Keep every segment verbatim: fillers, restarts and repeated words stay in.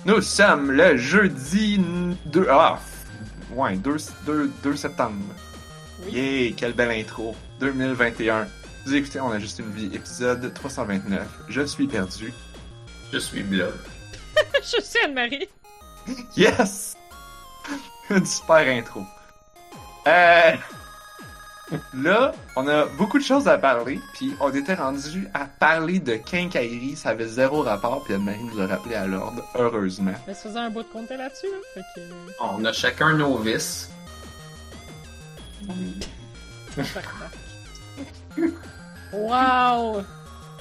Nous sommes le jeudi deux... Ah, ouais, deux septembre. Oui. Yeah, quelle belle intro. deux mille vingt et un. Vous écoutez On a juste une vie, épisode trois cent vingt-neuf. Je suis perdu. Je suis Blob. Je suis Anne-Marie. Yes! Une super intro. Euh... Là, on a beaucoup de choses à parler, puis on était rendu à parler de quincaillerie, ça avait zéro rapport, puis Anne-Marie nous a rappelé à l'ordre, heureusement. Mais ça faisait un bout de compte là-dessus, là. Fait que... On a chacun nos vices. Wow!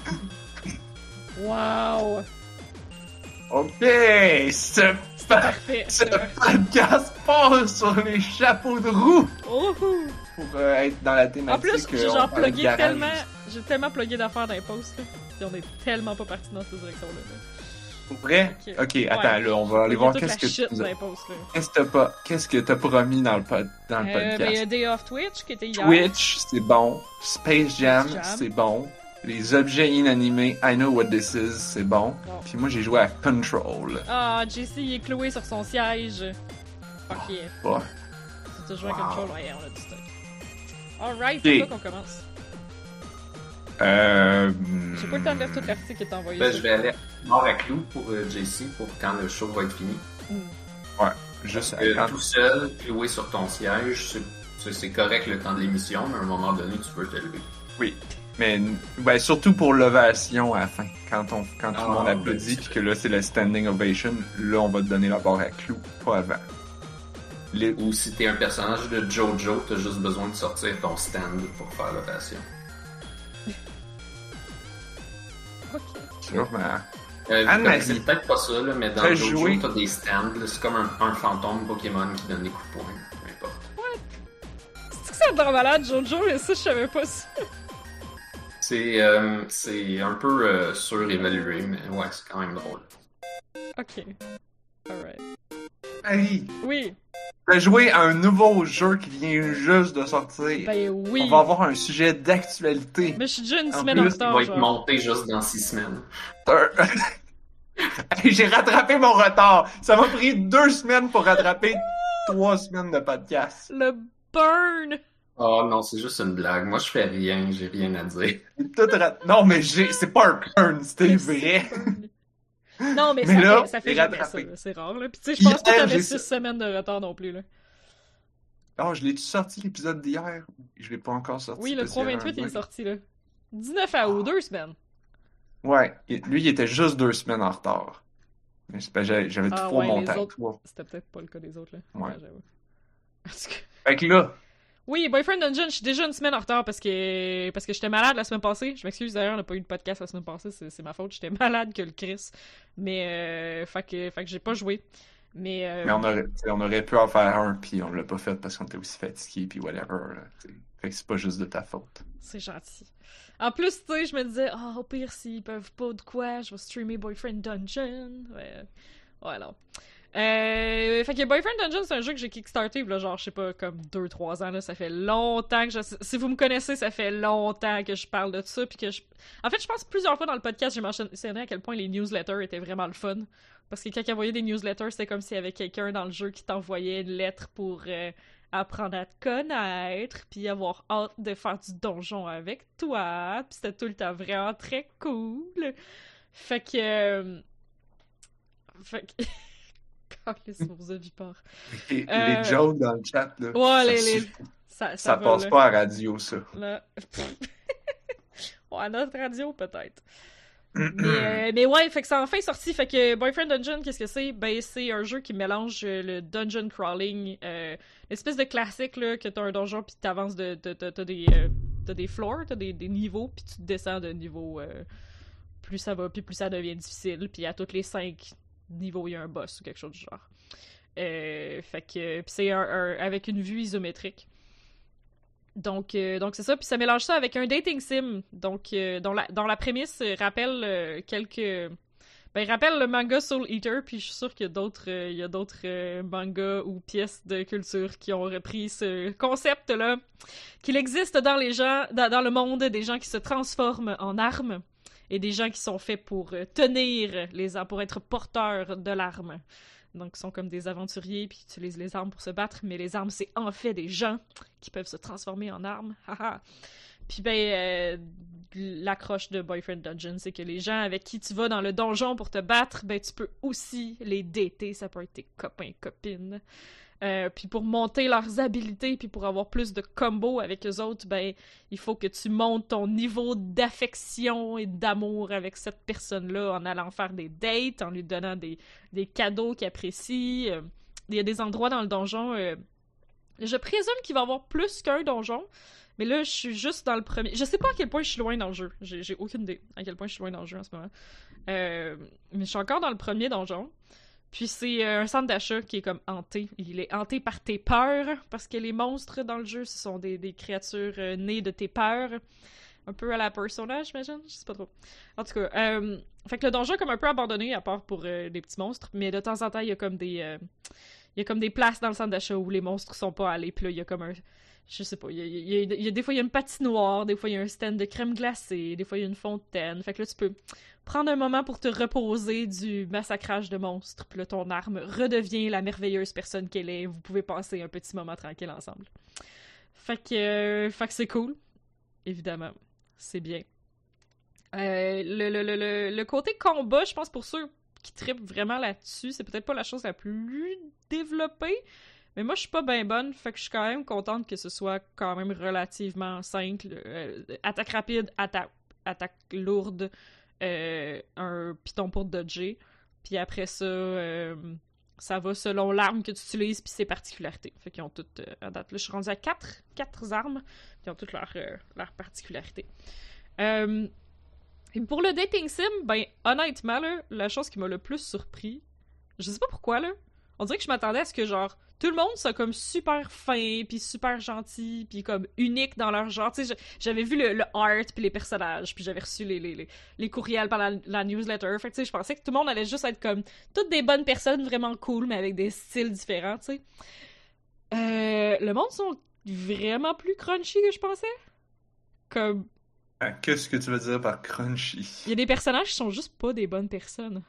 Wow! Ok, ce, Parfait. ce podcast part sur les chapeaux de roue Oh! pour euh, être dans la thématique. En plus, j'ai euh, genre on parle de plugué garage. tellement... J'ai tellement plugué d'affaires dans les posts, là. Puis on est tellement pas parti dans cette direction-là. Là. Pour vrai? Ok. Ok, Ouais. attends, là, on va aller Il y a voir toute qu'est-ce la que shit tu dans nous les as... posts, là. Qu'est-ce que t'as pas... Qu'est-ce que t'as promis dans le, pod... dans le Euh, podcast? ben, il y a Day of Twitch qui était hier. Twitch, c'est bon. Space Jam, Jam. c'est bon. Les objets inanimés, I know what this is, c'est bon. Bon. Puis moi, j'ai joué à Control. Ah, J C, il est cloué sur son siège. Fuck yeah. Ouais. Tu as joué à Wow. Control? Ouais, on a du stock. Alright, Ok. c'est là qu'on commence. Euh... J'ai pas le temps de lire tout l'article qui est envoyé. Ben, sur- je vais aller mort à clou pour euh, J C pour quand le show va être fini. Ouais, juste Parce que quand... tout seul, cloué sur ton siège, c'est- c'est c'est correct le temps de l'émission, mais à un moment donné, tu peux te lever. Oui. Mais ben, surtout pour l'ovation à la fin. Quand, on, quand tout le Ah, monde ben, applaudit, c'est puis que là, c'est le standing ovation, là, on va te donner la barre à clous, pas avant. Les... Ou si t'es un personnage de JoJo, t'as juste besoin de sortir ton stand pour faire l'ovation. Ok. Sûrement. Euh, Anne-Marie. c'est peut-être pas ça, là, mais dans T'as JoJo, joué? t'as des stands, là, c'est comme un, un fantôme Pokémon qui donne des coups de poing. Peu importe. C'est que ça me rend malade, Jojo, mais ça, je savais pas ça. C'est euh, c'est un peu euh, surévalué, mais ouais, c'est quand même drôle. Ok. Alright. Hey, Oui. t'as joué à un nouveau jeu qui vient juste de sortir. Ben oui. On va avoir un sujet d'actualité. Mais je suis déjà une En semaine en plus, Il retard, va être genre. monté juste dans six semaines. Un- Hey, j'ai rattrapé mon retard. Ça m'a pris deux semaines pour rattraper trois semaines de podcast. Le burn! Oh non, c'est juste une blague. Moi, je fais rien, j'ai rien à dire. J'ai tout rat- Non, mais j'ai... c'est pas un burn, c'était vrai. Non, mais, Mais ça, là, fait, ça fait j'ai jamais rattrapé. ça, là. C'est rare, là. Pis tu sais, je pense pas que Hier, t'avais j'ai six ça. semaines de retard non plus, là. Oh, je l'ai-tu sorti l'épisode d'hier? Je l'ai pas encore sorti. Oui, le parce qu'il y trois avait un vingt-huit, il est bug. sorti, là. dix-neuf août, deux semaines. Ouais, il- lui, il était juste deux semaines en retard. Mais c'est pas- j'avais j'avais Ah trois ouais, les montages. autres- trois. C'était peut-être pas le cas des autres, là. Ouais. j'avoue. Parce que... Fait que là, Oui, Boyfriend Dungeon, je suis déjà une semaine en retard parce que parce que j'étais malade la semaine passée. Je m'excuse d'ailleurs, on n'a pas eu de podcast la semaine passée, c'est, c'est ma faute. J'étais malade que le Chris. Mais, euh, fait que, fait que j'ai pas joué. Mais, euh, mais on, aurait, t'sais, on aurait pu en faire un, puis on l'a pas fait parce qu'on était aussi fatigué, puis whatever. Là, t'sais. Fait que c'est pas juste de ta faute. c'est gentil. En plus, tu sais, je me disais, ah, au pire, s'ils peuvent pas de quoi, je vais streamer Boyfriend Dungeon. Ouais, ouais non. Euh, fait que Boyfriend Dungeon, c'est un jeu que j'ai kickstarté, là, genre, je sais pas, comme deux trois ans, là. Ça fait longtemps que je... Si vous me connaissez, ça fait longtemps que je parle de ça, puis que je... En fait, je pense plusieurs fois dans le podcast, j'ai mentionné à quel point les newsletters étaient vraiment le fun. Parce que quand il envoyait des newsletters, c'était comme s'il y avait quelqu'un dans le jeu qui t'envoyait une lettre pour euh, apprendre à te connaître, puis avoir hâte de faire du donjon avec toi, puis c'était tout le temps vraiment très cool. Fait que... euh, Fait que... Calisse, vous avez peur. Et Euh, les jokes dans le chat, là, Ouais, ça, les, les... suffit. Ça, ça, ça va, passe là. pas à radio, ça. Là. Ouais, à notre radio, peut-être. mais, euh, mais ouais, fait que c'est enfin sorti. Fait que Boyfriend Dungeon, qu'est-ce que c'est? Ben, c'est un jeu qui mélange euh, le dungeon crawling, euh, l'espèce de classique, là, que t'as un donjon pis t'avances de... T'as, t'as, t'as des... Euh, t'as des floors, t'as des, des niveaux, puis tu te descends de niveau... Euh, plus ça va, puis plus ça devient difficile, puis à tous les cinq niveaux, il y a un boss ou quelque chose du genre. Euh, fait que... Pis c'est un, un- avec une vue isométrique. Donc, euh, donc c'est ça, puis ça mélange ça avec un dating sim, donc euh, dont, la, dont la prémisse euh, rappelle euh, quelques... Ben, rappelle le manga Soul Eater, puis je suis sûre qu'il y a d'autres, euh, il y a d'autres euh, mangas ou pièces de culture qui ont repris ce concept-là, qu'il existe dans les gens, dans, dans le monde des gens qui se transforment en armes, et des gens qui sont faits pour euh, tenir les armes, pour être porteurs de l'arme. Donc, ils sont comme des aventuriers, puis ils utilisent les armes pour se battre, mais les armes, c'est en fait des gens qui peuvent se transformer en armes. Haha. Puis ben, euh, l'accroche de Boyfriend Dungeon, c'est que les gens avec qui tu vas dans le donjon pour te battre, ben tu peux aussi les dater, ça peut être tes copains, copines. Euh, puis pour monter leurs habilités, puis pour avoir plus de combos avec eux autres, ben il faut que tu montes ton niveau d'affection et d'amour avec cette personne-là en allant faire des dates, en lui donnant des, des cadeaux qu'il apprécie. Euh, il y a des endroits dans le donjon, euh, je présume qu'il va y avoir plus qu'un donjon, mais là, je suis juste dans le premier. Je sais pas à quel point je suis loin dans le jeu. J'ai, j'ai aucune idée à quel point je suis loin dans le jeu en ce moment. Euh, mais je suis encore dans le premier donjon. Puis c'est euh, un centre d'achat qui est comme hanté. Il est hanté par tes peurs, parce que les monstres dans le jeu, ce sont des, des créatures euh, nées de tes peurs. Un peu à la Persona, j'imagine? Je sais pas trop. En tout cas, euh, fait que le donjon est comme un peu abandonné, à part pour euh, les petits monstres. Mais de temps en temps, il y a comme des... Euh, il y a comme des places dans le centre d'achat où les monstres sont pas allés. Puis là, il y a comme un... Je sais pas, il y a, il y a, il y a des fois il y a une patinoire, des fois il y a un stand de crème glacée, des fois il y a une fontaine. Fait que là, tu peux prendre un moment pour te reposer du massacrage de monstres, puis là, ton arme redevient la merveilleuse personne qu'elle est. Vous pouvez passer un petit moment tranquille ensemble. Fait que, euh, fait que c'est cool. Évidemment, c'est bien. Euh, le, le, le, le, le côté combat, je pense pour ceux qui trippent vraiment là-dessus, c'est peut-être pas la chose la plus développée. Mais moi, je suis pas bien bonne, fait que je suis quand même contente que ce soit quand même relativement simple. Euh, attaque rapide, attaque, attaque lourde, euh, un piton pour dodger. Puis après ça, euh, ça va selon l'arme que tu utilises puis ses particularités. Fait qu'ils ont toutes, euh, à date, là, je suis rendue à quatre, quatre armes, qui ont toutes leurs euh, leur particularités. Euh, et pour le dating sim, ben, honnêtement, là, la chose qui m'a le plus surpris, je sais pas pourquoi, là, on dirait que je m'attendais à ce que, genre, tout le monde soit comme super fin, puis super gentil, puis comme unique dans leur genre. Tu sais, j'avais vu le, le art, puis les personnages, puis j'avais reçu les, les, les, les courriels par la, la newsletter. Fait que, tu sais, je pensais que tout le monde allait juste être comme toutes des bonnes personnes vraiment cool, mais avec des styles différents, tu sais. Euh, le monde sont vraiment plus crunchy que je pensais. Comme... Ah, qu'est-ce que tu veux dire par crunchy? Il y a des personnages qui sont juste pas des bonnes personnes.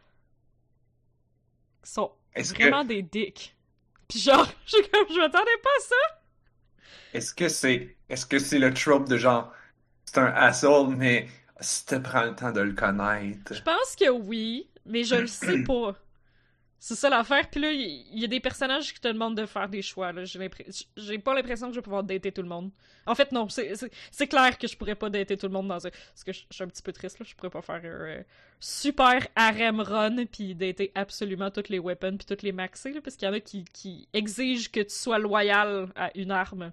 Qui sont Est-ce vraiment que... des dicks. Pis genre, je, comme, je m'attendais pas à ça! Est-ce que c'est... Est-ce que c'est le trope de genre... C'est un asshole, mais si tu prends le temps de le connaître... Je pense que oui, mais je le sais pas. C'est ça l'affaire. Puis là, il y, y a des personnages qui te demandent de faire des choix. Là. J'ai, j'ai pas l'impression que je vais pouvoir dater tout le monde. En fait, non, c'est, c'est, c'est clair que je pourrais pas dater tout le monde dans un... Parce que je, je suis un petit peu triste, là. Je pourrais pas faire un euh, super harem run puis dater absolument toutes les weapons puis toutes les maxés, là, parce qu'il y en a qui, qui exigent que tu sois loyal à une arme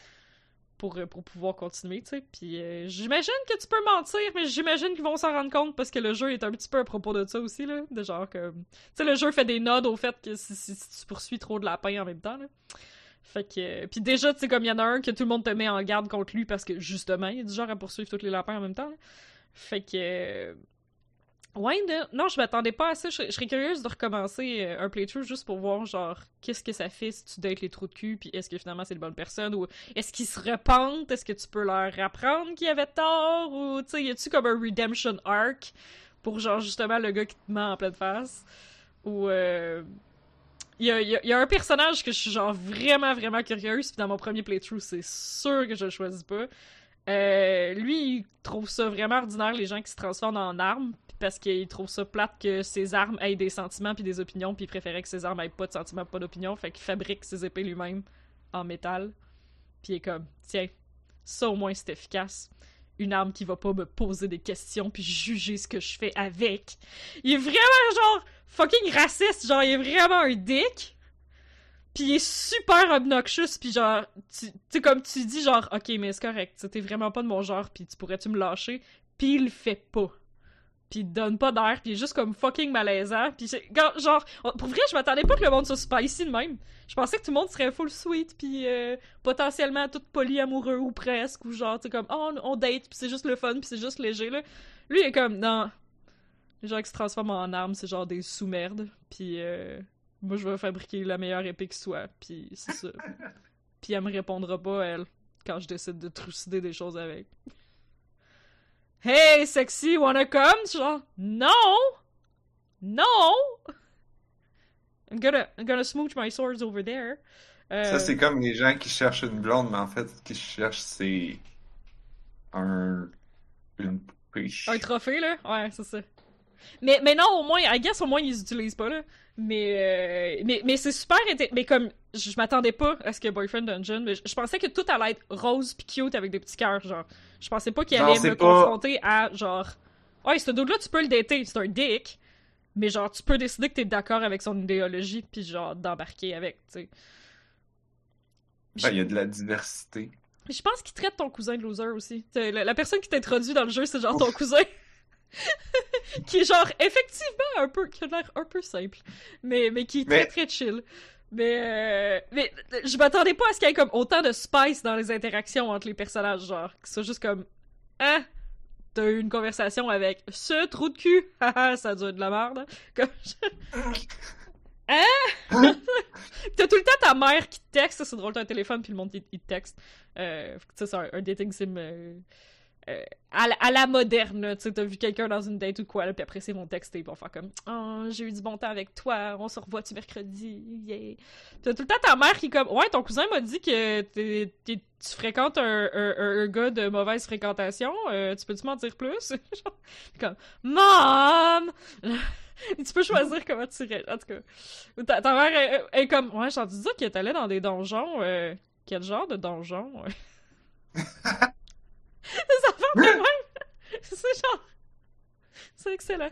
pour, pour pouvoir continuer, tu sais. Puis euh, j'imagine que tu peux mentir, mais j'imagine qu'ils vont s'en rendre compte parce que le jeu est un petit peu à propos de ça aussi, là. De genre que... Tu sais, le jeu fait des nods au fait que si, si, si tu poursuis trop de lapins en même temps, là. Fait que... Euh, puis déjà, tu sais, comme il y en a un que tout le monde te met en garde contre lui parce que, justement, il est du genre à poursuivre tous les lapins en même temps, là. Fait que... Euh... Ouais, de... non, je m'attendais pas à ça. Je, je serais curieuse de recommencer euh, un playthrough juste pour voir, genre, qu'est-ce que ça fait si tu dates les trous de cul, puis est-ce que finalement c'est les bonnes personnes, ou est-ce qu'ils se repentent, est-ce que tu peux leur apprendre qu'ils avaient tort, ou, tu sais, y a-tu comme un redemption arc pour, genre, justement, le gars qui te ment en pleine face, ou, euh... Il y a, y, a, y a un personnage que je suis, genre, vraiment, vraiment curieuse, puis dans mon premier playthrough, c'est sûr que je le choisis pas. Euh, lui, il trouve ça vraiment ordinaire, les gens qui se transforment en armes, parce qu'il trouve ça plate que ses armes aient des sentiments puis des opinions, puis il préférait que ses armes aient pas de sentiments, pas d'opinions, fait qu'il fabrique ses épées lui-même en métal. Puis il est comme, tiens, ça au moins c'est efficace. Une arme qui va pas me poser des questions puis juger ce que je fais avec. Il est vraiment genre fucking raciste, genre il est vraiment un dick. Puis il est super obnoxious, puis genre, tu sais, comme tu dis, genre, ok, mais c'est correct, t'es vraiment pas de mon genre, puis tu pourrais-tu me lâcher? Puis il le fait pas. Puis il donne pas d'air, puis il est juste comme fucking malaisant. Puis genre, pour vrai, je m'attendais pas que le monde soit spicy de même. Je pensais que tout le monde serait full sweet, puis euh, potentiellement tout polyamoureux ou presque, ou genre, tu sais, comme, oh, on date, puis c'est juste le fun, puis c'est juste léger, là. Lui, il est comme, non. Les gens qui se transforment en armes, c'est genre des sous-merdes, puis euh, moi, je vais fabriquer la meilleure épée qui soit, puis c'est ça. Puis elle me répondra pas, elle, quand je décide de trucider des choses avec. Hey, sexy, wanna come? Genre, non! Non! I'm gonna, I'm gonna smooch my swords over there. Ça, Euh, c'est comme les gens qui cherchent une blonde, mais en fait, ce qu'ils cherchent, c'est un... une poupée. un trophée, là? Ouais, c'est ça. Mais, mais non, au moins, I guess, au moins, ils utilisent pas, là. Mais, euh, mais, mais c'est super inté- Mais comme, je, je m'attendais pas à ce que Boyfriend Dungeon, mais je, je pensais que tout allait être rose pis cute avec des petits cœurs, genre. Je pensais pas qu'il Genre, allait c'est me pas... confronter à, genre, ouais, ce dude-là, tu peux le dater, c'est un dick, mais genre, tu peux décider que t'es d'accord avec son idéologie pis genre, d'embarquer avec, tu sais. Ben, il y a de la diversité. Je pense qu'il traite ton cousin de loser aussi. T'sais, La, la personne qui t'introduit dans le jeu, c'est genre ton cousin. Qui est genre, effectivement, un peu, qui a l'air un peu simple. Mais, mais qui est très Mais très chill. Mais, euh, mais euh, je m'attendais pas à ce qu'il y ait comme autant de spice dans les interactions entre les personnages, genre. Que c'est juste comme, ah, t'as eu une conversation avec ce trou de cul. Haha, ça a dû être de la merde. Comme, hein? T'as tout le temps ta mère qui te texte, c'est drôle, t'as un téléphone puis le monde il, il te texte. Euh, ça c'est un, un dating sim euh, euh, à, la, à la moderne, là. Tu sais, t'as vu quelqu'un dans une date ou quoi, là, puis après c'est mon texte et ils vont faire comme oh, j'ai eu du bon temps avec toi, on se revoit-tu mercredi, yeah. Puis t'as tout le temps ta mère qui est comme ouais, ton cousin m'a dit que t'es, t'es, tu fréquentes un, un, un, un gars de mauvaise fréquentation, euh, tu peux-tu m'en dire plus? Genre, comme Mom! Tu peux choisir comment tu ré... En tout cas. Ta, ta mère est, est comme... Ouais, j'ai entendu dire qu'elle est allée dans des donjons. Euh... Quel genre de donjon? Ouais. Ça fait de même. C'est genre... C'est excellent.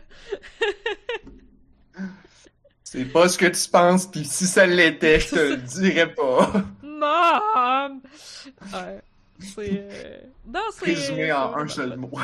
c'est pas ce que tu penses, pis si ça l'était, je te le dirais pas. Mom! Ouais. C'est... Euh... Non, c'est... Résumé en un c'est seul mot.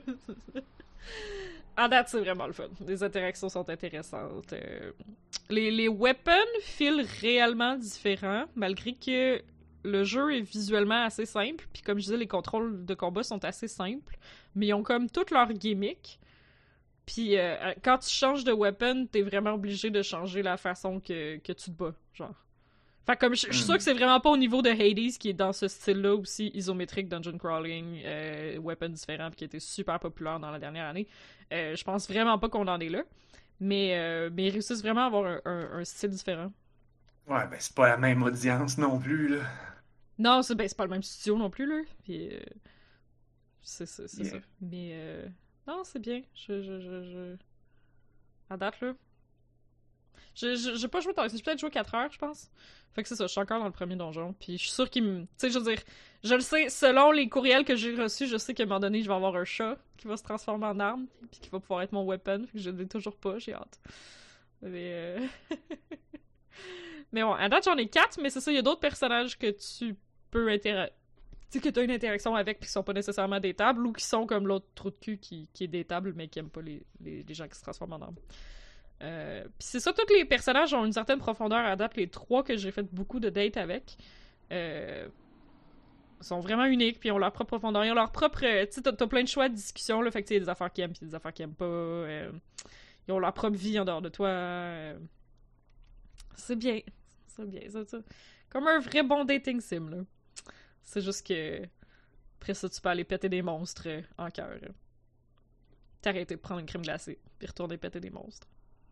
En date, c'est vraiment le fun. Les interactions sont intéressantes. Euh, les, les weapons filent réellement différents, malgré que le jeu est visuellement assez simple. Puis comme je disais, les contrôles de combat sont assez simples, mais ils ont comme toutes leurs gimmicks. Puis euh, quand tu changes de weapon, t'es vraiment obligé de changer la façon que, que tu te bats, genre. Fait comme, je, je suis sûr que c'est vraiment pas au niveau de Hades, qui est dans ce style-là aussi, isométrique, dungeon crawling, euh, weapons différents, qui a été super populaire dans la dernière année. Euh, je pense vraiment pas qu'on en est là. Mais, euh, mais ils réussissent vraiment à avoir un, un, un style différent. Ouais, ben c'est pas la même audience non plus, là. Non, c'est, ben, c'est pas le même studio non plus, là. Puis, euh, c'est, c'est, c'est Yeah. ça. Mais, euh, non, c'est bien. Je, je, je, je... À date, là. Je, je, j'ai pas joué tant. J'ai peut-être joué quatre heures, je pense. Fait que c'est ça, je suis encore dans le premier donjon. Puis je suis sûre qu'il me. Tu sais, je veux dire, je le sais, selon les courriels que j'ai reçus, je sais qu'à un moment donné, je vais avoir un chat qui va se transformer en arme. Puis qui va pouvoir être mon weapon. Fait que je ne l'ai toujours pas, j'ai hâte. Mais. Euh... mais bon, à date, j'en ai quatre, mais c'est ça, il y a d'autres personnages que tu peux interagir. Tu sais, que tu as une interaction avec, puis qui sont pas nécessairement dateables, ou qui sont comme l'autre trou de cul qui, qui est datable, mais qui aime pas les, les, les gens qui se transforment en arme. Euh, Puis c'est ça, tous les personnages ont une certaine profondeur à date. Les trois que j'ai fait beaucoup de dates avec euh, sont vraiment uniques, puis ont leur propre profondeur. Ils ont leur propre... Tu sais, t'as, t'as plein de choix de discussion, là, fait que tu sais, des affaires qu'ils aiment, puis des affaires qu'ils aiment pas. Euh, ils ont leur propre vie en dehors de toi. Euh, c'est bien. C'est bien, ça, ça. Comme un vrai bon dating sim, là. C'est juste que... Après ça, tu peux aller péter des monstres euh, en cœur. Euh. T'arrêter de prendre une crème glacée, puis retourner péter des monstres.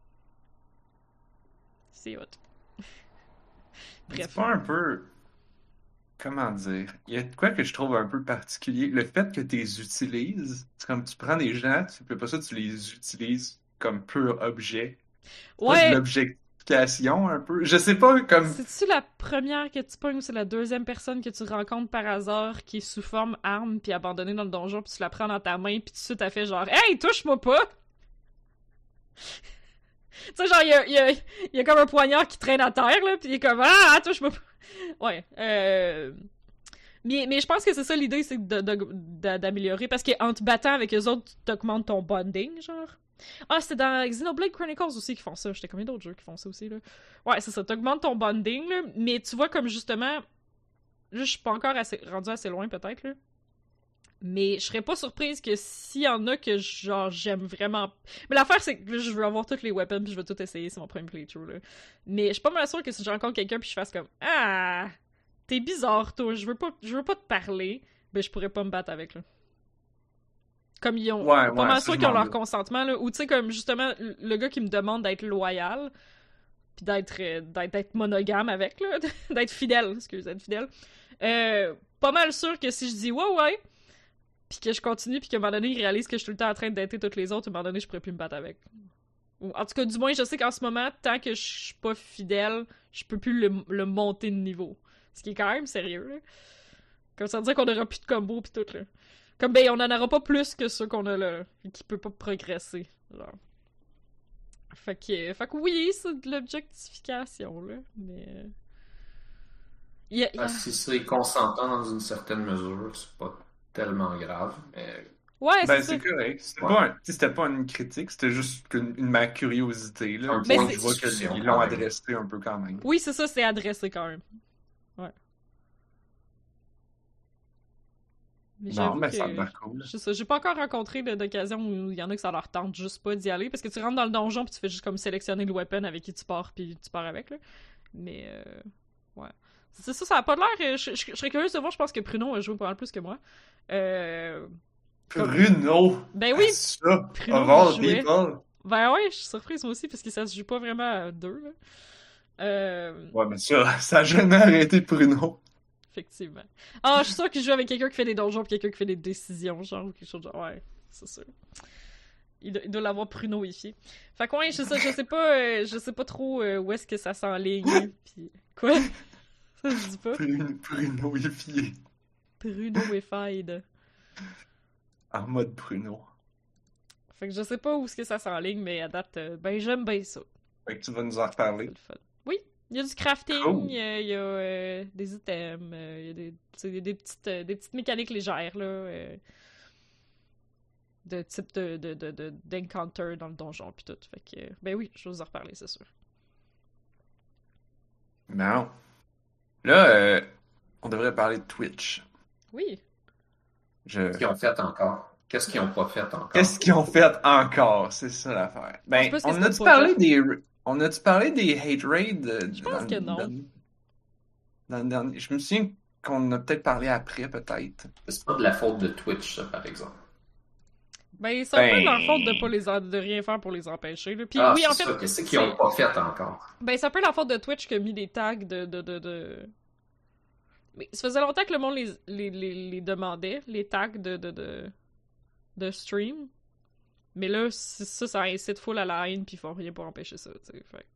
C'est hot. Bref. C'est pas un peu... Comment dire? Il y a de quoi que je trouve un peu particulier. Le fait que tu les utilises, c'est comme tu prends des gens, tu fais pas ça, tu les utilises comme pur objet. C'est pas de Ouais! l'objectification un peu. Je sais pas, comme... C'est-tu la première que tu pognes ou c'est la deuxième personne que tu rencontres par hasard qui est sous forme arme puis abandonnée dans le donjon puis tu la prends dans ta main puis tout de suite elle fait genre « Hey, touche-moi pas! » Tu sais, genre, il y a, y, a, y a comme un poignard qui traîne à terre, là, pis il est comme « Ah, touche-moi pas! » Ouais, euh... Mais, mais je pense que c'est ça l'idée, c'est de, de, de, d'améliorer, parce qu'en te battant avec eux autres, tu augmentes ton bonding, genre. Ah, c'est dans Xenoblade Chronicles aussi qu'ils font ça. J'étais combien d'autres jeux qui font ça aussi, là? Ouais, c'est ça, t'augmentes ton bonding, là, mais tu vois comme justement... Là, je suis pas encore assez, rendu assez loin, peut-être, là. Mais je serais pas surprise que s'il y en a que genre j'aime vraiment... Mais l'affaire c'est que je veux avoir toutes les weapons puis je veux tout essayer, c'est mon premier playthrough là. Mais je suis pas mal sûre que si je rencontre quelqu'un puis je fasse comme ah t'es bizarre toi, je veux pas je veux pas te parler, ben je pourrais pas me battre avec là. Comme ils ont... Ouais, pas ouais, mal ça, sûr je qu'ils ont m'en leur doute. consentement, là. Ou tu sais, comme justement, le gars qui me demande d'être loyal, puis d'être, euh, d'être, d'être monogame avec, là. D'être fidèle, excusez, d'être fidèle. Euh, pas mal sûr que si je dis ouais, ouais, puis que je continue, puis qu'à un moment donné, il réalise que je suis tout le temps en train de dater toutes les autres, à un moment donné, je pourrais plus me battre avec. Ou, en tout cas, du moins, je sais qu'en ce moment, tant que je suis pas fidèle, je peux plus le, le monter de niveau. Ce qui est quand même sérieux, là. Comme ça veut dire qu'on aura plus de combos pis tout, là. Comme, ben, on en aura pas plus que ceux qu'on a là, et qui peut pas progresser, genre. Fait que, fait que oui, c'est de l'objectification, là, mais... euh, y a- y Ah, a- si c'est consentant dans une certaine mesure, c'est pas tellement grave, mais Ouais, c'est Ben, ça. c'est correct. C'était ouais, pas, un- tu sais, c'était pas une critique, c'était juste qu'une- une, ma curiosité, c'est là. un Puis Ben, point de c'est... je vois discussion qu'ils l'ont quand même. adressé un peu quand même. Oui, c'est ça, c'est adressé quand même. Ouais. Mais Non, j'avoue mais ça a que... l'air cool. Je sais ça, j'ai pas encore rencontré de- d'occasion où il y en a que ça leur tente juste pas d'y aller, parce que tu rentres dans le donjon pis tu fais juste comme sélectionner le weapon avec qui tu pars pis tu pars avec, là. Mais, euh... ouais. C'est ça, ça a pas l'air... euh, Je, je- je serais curieuse de voir, je pense que Pruno a joué pas mal plus que moi. Euh... Comme... Bruno! Ben oui, Ah, ça! Pruno Of il all jouait. people! Ben ouais, je suis surprise moi aussi, parce que ça se joue pas vraiment à deux, là. Euh... Ouais, mais ça, ça a jamais arrêté Bruno. Effectivement. Ah, je suis sûre qu'il joue avec quelqu'un qui fait des donjons pis quelqu'un qui fait des décisions, genre, ou quelque chose de genre. Ouais, c'est sûr. Il doit, il doit l'avoir prunoifié. Fait que ouais, je sais, je sais pas, euh, je sais pas trop euh, où est-ce que ça s'enligne, pis... Quoi? Ça se dit pas? Bruno, Brunoifié. Prunoified. En mode Bruno. Fait que je sais pas où est-ce que ça s'enligne, mais à date, euh, ben j'aime bien ça. Fait que tu vas nous en C'est reparler. le fun. Oui, il y a du crafting, Cool. il y a, il y a, euh, des items, euh, il y a des, tu sais, il y a des, petites, euh, des petites mécaniques légères, là, euh, de type de, de, de, de- d'encounter dans le donjon, pis tout. Fait que, euh, ben oui, je vais vous en reparler, c'est sûr. Non. Là, euh, on devrait parler de Twitch. Oui. Je... Qu'est-ce qu'ils ont fait encore? Qu'est-ce qu'ils ont pas fait encore? Qu'est-ce qu'ils ont fait encore? C'est ça l'affaire. Je pense Ben, pas que on c'était a-tu pas parlé fait. des... On a-tu parlé des hate raids euh, Je pense dans, que non. dans- dans le dernier... Je me souviens qu'on en a peut-être parlé après, peut-être. C'est pas de la faute de Twitch, ça, par exemple. Ben, c'est un peu Ben... leur faute de pas les en- de rien faire pour les empêcher, là. Pis Ah, oui, en c'est fait, ça. Qu'est-ce qu'ils ont pas fait encore? ben, c'est un peu la faute de Twitch qui a mis des tags de... de, de, de... Mais ça faisait longtemps que le monde les, les, les, les demandait, les tags de, de, de, de stream. Mais là, c'est- ça, ça incite full à la haine, pis ils font rien pour empêcher ça, tu sais. Fait.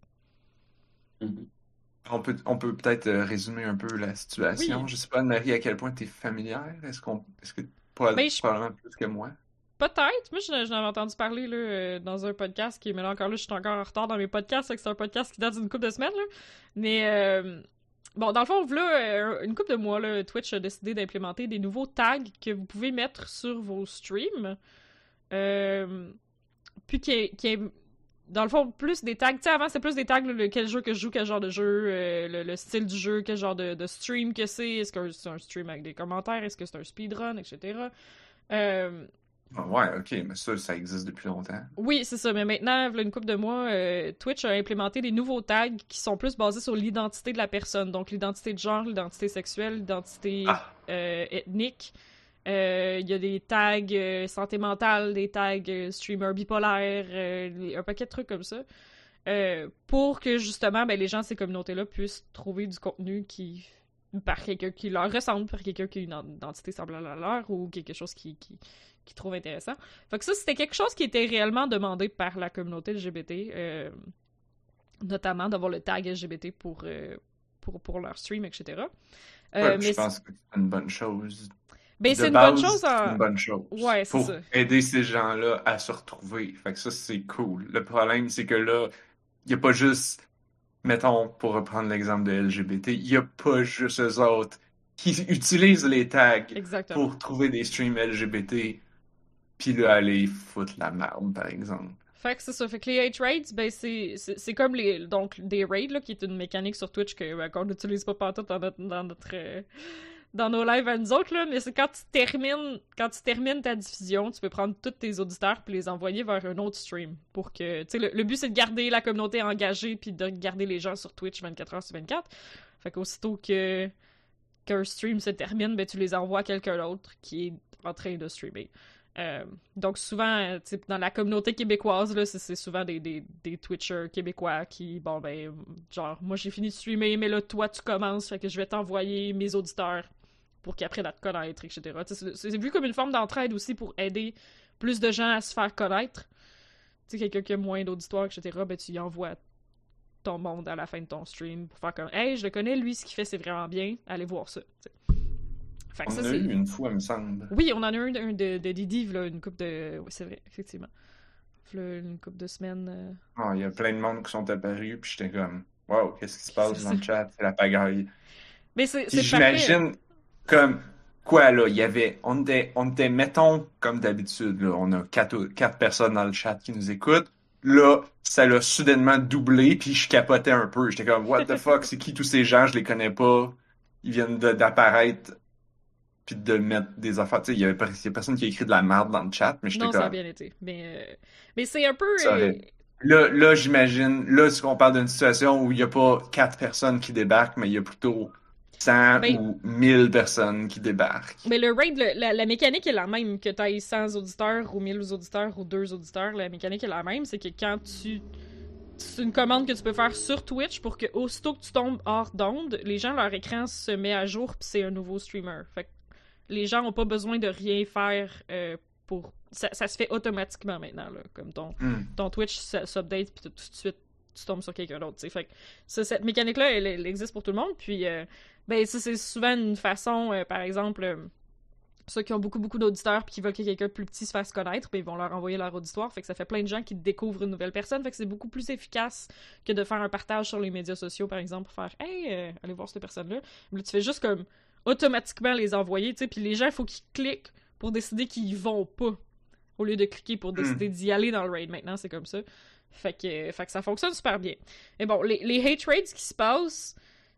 Mhm. On peut, on peut peut-être euh, résumer un peu la situation. Oui. Je sais pas, Anne-Marie, à quel point tu es familière. Est-ce qu'on, est-ce que proba- Ben, je- probablement plus que moi? Peut-être. Moi, j'en j'en avais entendu parler là, euh, dans un podcast qui... Mais là, encore là, je suis encore en retard dans mes podcasts, fait que c'est un podcast qui date d'une couple de semaines, là. Mais... euh, Bon, dans le fond, là, euh, une couple de mois, là, Twitch a décidé d'implémenter des nouveaux tags que vous pouvez mettre sur vos streams. Euh, puis qui est, qui est, dans le fond, plus des tags. Tu sais, avant, c'était plus des tags, là, le, quel jeu que je joue, quel genre de jeu, euh, le, le style du jeu, quel genre de, de stream que c'est. Est-ce que c'est un stream avec des commentaires? Est-ce que c'est un speedrun, et cetera. Euh, Ah ouais, ok, mais ça, ça existe depuis longtemps. Oui, c'est ça, mais maintenant, il y a une couple de mois, euh, Twitch a implémenté des nouveaux tags qui sont plus basés sur l'identité de la personne. Donc, l'identité de genre, l'identité sexuelle, l'identité Ah. euh, ethnique. Euh, Il y a des tags euh, santé mentale, des tags euh, streamer bipolaire, euh, les- un paquet de trucs comme ça. Euh, pour que, justement, ben, les gens de ces communautés-là puissent trouver du contenu qui par quelqu'un qui leur ressemble, par quelqu'un qui a une identité semblable à la leur, ou quelque chose qui... qui qu'ils trouvent intéressant. Fait que ça, c'était quelque chose qui était réellement demandé par la communauté L G B T, euh, notamment d'avoir le tag L G B T pour, euh, pour, pour leur stream, et cetera. Euh, Ouais, mais je pense que c'est une bonne chose. ben, De c'est une base, bonne chose c'est en... une bonne chose. Ouais, c'est Pour ça. aider ces gens-là à se retrouver. Fait que ça, c'est cool. Le problème, c'est que là, il n'y a pas juste, mettons, pour reprendre l'exemple de L G B T, il n'y a pas juste eux autres qui utilisent les tags Exactement. pour trouver des streams L G B T, puis là, aller foutre la merde, par exemple. Fait que c'est ça. Fait que les hate raids, ben c'est, c'est, c'est comme les donc des raids, là, qui est une mécanique sur Twitch que, ben, qu'on n'utilise pas partout dans notre, dans notre euh, dans nos lives à nous autres, là, mais c'est quand tu termines quand tu termines ta diffusion, tu peux prendre tous tes auditeurs puis les envoyer vers un autre stream pour que, tu sais, le, le but c'est de garder la communauté engagée puis de garder les gens sur Twitch vingt-quatre heures sur vingt-quatre. Fait qu'aussitôt que qu'un stream se termine, ben tu les envoies à quelqu'un d'autre qui est en train de streamer. Euh, donc souvent, euh, tu sais, dans la communauté québécoise, là, c'est, c'est souvent des, des, des Twitchers québécois qui, bon ben, genre, moi j'ai fini de streamer, mais là, toi tu commences, fait que je vais t'envoyer mes auditeurs pour qu'ils apprennent à te connaître, et cetera. Tu sais, c'est, c'est vu comme une forme d'entraide aussi pour aider plus de gens à se faire connaître. Tu sais, quelqu'un qui a moins d'auditoire, et cetera, ben tu y envoies ton monde à la fin de ton stream pour faire comme « Hey, je le connais, lui, ce qu'il fait, c'est vraiment bien, allez voir ça. » Fait que On ça, en a c'est... eu une fois, il me semble. Oui, on en a eu un, un de, de Didi, là, une couple de... Oui, c'est vrai, effectivement. Là, une couple de semaines... euh, Ah, il y a plein de monde qui sont apparus, puis j'étais comme, wow, qu'est-ce qui se passe C'est dans ça. le chat? C'est la pagaille. Mais c'est, Puis c'est parfait. j'imagine, comme, quoi, là, il y avait, on était, on était, mettons, comme d'habitude, là, on a quatre, quatre personnes dans le chat qui nous écoutent. Là, ça l'a soudainement doublé, puis je capotais un peu. J'étais comme, what the fuck, c'est qui tous ces gens? Je les connais pas. Ils viennent de- d'apparaître, puis de mettre des affaires. Tu sais, il y avait per- il y a personne qui a écrit de la merde dans le chat, mais j'étais Non, ça a comme, bien été. Mais, euh, mais c'est un peu... ça euh, aurait... Là, là, j'imagine, là, si on parle d'une situation où il n'y a pas quatre personnes qui débarquent, mais il y a plutôt cent Ben, ou mille personnes qui débarquent. mais le raid, le- la, la mécanique est la même, que t'ailles cent auditeurs ou mille auditeurs ou deux auditeurs, la mécanique est la même, c'est que quand tu... C'est une commande que tu peux faire sur Twitch pour que aussitôt que tu tombes hors d'onde, les gens, leur écran se met à jour puis c'est un nouveau streamer. Fait que les gens ont pas besoin de rien faire euh, pour... Ça, ça se fait automatiquement maintenant, là, comme ton, Hmm. ton Twitch s- s'update puis tout de suite tu tombes sur quelqu'un d'autre, tu sais. Fait que ça, cette mécanique-là, elle, elle existe pour tout le monde, puis euh, ben ça, c'est souvent une façon, euh, par exemple... euh, ceux qui ont beaucoup, beaucoup d'auditeurs puis qui veulent que quelqu'un de plus petit se fasse connaître, ben ils vont leur envoyer leur auditoire. Fait que ça fait plein de gens qui découvrent une nouvelle personne. Fait que c'est beaucoup plus efficace que de faire un partage sur les médias sociaux, par exemple, pour faire « Hey, euh, allez voir cette personne-là. » Là, tu fais juste comme automatiquement les envoyer, tu sais. Puis les gens, il faut qu'ils cliquent pour décider qu'ils y vont pas, au lieu de cliquer pour décider d'y aller dans le raid. Maintenant, c'est comme ça. Fait que, fait que ça fonctionne super bien. Mais bon, les, les hate raids qui se passent...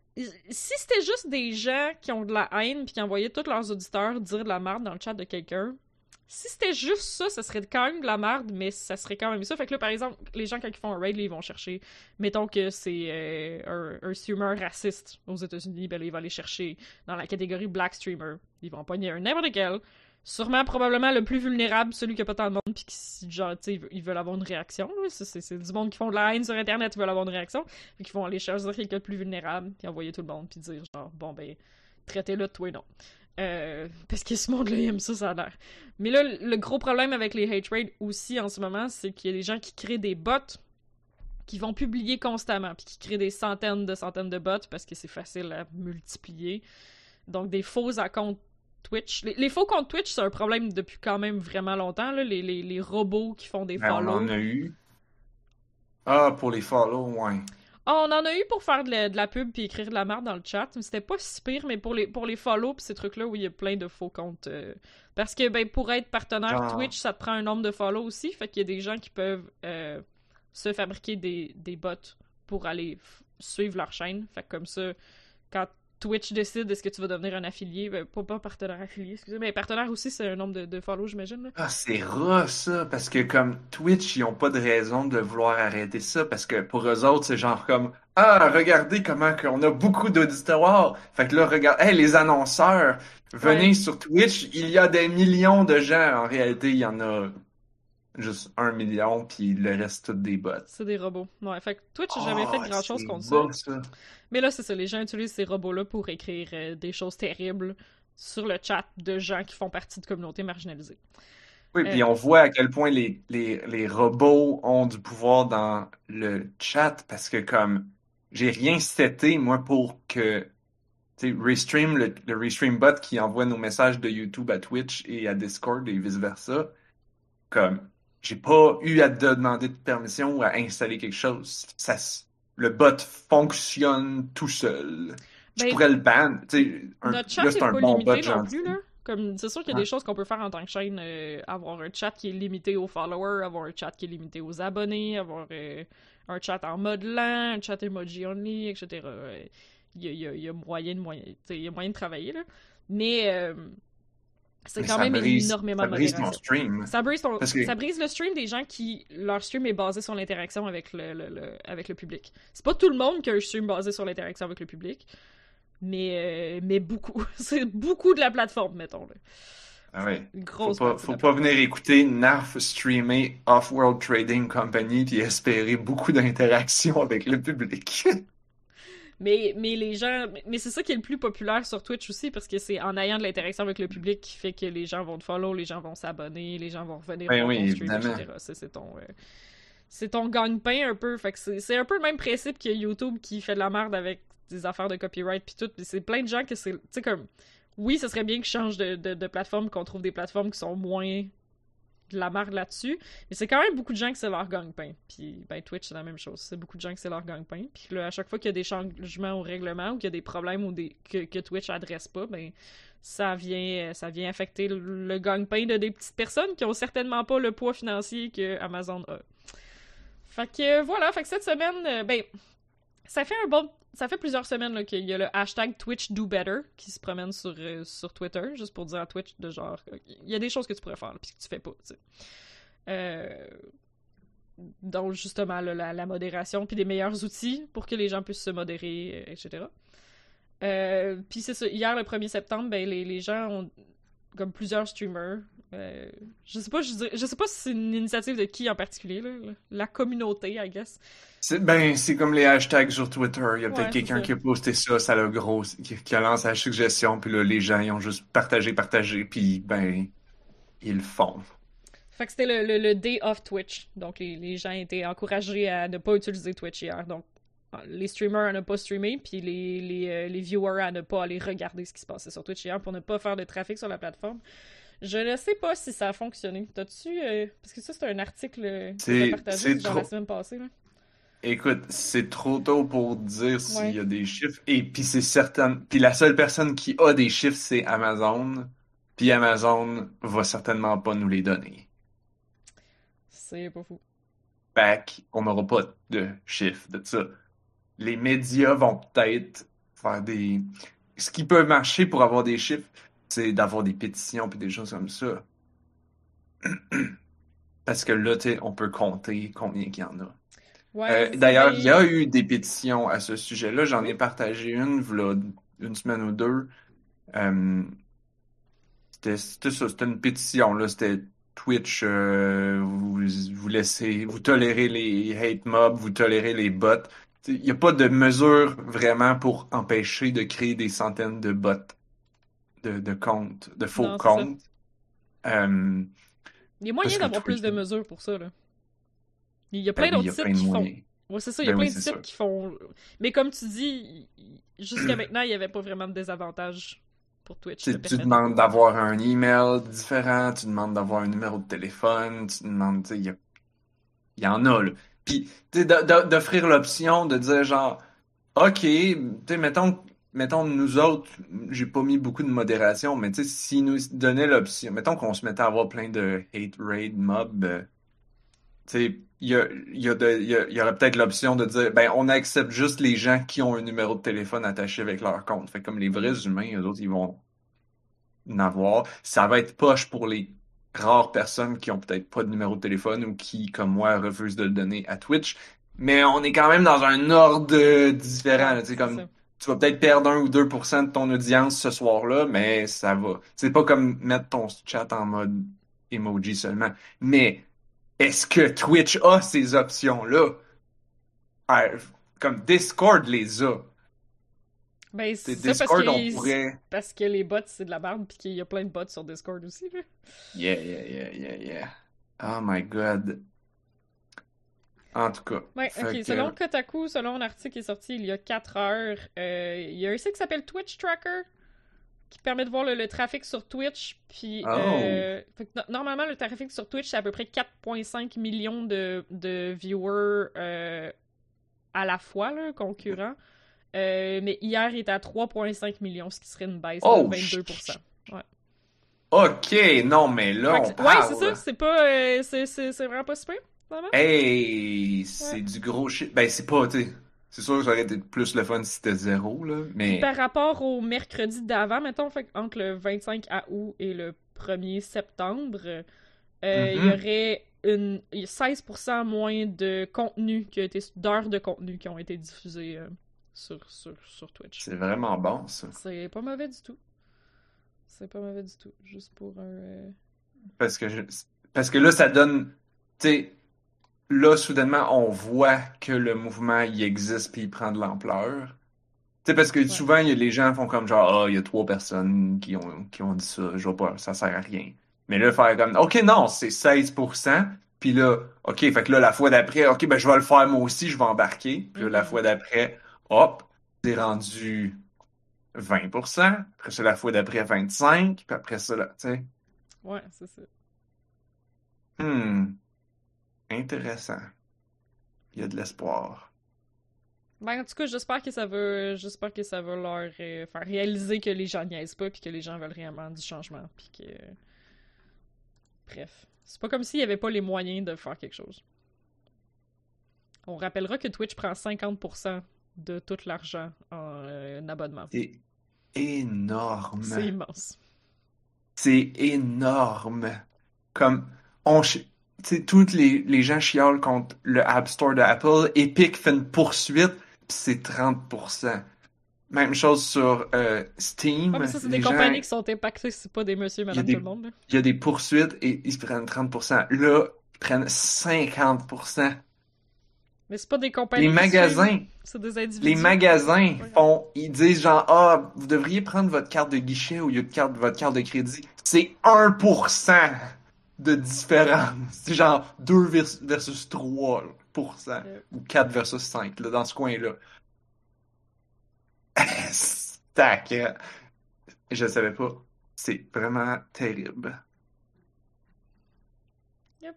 Si c'était juste des gens qui ont de la haine puis qui envoyaient tous leurs auditeurs dire de la merde dans le chat de quelqu'un, si c'était juste ça, ça serait quand même de la merde, mais ça serait quand même ça. Fait que là, par exemple, les gens, quand ils font un raid, là, ils vont chercher, mettons que c'est euh, un, un streamer raciste aux États-Unis, ben là, ils vont aller chercher dans la catégorie Black Streamer. Ils vont pogner un n'importe quel. Sûrement, probablement, le plus vulnérable, celui qui a pas tant de monde, pis qui, genre, tu sais, ils veulent avoir une réaction, là. C'est, c'est, c'est du monde qui font de la haine sur Internet, ils veulent avoir une réaction. Fait qu'ils vont aller choisir quelqu'un de plus vulnérable, puis envoyer tout le monde, puis dire, genre, bon, ben, traitez-le de toi, non. Euh, parce que ce monde-là, il aime ça, ça a l'air. Mais là, le gros problème avec les hate raids aussi, en ce moment, c'est qu'il y a des gens qui créent des bots qui vont publier constamment, puis qui créent des centaines de centaines de bots, parce que c'est facile à multiplier. Donc, des faux comptes Twitch. Les, les faux comptes Twitch, c'est un problème depuis quand même vraiment longtemps, là. Les, les, les robots qui font des Ben, on follow. en a eu. Ah, pour les follow, ouais. Ah, on en a eu pour faire de la, de la pub puis écrire de la merde dans le chat. Mais c'était pas si pire, mais pour les, pour les follow pis ces trucs-là où il y a plein de faux comptes. euh, Parce que, ben, pour être partenaire Genre. Twitch, ça te prend un nombre de follow aussi. Fait qu'il y a des gens qui peuvent euh, se fabriquer des, des bots pour aller f- suivre leur chaîne. Fait que comme ça, quand Twitch décide est-ce que tu vas devenir un affilié, ben, pas, pas partenaire affilié, excusez, mais partenaire aussi, c'est un nombre de, de follow, j'imagine, là. Ah, c'est ras, ça, parce que comme Twitch, ils ont pas de raison de vouloir arrêter ça, parce que pour eux autres, c'est genre comme, ah, regardez comment qu'on a beaucoup d'auditoires. Fait que là, regarde, hey, les annonceurs, venez Ouais. sur Twitch, il y a des millions de gens. En réalité, il y en a juste un million, puis le reste, tout des bots. C'est des robots. Ouais, fait que Twitch a jamais fait Ah, grand-chose c'est contre ça. bas, ça. Mais là, c'est ça, les gens utilisent ces robots-là pour écrire euh, des choses terribles sur le chat de gens qui font partie de communautés marginalisées. Oui, Euh, puis on voit à quel point les, les, les robots ont du pouvoir dans le chat, parce que comme j'ai rien seté, moi, pour que tu sais, Restream, le, le Restream bot qui envoie nos messages de YouTube à Twitch et à Discord et vice-versa, comme j'ai pas eu à te demander de permission ou à installer quelque chose. Ça, s- le bot fonctionne tout seul. Je ben, pourrais le ban. Tu sais, un- notre chat là, est c'est un pas bon limité bot non gentil. plus, là. Comme, c'est sûr qu'il y a Ouais. des choses qu'on peut faire en tant que chaîne, euh, avoir un chat qui est limité aux followers, avoir un chat qui est limité aux abonnés, avoir euh, un chat en mode lent, un chat emoji only, et cetera. Euh, Il y a, il y a- il y a moyen de moyen, tu sais, il y a moyen de travailler, là. Mais euh, c'est Mais quand ça même brise, énormément ça de brise ton modération. stream. Ça brise, ton- Parce que ça brise le stream des gens qui... Leur stream est basé sur l'interaction avec le, le- le- avec le public. C'est pas tout le monde qui a un stream basé sur l'interaction avec le public, mais, euh, mais beaucoup. C'est beaucoup de la plateforme, mettons. Là. Ah ouais. Une Faut grosse pas, partie de faut la pas plateforme. venir écouter Narf streamer Off-World Trading Company puis espérer beaucoup d'interactions avec le public. Mais, mais les gens. Mais c'est ça qui est le plus populaire sur Twitch aussi, parce que c'est en ayant de l'interaction avec le public qui fait que les gens vont te follow, les gens vont s'abonner, les gens vont revenir Ben voir oui, ton stream, évidemment. et cetera. C'est c'est ton. euh, c'est ton gagne-pain un peu. Fait que c'est c'est un peu le même principe que YouTube qui fait de la merde avec des affaires de copyright pis tout. Pis c'est plein de gens que c'est. Tu sais, comme. Oui, ce serait bien qu'ils changent de, de, de plateforme, qu'on trouve des plateformes qui sont moins de la merde là-dessus. Mais c'est quand même beaucoup de gens que c'est leur gagne-pain. Puis, ben, Twitch, c'est la même chose. C'est beaucoup de gens que c'est leur gagne-pain. Puis là, à chaque fois qu'il y a des changements au règlement ou qu'il y a des problèmes ou des... que, que Twitch adresse pas, ben, ça vient, ça vient affecter le, le gagne-pain de des petites personnes qui ont certainement pas le poids financier que Amazon a. Fait que, voilà. Fait que cette semaine, euh, ben, ça fait un bon... Ça fait plusieurs semaines là, qu'il y a le hashtag TwitchDoBetter qui se promène sur, euh, sur Twitter, juste pour dire à Twitch de genre, il y a des choses que tu pourrais faire, puis que tu fais pas, tu sais. Euh, donc, justement, là, la, la modération, puis des meilleurs outils pour que les gens puissent se modérer, euh, et cetera. Euh, puis c'est ça, hier, le premier septembre, ben, les, les gens ont, comme plusieurs streamers, euh, je sais pas, je, dirais, je sais pas si c'est une initiative de qui en particulier, là, la communauté, I guess. C'est, ben, c'est comme les hashtags sur Twitter. Il y a peut-être Ouais, c'est quelqu'un ça. qui a posté ça, ça l'a gros, qui, qui a lancé la suggestion, puis là, les gens, ils ont juste partagé, partagé, puis ben, ils le font. Fait que c'était le, le, le Day of Twitch. Donc, les, les gens étaient encouragés à ne pas utiliser Twitch hier. Donc, les streamers à ne pas streamer, puis les, les, euh, les viewers à ne pas aller regarder ce qui se passait sur Twitch hier pour ne pas faire de trafic sur la plateforme. Je ne sais pas si ça a fonctionné. T'as-tu... Euh... Parce que ça, c'est un article euh, que t'as C'est, partagé c'est genre la trop, semaine passée, là. écoute, c'est trop tôt pour dire s'il Ouais. y a des chiffres, et puis c'est certain, puis la seule personne qui a des chiffres, c'est Amazon, puis Amazon va certainement pas nous les donner. C'est pas fou. Fait qu'on n'aura pas de chiffres de ça. Les médias vont peut-être faire des... Ce qui peut marcher pour avoir des chiffres, c'est d'avoir des pétitions puis des choses comme ça. Parce que là, tu sais, on peut compter combien qu'il y en a. Ouais, Euh, c'est ça, d'ailleurs, il y ben... a eu des pétitions à ce sujet-là. J'en ai Oui. partagé une, v'là une semaine ou deux. Euh, c'était, c'était ça, c'était une pétition, là. C'était Twitch, euh, vous, vous laissez, vous tolérez les hate mobs, vous tolérez les bots. Il n'y a pas de mesure vraiment pour empêcher de créer des centaines de bots, de, de comptes, de faux Non, c'est ça. comptes. Euh, Il y a parce moyen que d'avoir plus Twitch, de mesures pour ça, là. Il y a plein ben oui, il y d'autres a sites plein de qui font... moyens. Ouais, c'est ça, il y a Ben plein oui, de c'est sites ça. qui font... Mais comme tu dis, jusqu'à maintenant, il n'y avait pas vraiment de désavantage pour Twitch Tu de sais, tu permettre de pas demandes utiliser. d'avoir un email différent, tu demandes d'avoir un numéro de téléphone, tu demandes, tu sais, il y, a- il y en a, là. Puis, tu sais, de- de- d'offrir l'option de dire genre, OK, tu sais, mettons, mettons, nous autres, j'ai pas mis beaucoup de modération, mais tu sais, s'ils nous donnaient l'option, mettons qu'on se mettait à avoir plein de hate raid mob, euh, tu sais, il y a, il y a de- il y a- il y aurait peut-être l'option de dire, ben, on accepte juste les gens qui ont un numéro de téléphone attaché avec leur compte. Fait que comme les vrais Mhm. humains, eux autres, ils vont en avoir. Ça va être poche pour les rares personnes qui ont peut-être pas de numéro de téléphone ou qui, comme moi, refusent de le donner à Twitch. Mais on est quand même dans un ordre euh, différent, Ouais, là. Tu sais, c'est comme ça. tu vas peut-être perdre un ou deux pour cent de ton audience ce soir-là, mais ça va. C'est pas comme mettre ton chat en mode emoji seulement. Mais est-ce que Twitch a ces options-là? Ah, comme Discord les a. Ben, C'est c'est ça parce Discord, on que... pourrait. Parce que les bots, c'est de la merde, puis qu'il y a plein de bots sur Discord aussi, là. Yeah, yeah, yeah, yeah, yeah. Oh my God. En tout cas, Ouais, fait ok. Selon que, Kotaku, selon un article qui est sorti il y a quatre heures, euh, il y a un site qui s'appelle Twitch Tracker qui permet de voir le, le trafic sur Twitch. Puis, oh, euh, fait que no- normalement, le trafic sur Twitch, c'est à peu près quatre virgule cinq millions de, de viewers euh, à la fois, là, concurrents. Euh, mais hier, il était à trois virgule cinq millions, ce qui serait une baisse de oh, vingt-deux pour cent. ch- Ouais. ok, non, mais là, Fait on que- ouais, c'est ça. parle. C'est pas... euh, c'est c'est- c'est vraiment pas super, vraiment. Hey, Ouais. c'est du gros shit. Ben, c'est pas, tu sais, c'est sûr que ça aurait été plus le fun si c'était zéro, là, Puis mais, par rapport au mercredi d'avant, mettons, fait, entre le vingt-cinq août et le premier septembre, euh, il y mhm, aurait une, il y a seize pour cent moins de contenu qui a été, d'heures de contenu qui ont été diffusées euh, sur, sur, sur Twitch. c'est vraiment bon, ça. C'est pas mauvais du tout. C'est pas mauvais du tout. Juste pour un... euh, Parce que, je- parce que là, ça donne, tu sais, là, soudainement, on voit que le mouvement, il existe puis il prend de l'ampleur. Tu sais, parce que Ouais. souvent, il y a- les gens font comme genre, ah, il y a trois personnes qui ont, qui ont dit ça, je vois pas, ça sert à rien. Mais là, faire comme, OK, non, c'est seize pour cent. Puis là, OK, fait que là, la fois d'après, OK, ben, je vais le faire moi aussi, je vais embarquer. Puis là, la Mhm. fois d'après, hop, c'est rendu vingt pour cent. Après ça, la fois d'après, vingt-cinq. Puis après ça, là, tu sais. Ouais, c'est ça. Hmm, intéressant. Il y a de l'espoir. Ben, en tout cas, j'espère que ça va, j'espère que ça va leur euh, faire réaliser que les gens niaisent pas, puis que les gens veulent réellement du changement, puis que... Bref. C'est pas comme s'il y avait pas les moyens de faire quelque chose. On rappellera que Twitch prend cinquante pour cent de tout l'argent en euh, abonnement. C'est énorme. C'est immense. C'est énorme. Comme, on, chi- tu sais, tous les, les gens chiolent contre le App Store d'Apple. Epic fait une poursuite, puis c'est trente pour cent. Même chose sur euh, Steam. Ah, mais ça, c'est Les des gens, compagnies qui sont impactées, c'est pas des monsieur, il y a madame, des, tout le monde. Là. il y a des poursuites et ils se prennent trente pour cent. Là, ils prennent cinquante pour cent. Mais c'est pas des Les compagnies qui suivent, magasins, c'est des les individus. magasins Ouais. font, ils disent genre, ah, vous devriez prendre votre carte de guichet au lieu de carte, votre carte de crédit. C'est un pour cent de différence. C'est genre deux vers- versus trois pour cent. Euh, Ou quatre versus cinq, là, dans ce coin-là. Stack. Je savais pas. C'est vraiment terrible. Yep.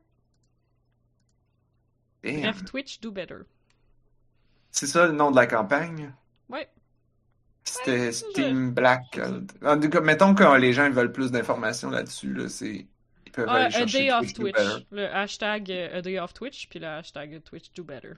Damn. Bref, Twitch, do better. C'est ça le nom de la campagne? Ouais. C'était Ouais, Steam Black. En tout cas, mettons que les gens ils veulent plus d'informations là-dessus, là, c'est... Ils peuvent Ah, aller A chercher Day of Twitch Do Twitch. Better. Le hashtag euh, A Day of Twitch, puis le hashtag Twitch Do Better.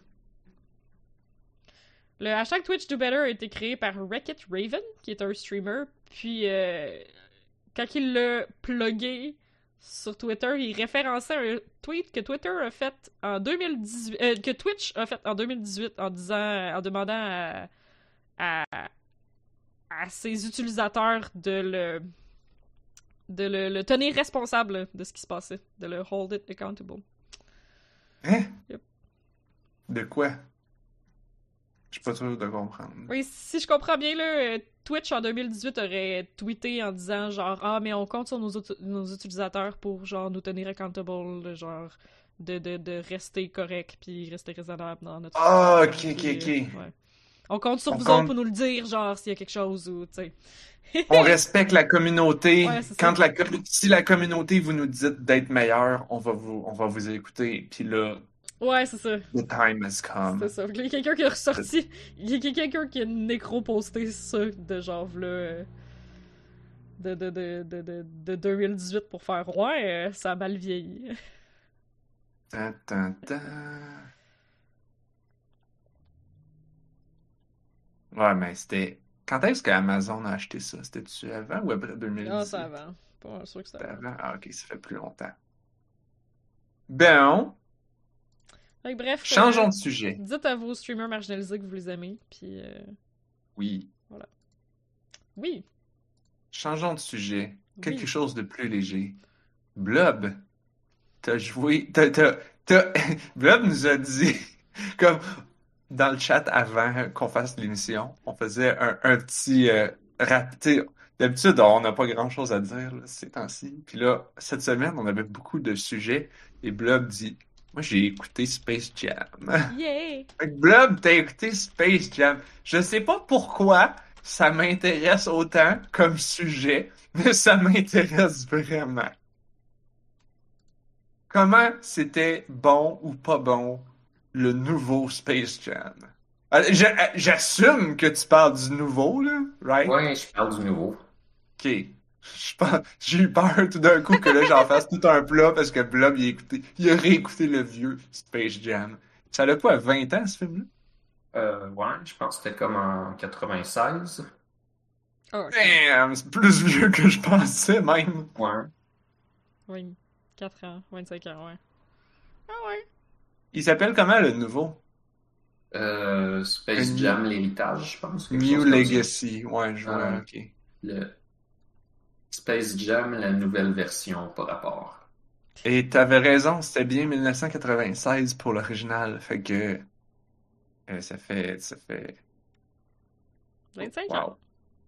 Le hashtag Twitch Do Better a été créé par Wreck-It Raven, qui est un streamer. Puis, euh, quand il l'a plugué sur Twitter, il référençait un tweet que Twitter a fait en deux mille dix-huit, euh, que Twitch a fait en deux mille dix-huit en disant, en demandant à, à, à ses utilisateurs de le de le, le tenir responsable de ce qui se passait, de le hold it accountable. Hein? Yep. De quoi? Je suis pas sûr de comprendre. Oui, si je comprends bien, là, Twitch en deux mille dix-huit aurait tweeté en disant genre « Ah, mais on compte sur nos, nos utilisateurs pour genre nous tenir accountable, genre de, de, de rester correct puis rester raisonnable dans notre... Ah, ok, puis, ok, ok. euh, ouais. On compte sur On vous compte- autres pour nous le dire, genre, s'il y a quelque chose ou, tu sais. On respecte la communauté. Ouais, c'est Quand ça. la com- si la communauté vous nous dites d'être meilleur, on va vous, on va vous écouter. Puis là, Ouais, c'est ça. the time has come. C'est ça. Il y a quelqu'un qui a ressorti. Il y a quelqu'un qui a nécro-posté ça de genre là. euh, De, de, de, de, de, de deux mille dix-huit pour faire ouais, euh, ça a mal vieilli. Tan, tan, tan. Ouais, mais c'était. Quand est-ce qu'Amazon a acheté ça? C'était-tu avant ou après deux mille dix-huit? Ah, c'est avant. Pas sûr que c'est C'était avant. avant? Ah, ok, ça fait plus longtemps. Bon, Fait que bref. changeons euh, de sujet. Dites à vos streamers marginalisés que vous les aimez, puis euh, Oui, oui. changeons de sujet. Quelque Oui. chose de plus léger. Blob, t'as joué. T'as, t'as, t'as- Blob nous a dit, comme dans le chat avant qu'on fasse l'émission, on faisait un, un petit euh, rap. Tu sais, d'habitude, on n'a pas grand-chose à dire là, ces temps-ci. Puis là, cette semaine, on avait beaucoup de sujets. Et Blob dit, moi, j'ai écouté Space Jam. Yay! Fait que Blob, t'as écouté Space Jam. Je sais pas pourquoi ça m'intéresse autant comme sujet, mais ça m'intéresse vraiment. Comment c'était bon ou pas bon le nouveau Space Jam? Euh, je- euh, J'assume que tu parles du nouveau, là, right? Ouais, je parle du nouveau. Ok. Je pense- J'ai eu peur tout d'un coup que là j'en fasse tout un plat parce que Blob il a écouté, il a réécouté le vieux Space Jam. Ça a quoi, vingt ans ce film-là? Euh, ouais, je pense que c'était comme en quatre-vingt-seize. Ah, ok. Damn, c'est plus vieux que je pensais même. Ouais. Oui. quatre ans, vingt-cinq ans, ouais. Ah ouais. Il s'appelle comment le nouveau? Euh, Space Un Jam, l'héritage, je pense. quelque New chose comme ça. Legacy. Ouais, je vois, Ah. ok. Le... Space Jam, la nouvelle version, par rapport. Et t'avais raison, c'était bien mille neuf cent quatre-vingt-seize pour l'original. Fait que euh, ça fait ça fait vingt-cinq ans. wow.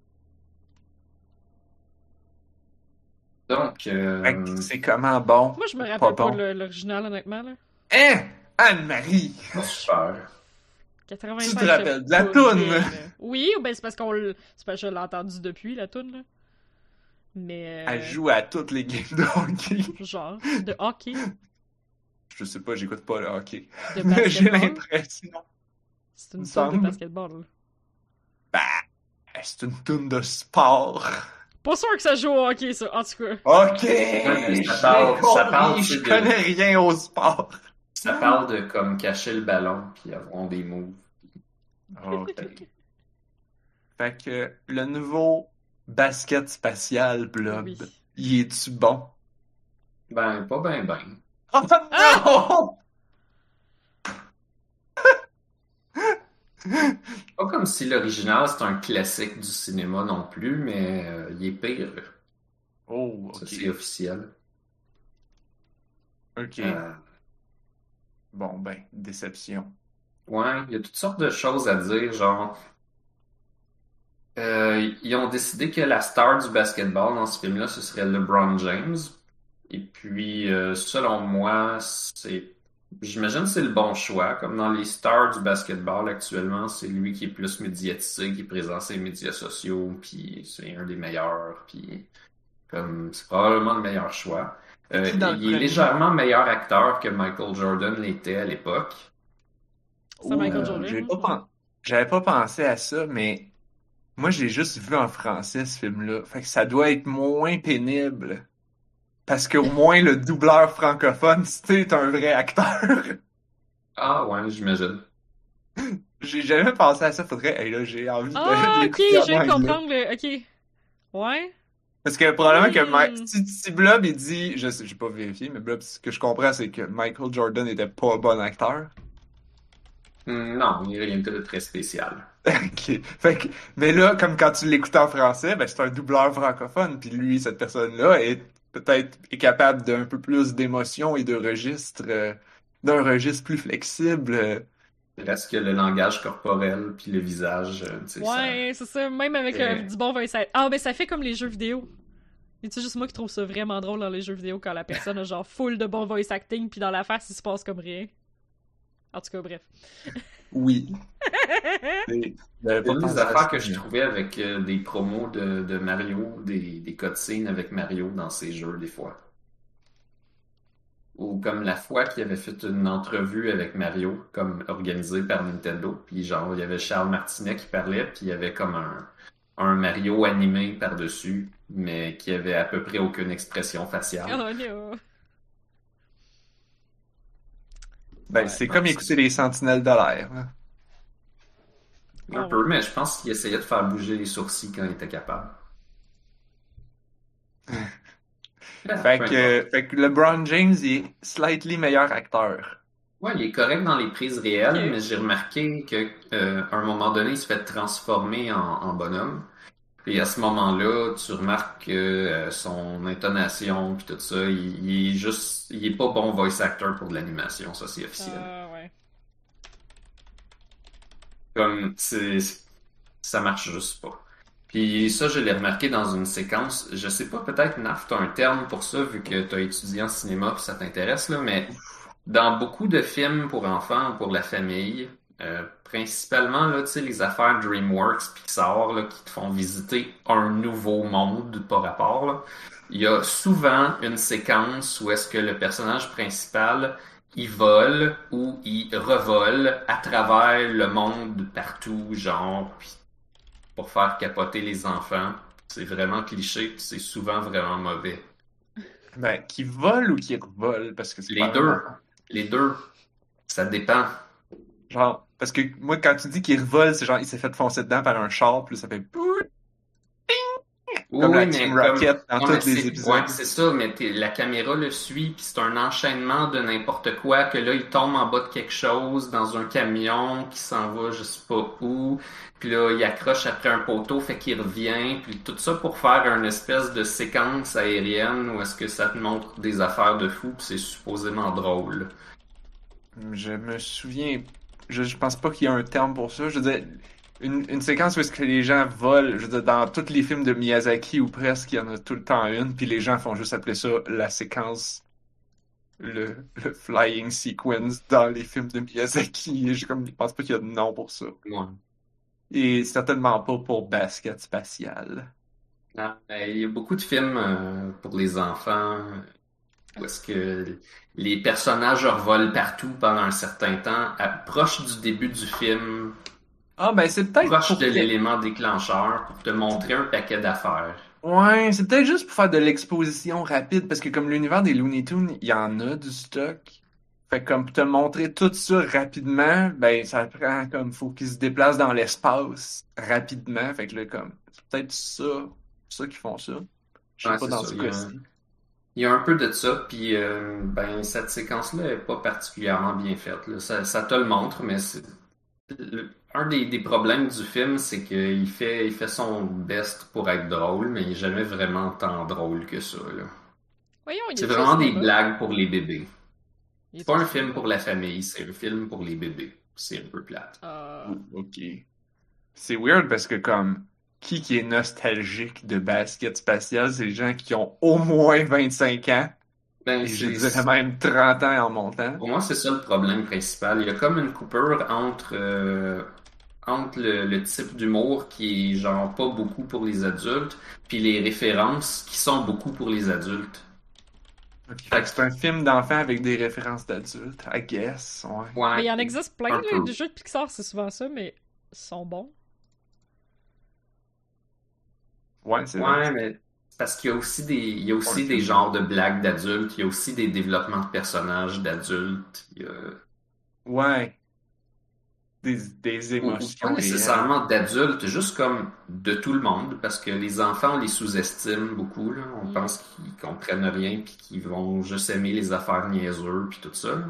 Donc, Fait euh, que c'est comment bon? Moi, je me Pas rappelle pas bon. de l'original, honnêtement, là. Hein? Anne-Marie! super. quatre-vingt-cinq, Tu te je sais rappelles de la pas toune? bien, là. Oui, ben c'est parce qu'on l- c'est parce que je l'ai entendu depuis, la toune, là. Mais, Elle euh, joue à toutes les games de hockey. genre, de hockey, Je sais pas, j'écoute pas le hockey. de Mais j'ai basketball. l'impression. C'est une Il me toune de semble. basketball, là. Bah, c'est une toune de sport. Pas sûr que ça joue au hockey, ça, en tout cas. Ok! mais ça J'ai parle- ça compris, parle, je tu sais, de- connais rien au sport. Ça parle de comme cacher le ballon puis avoir des moves. Ok. Fait que le nouveau basket spatial Blob, Oui. il est-tu bon? Ben, pas ben ben. Oh non! Pas comme si l'original c'est un classique du cinéma non plus, mais euh, il est pire. Oh, Ça, ok. c'est officiel. Ok. Euh, Bon, ben, déception. ouais, il y a toutes sortes de choses à dire, genre. Euh, ils ont décidé que la star du basketball dans ce film-là, ce serait LeBron James. Et puis, euh, selon moi, c'est, j'imagine que c'est le bon choix. Comme dans les stars du basketball actuellement, c'est lui qui est plus médiatisé, qui est présent sur les médias sociaux, puis c'est un des meilleurs, puis comme c'est probablement le meilleur choix. Euh, Qui dans le il est premier? légèrement meilleur acteur que Michael Jordan l'était à l'époque. C'est Michael Ouh, Jordan, j'ai hein, pas ouais. pen- J'avais pas pensé à ça, mais moi, j'ai juste vu en français ce film-là. Fait que ça doit être moins pénible. Parce qu'au moins, le doubleur francophone, c'est un vrai acteur. Ah ouais, j'imagine. J'ai jamais pensé à ça. Faudrait, hey, là, j'ai envie de, Ah, de ok, l'écouter en je viens de anglais. comprendre le. Ok. Ouais. Parce que probablement que Ma- Hmm. si, si Blob, il dit, je sais, j'ai pas vérifié, mais Blob, ce que je comprends, c'est que Michael Jordan était pas un bon acteur. Hmm, Non, il n'y a rien de très spécial. Ok. Fait que, mais là, comme quand tu l'écoutes en français, ben, c'est un doubleur francophone, puis lui, cette personne-là, est peut-être est capable d'un peu plus d'émotion et de registre, euh, d'un registre plus flexible. euh. Il reste que le langage corporel puis le visage, euh, tu sais, ça. Ouais, c'est ça. Même avec Euh, euh, du bon voice act- Ah, ben ça fait comme les jeux vidéo. Et c'est juste moi qui trouve ça vraiment drôle dans les jeux vidéo quand la personne a genre full de bon voice acting, puis dans la face, il se passe comme rien. En tout cas, bref. Oui. Et j'avais pas Une des pensé à affaires ça, que je mais- trouvais avec euh, des promos de, de Mario, des, des cutscenes avec Mario dans ses jeux, des fois. Ou comme la fois qu'il avait fait une entrevue avec Mario, comme organisée par Nintendo, puis genre, il y avait Charles Martinet qui parlait, puis il y avait comme un, un Mario animé par-dessus, mais qui avait à peu près aucune expression faciale. Oh no. Ben, Ouais. c'est Non, comme c'est- écouter les Sentinelles de l'air. hein. Un Oh, peu, ouais. mais je pense qu'il essayait de faire bouger les sourcils quand il était capable. Ah, Fait peu importe. que, fait que LeBron James il est slightly meilleur acteur. Ouais, il est correct dans les prises réelles, Ok. mais j'ai remarqué que euh, à un moment donné, il se fait transformer en, en bonhomme. Et à ce moment-là, tu remarques que euh, son intonation puis tout ça, il, il est juste, il est pas bon voice actor pour de l'animation, ça c'est officiel. Ah, ouais. Comme c'est, ça marche juste pas. Puis ça, je l'ai remarqué dans une séquence. Je sais pas, peut-être Naf, t'as un terme pour ça vu que t'as étudié en cinéma puis ça t'intéresse là, mais dans beaucoup de films pour enfants ou pour la famille, euh, principalement là, tu sais, les affaires DreamWorks, Pixar là, qui te font visiter un nouveau monde par rapport là, il y a souvent une séquence où est-ce que le personnage principal il vole ou il revole à travers le monde partout, genre, puis pour faire capoter les enfants. C'est vraiment cliché, puis c'est souvent vraiment mauvais. Ben, qui vole ou qui revole, parce que c'est Les pas deux, vraiment- les deux, ça dépend. Genre, parce que moi, quand tu dis qu'il revole, c'est genre, il s'est fait foncer dedans par un char, puis là, ça fait... Oui, Comme oui, la mais Team comme... Rocket dans Non, mais tous les c'est épisodes. ouais, c'est ça, mais t'es- la caméra le suit, puis c'est un enchaînement de n'importe quoi, que là, il tombe en bas de quelque chose, dans un camion, qui s'en va je sais pas où, puis là, il accroche après un poteau, fait qu'il revient, puis tout ça pour faire une espèce de séquence aérienne où est-ce que ça te montre des affaires de fou, puis c'est supposément drôle. Je me souviens, je, je pense pas qu'il y a un terme pour ça. Je veux dire, une, une séquence où est-ce que les gens volent, je veux dire, dans tous les films de Miyazaki ou presque, il y en a tout le temps une, puis les gens font juste appeler ça la séquence, le, le flying sequence dans les films de Miyazaki. Je comme, je pense pas qu'il y a de nom pour ça. Ouais. Et certainement pas pour Basket Spatial. Non, mais il y a beaucoup de films euh, pour les enfants où est-ce que les personnages revolent partout pendant un certain temps, à- proche du début du film, Ah, ben c'est peut-être proche pour de que... l'élément déclencheur pour te montrer un paquet d'affaires. Ouais, c'est peut-être juste pour faire de l'exposition rapide, parce que comme l'univers des Looney Tunes, il y en a du stock. Fait que comme pour te montrer tout ça rapidement, ben ça prend comme faut qu'ils se déplacent dans l'espace rapidement. Fait que là, comme c'est peut-être ça, ça qu'ils font ça. Je sais Ouais, pas c'est dans ça. ce Il y a, cas-ci. il y a un peu de ça, puis euh, ben cette séquence-là est pas particulièrement bien faite, là. Ça, ça te le montre, mais c'est le- un des, des problèmes du film, c'est qu'il fait, il fait son best pour être drôle, mais il est jamais vraiment tant drôle que ça, là. Voyons, il C'est est au vraiment des cinéma. blagues pour les bébés. Il C'est est pas au un film cinéma. pour la famille, c'est un film pour les bébés. C'est un peu plate. Ah. Oh, ok. C'est weird parce que comme qui qui est nostalgique de basket spatial, c'est les gens qui ont au moins vingt-cinq ans Ben, et je c'est, dirais même trente ans en montant. pour moi, c'est ça le problème principal. Il y a comme une coupure entre, euh, entre le, le type d'humour qui est genre pas beaucoup pour les adultes, puis les références qui sont beaucoup pour les adultes. Ok, fait que c'est un film d'enfants avec des références d'adultes, I guess. Ouais. Ouais, Mais il y en existe plein, un là, peu. des jeux de Pixar, c'est souvent ça, mais ils sont bons. Ouais, c'est vrai. Ouais, mais c'est parce qu'il y a aussi des, il y a aussi Ouais, des c'est genres de blagues d'adultes, il y a aussi des développements de personnages d'adultes, il y a... Ouais. Des, des ou, ou pas émotions réelles. nécessairement d'adultes, juste comme de tout le monde, parce que les enfants, on les sous-estime beaucoup, là. On Mm. pense qu'ils comprennent rien, puis qu'ils vont juste aimer les affaires niaiseuses, puis tout ça, là.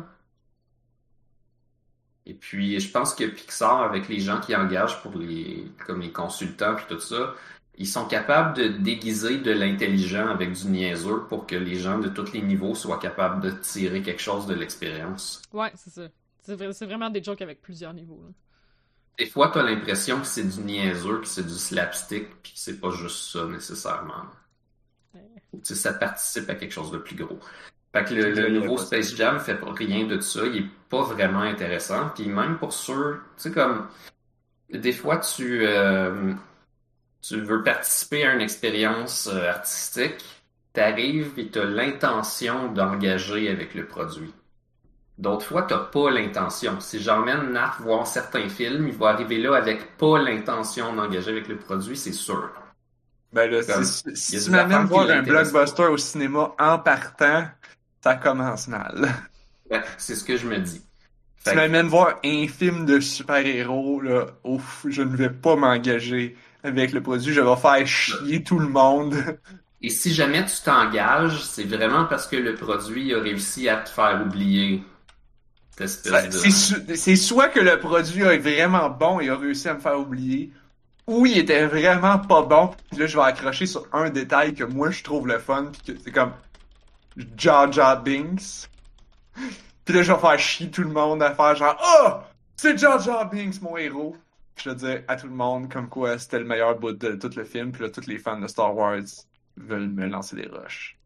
Et puis, je pense que Pixar, avec les gens qui engagent pour les, comme les consultants, puis tout ça, ils sont capables de déguiser de l'intelligent avec du niaiseux pour que les gens de tous les niveaux soient capables de tirer quelque chose de l'expérience. Ouais, c'est ça. C'est vrai- c'est vraiment des jokes avec plusieurs niveaux, là. Des fois, t'as l'impression que c'est du niaiseux, que c'est du slapstick, puis que c'est pas juste ça nécessairement. Ouais. Tu sais, ça participe à quelque chose de plus gros. Fait que le, Tu le dirais nouveau pas ça. Space Jam fait pas rien de ça, il est pas vraiment intéressant, puis même pour ceux, tu sais comme, des fois tu, euh, tu veux participer à une expérience euh, artistique, t'arrives et t'as l'intention d'engager avec le produit. D'autres fois, t'as pas l'intention. Si j'emmène Nat voir certains films, il va arriver là avec pas l'intention d'engager avec le produit, c'est sûr. Ben là, Comme, si, il y a si des tu m'amènes affaires qui voir un l'intéressent pas. blockbuster au cinéma en partant, ça commence mal. Ouais, c'est ce que je me dis. Si Fait tu que, m'amènes voir un film de super-héros, là, ouf, je ne vais pas m'engager avec le produit, je vais faire chier tout le monde. et si jamais tu t'engages, c'est vraiment parce que le produit a réussi à te faire oublier cette Ça- espèce C'est de... so- c'est soit que le produit est vraiment bon et a réussi à me faire oublier, ou il était vraiment pas bon, puis là je vais accrocher sur un détail que moi je trouve le fun, puis que c'est comme Jar Jar Binks. Puis là je vais faire chier tout le monde à faire genre oh c'est Jar Jar Binks mon héros. Puis je vais dire à tout le monde comme quoi c'était le meilleur bout de tout le film, puis là tous les fans de Star Wars veulent me lancer des roches.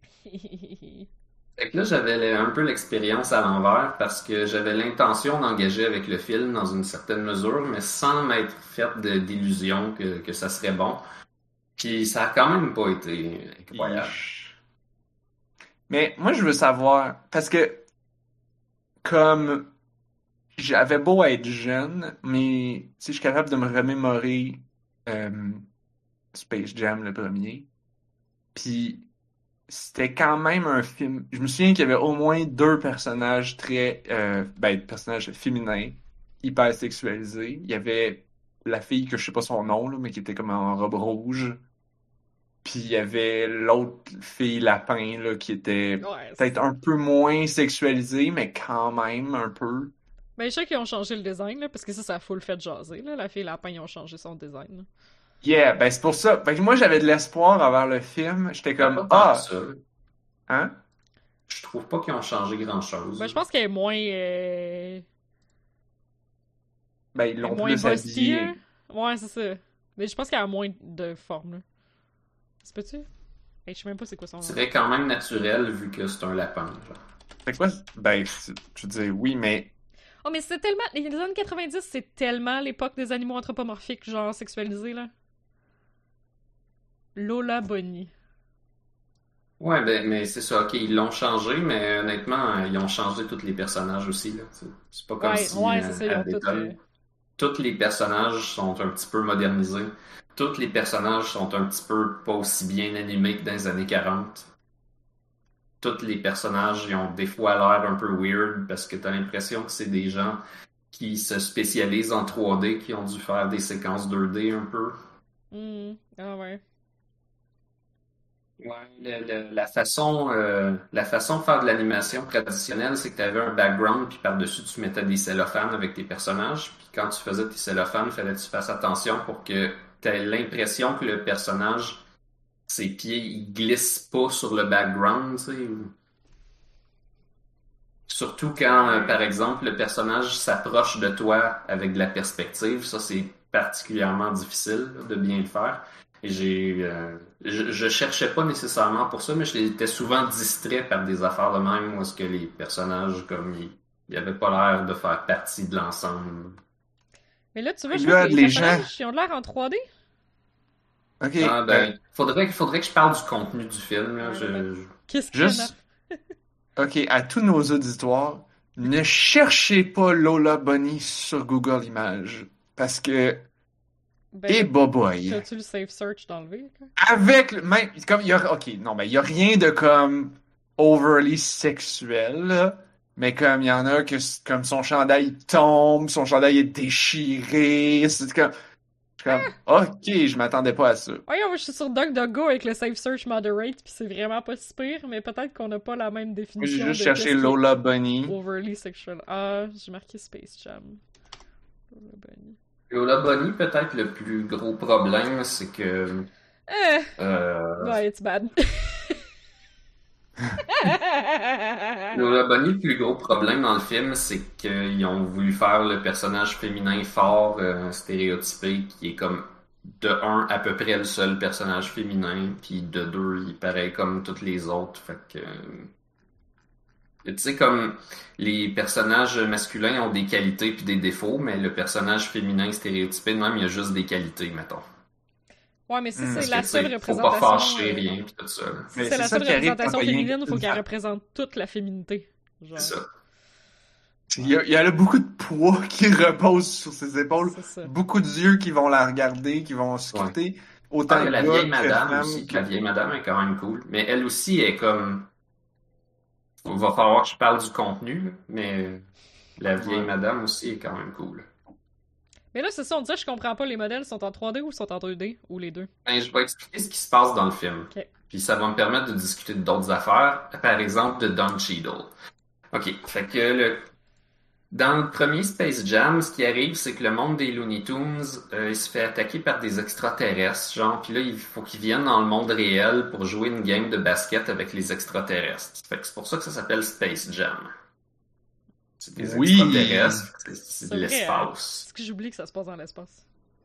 Fait que là, j'avais le- un peu l'expérience à l'envers parce que j'avais l'intention d'engager avec le film dans une certaine mesure, mais sans m'être fait de- d'illusion que, que ça serait bon. Puis ça a quand même pas été incroyable. Ish. Mais moi je veux savoir parce que comme j'avais beau être jeune, mais tu sais, je suis capable de me remémorer euh, Space Jam le premier. Puis c'était quand même un film. Je me souviens qu'il y avait au moins deux personnages très, euh, ben, personnages féminins, hyper sexualisés. Il y avait la fille que je sais pas son nom là, mais qui était comme en robe rouge. Puis il y avait l'autre fille lapin là, qui était Ouais. peut-être c'est- un peu moins sexualisée, mais quand même un peu. Ben, je sais qu'ils ont changé le design, là, parce que ça, ça a full fait jaser, là. La fille lapin, ils ont changé son design, là. Yeah, ben c'est pour ça. Fait que moi j'avais de l'espoir envers le film. J'étais Pas pas comme tant que ah, ça. hein? Je trouve pas qu'ils ont changé grand-chose. Ben, je pense qu'elle est moins... euh, Ben ils Elle est l'ont moins plus busty, habillé. là. Ouais, c'est ça. Mais je pense qu'elle a moins de forme, là. C'est peux-tu? Hey, je sais même pas c'est quoi son nom. C'est quand même naturel vu que c'est un lapin. Genre. Fait que quoi? Ben c'est- je veux dire oui, mais Oh, mais c'est tellement... Les années quatre-vingt-dix, c'est tellement l'époque des animaux anthropomorphiques, genre sexualisés, là. Lola Bunny. Ouais, ben, mais c'est ça, ok, ils l'ont changé, mais honnêtement, euh, ils ont changé tous les personnages aussi, là. C'est c'est pas comme Ouais, si ouais, euh, c'est ça, ils à ont tout... Dayton, euh, tous les personnages sont un petit peu modernisés. Tous les personnages sont un petit peu pas aussi bien animés que dans les années quarante. Tous les personnages, ils ont des fois l'air un peu weird parce que t'as l'impression que c'est des gens qui se spécialisent en trois D, qui ont dû faire des séquences deux D un peu. hmm, Ah ouais. Ouais, le- le- la façon, euh, la façon de faire de l'animation traditionnelle, c'est que tu avais un background, puis par-dessus, tu mettais des cellophanes avec tes personnages. Puis quand tu faisais tes cellophanes, il fallait que tu fasses attention pour que tu aies l'impression que le personnage, ses pieds, ils glissent pas sur le background, tu sais. ou- Surtout quand, euh, par exemple, le personnage s'approche de toi avec de la perspective. Ça, c'est particulièrement difficile là, de bien le faire. Et j'ai, euh, je, je cherchais pas nécessairement pour ça, mais j'étais souvent distrait par des affaires de même où est-ce que les personnages, comme, ils, ils avaient pas l'air de faire partie de l'ensemble. Mais là, tu vois, je vois que regarde les les gens. personnages, ils ont l'air en trois D. ok. Ah, euh, ben, faudrait, faudrait que je parle du contenu du film, là. Ouais, Je, ben, je- Qu'est-ce qu'il y en a? juste ok à tous nos auditoires, ne cherchez pas Lola Bunny sur Google Images parce que Ben, et t'as- boboy. t'as-tu le safe search d'enlever, quoi? Avec le même comme il y a ok non mais il y a rien de comme overly sexuel là, mais comme il y en a que c'est comme son chandail il tombe, son chandail est déchiré, c'est comme je suis comme ok je m'attendais pas à ça. Ouais, moi, je suis sur DuckDuckGo avec le safe search moderate, puis c'est vraiment pas si pire, mais peut-être qu'on n'a pas la même Moi j'ai définition juste de cherché qu'est-ce qui est Lola Bunny. overly sexual. Ah, j'ai marqué Space Jam. Lola Bunny. Lola Bunny, peut-être le plus gros problème, c'est que, Eh, euh, ouais, it's bad. Lola Bunny, le plus gros problème dans le film, c'est qu'ils ont voulu faire le personnage féminin fort, euh, stéréotypé, qui est comme de un à peu près le seul personnage féminin, puis de deux, il paraît comme tous les autres. Fait que, euh, tu sais, comme les personnages masculins ont des qualités puis des défauts, mais le personnage féminin stéréotypé, de même, il y a juste des qualités, mettons. Ouais, mais si Hmm. c'est Parce la que, tu seule sais, faut pas représentation. fâcher euh, rien puis tout ça. là. Si Mais c'est c'est la ça seule qui arrive représentation quand il y a féminine, il faut une qu'elle femme. représente toute la féminité. Genre, C'est ça. Il y a, il y a beaucoup de poids qui repose sur ses épaules, c'est ça. beaucoup d'yeux qui vont la regarder, qui vont scruter, autant Ah, il y a la gars vieille que madame femmes aussi. que- La vieille madame est quand même cool. Mais elle aussi est comme. Il va falloir que je parle du contenu, là, mais la vieille Ouais. madame aussi est quand même cool. Mais là, c'est ça, on dirait que je comprends pas, les modèles sont en trois D ou sont en deux D, ou les deux. Ben, je vais expliquer ce qui se passe dans le film. Ok. Puis ça va me permettre de discuter d'autres affaires, par exemple de Don Cheadle. Ok, fait que le... dans le premier Space Jam, ce qui arrive, c'est que le monde des Looney Tunes, euh, il se fait attaquer par des extraterrestres, genre, puis là, il faut qu'ils viennent dans le monde réel pour jouer une game de basket avec les extraterrestres. Fait que c'est pour ça que ça s'appelle Space Jam. C'est des Oui. extraterrestres, c'est c'est C'est de vrai, l'espace. Est-ce que j'oublie que ça se passe dans l'espace?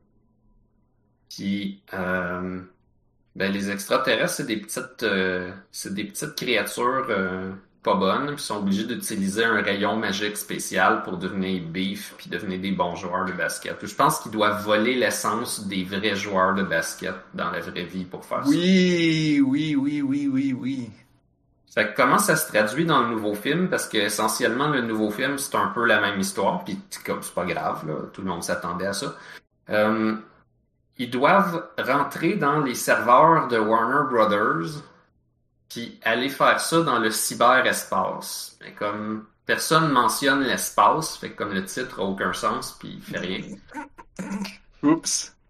Puis, euh, ben, les extraterrestres, c'est des petites, euh, c'est des petites créatures euh, pas bonnes, puis sont obligés d'utiliser un rayon magique spécial pour devenir beef, puis devenir des bons joueurs de basket. Je pense qu'ils doivent voler l'essence des vrais joueurs de basket dans la vraie vie pour faire ça. Oui, oui, oui, oui, oui, oui. Fait que comment ça se traduit dans le nouveau film? Parce que essentiellement, le nouveau film, c'est un peu la même histoire, puis comme c'est pas grave, là, tout le monde s'attendait à ça. Euh, ils doivent rentrer dans les serveurs de Warner Brothers, puis aller faire ça dans le cyberespace. Mais comme personne mentionne l'espace, fait que comme le titre a aucun sens, puis il fait rien. Oups.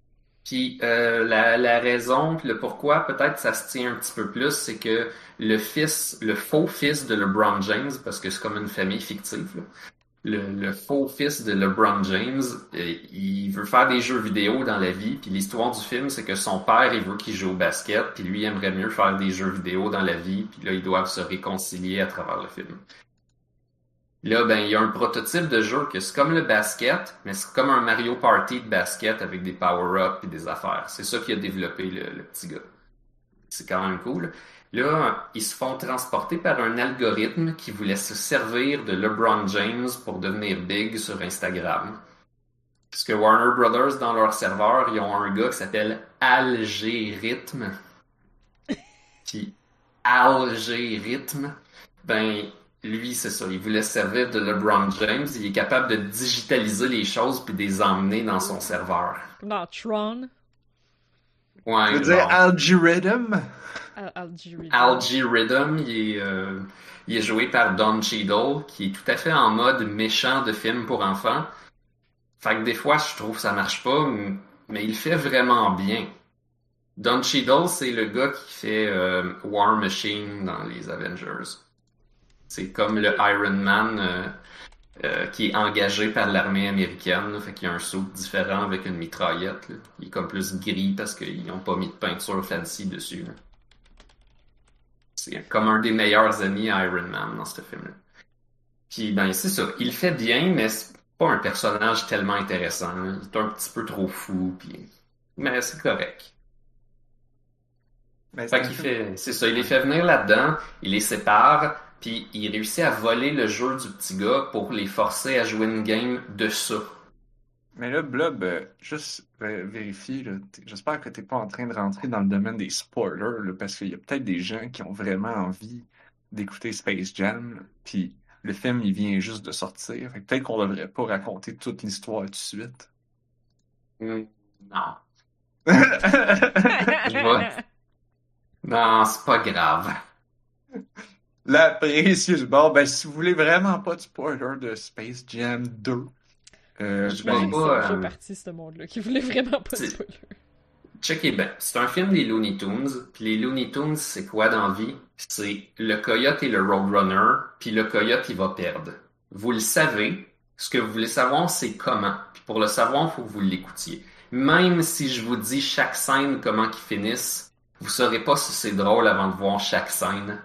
Puis euh, la, la raison, puis le pourquoi, peut-être ça se tient un petit peu plus, c'est que le fils, le faux fils de LeBron James, parce que c'est comme une famille fictive, là, le, le faux fils de LeBron James, euh, il veut faire des jeux vidéo dans la vie, puis l'histoire du film, c'est que son père, il veut qu'il joue au basket, puis lui aimerait mieux faire des jeux vidéo dans la vie, puis là, ils doivent se réconcilier à travers le film. Là, ben, il y a un prototype de jeu que c'est comme le basket, mais c'est comme un Mario Party de basket avec des power-ups et des affaires. C'est ça qu'il a développé, le, le petit gars. C'est quand même cool. Là, ils se font transporter par un algorithme qui voulait se servir de LeBron James pour devenir big sur Instagram. Puisque Warner Brothers, dans leur serveur, ils ont un gars qui s'appelle Algérithme. Puis, Algérithme, ben, lui, c'est ça, il voulait se servir de LeBron James. Il est capable de digitaliser les choses puis de les emmener dans son serveur. Comme dans Tron. Ouais, Je veux genre, dire Algorithm. Al- Algérie. Algérithme, il est, euh, il est joué par Don Cheadle, qui est tout à fait en mode méchant de film pour enfants. Fait que des fois, je trouve que ça marche pas, m- mais il fait vraiment bien. Don Cheadle, c'est le gars qui fait euh, War Machine dans les Avengers. C'est comme le Iron Man euh, euh, qui est engagé par l'armée américaine, là, fait qu'il y a un saut différent avec une mitraillette, là. Il est comme plus gris parce qu'ils n'ont pas mis de peinture fancy dessus, là. C'est comme un des meilleurs amis à Iron Man dans ce film-là. Puis ben c'est ça, il le fait bien, mais c'est pas un personnage tellement intéressant, là. Il est un petit peu trop fou, puis mais c'est correct. Mais Fait c'est un qu'il film. fait, c'est ça, il les fait venir là-dedans, il les sépare, puis il réussit à voler le jeu du petit gars pour les forcer à jouer une game de ça. Mais là, Blob, euh, juste vé- vérifier, là, t'es- j'espère que t'es pas en train de rentrer dans le domaine des spoilers, là, parce qu'il y a peut-être des gens qui ont vraiment envie d'écouter Space Jam, là, puis le film, il vient juste de sortir. Fait que peut-être qu'on devrait pas raconter toute l'histoire tout de suite. Hmm, non. Je vois. Non, c'est pas grave. La précieuse. Bon, ben, si vous voulez vraiment pas de spoiler de Space Jam deux, euh, Je ben, vois pas. Ça fait euh, partie ce monde-là qui voulait vraiment pas de c'est- spoiler. Checkez bien. C'est un film des Looney Tunes. Puis les Looney Tunes, c'est quoi dans la vie? C'est le coyote et le roadrunner. Puis le coyote, il va perdre. Vous le savez. Ce que vous voulez savoir, c'est comment. Puis pour le savoir, il faut que vous l'écoutiez. Même si je vous dis chaque scène, comment qu'ils finissent, vous saurez pas si c'est drôle avant de voir chaque scène.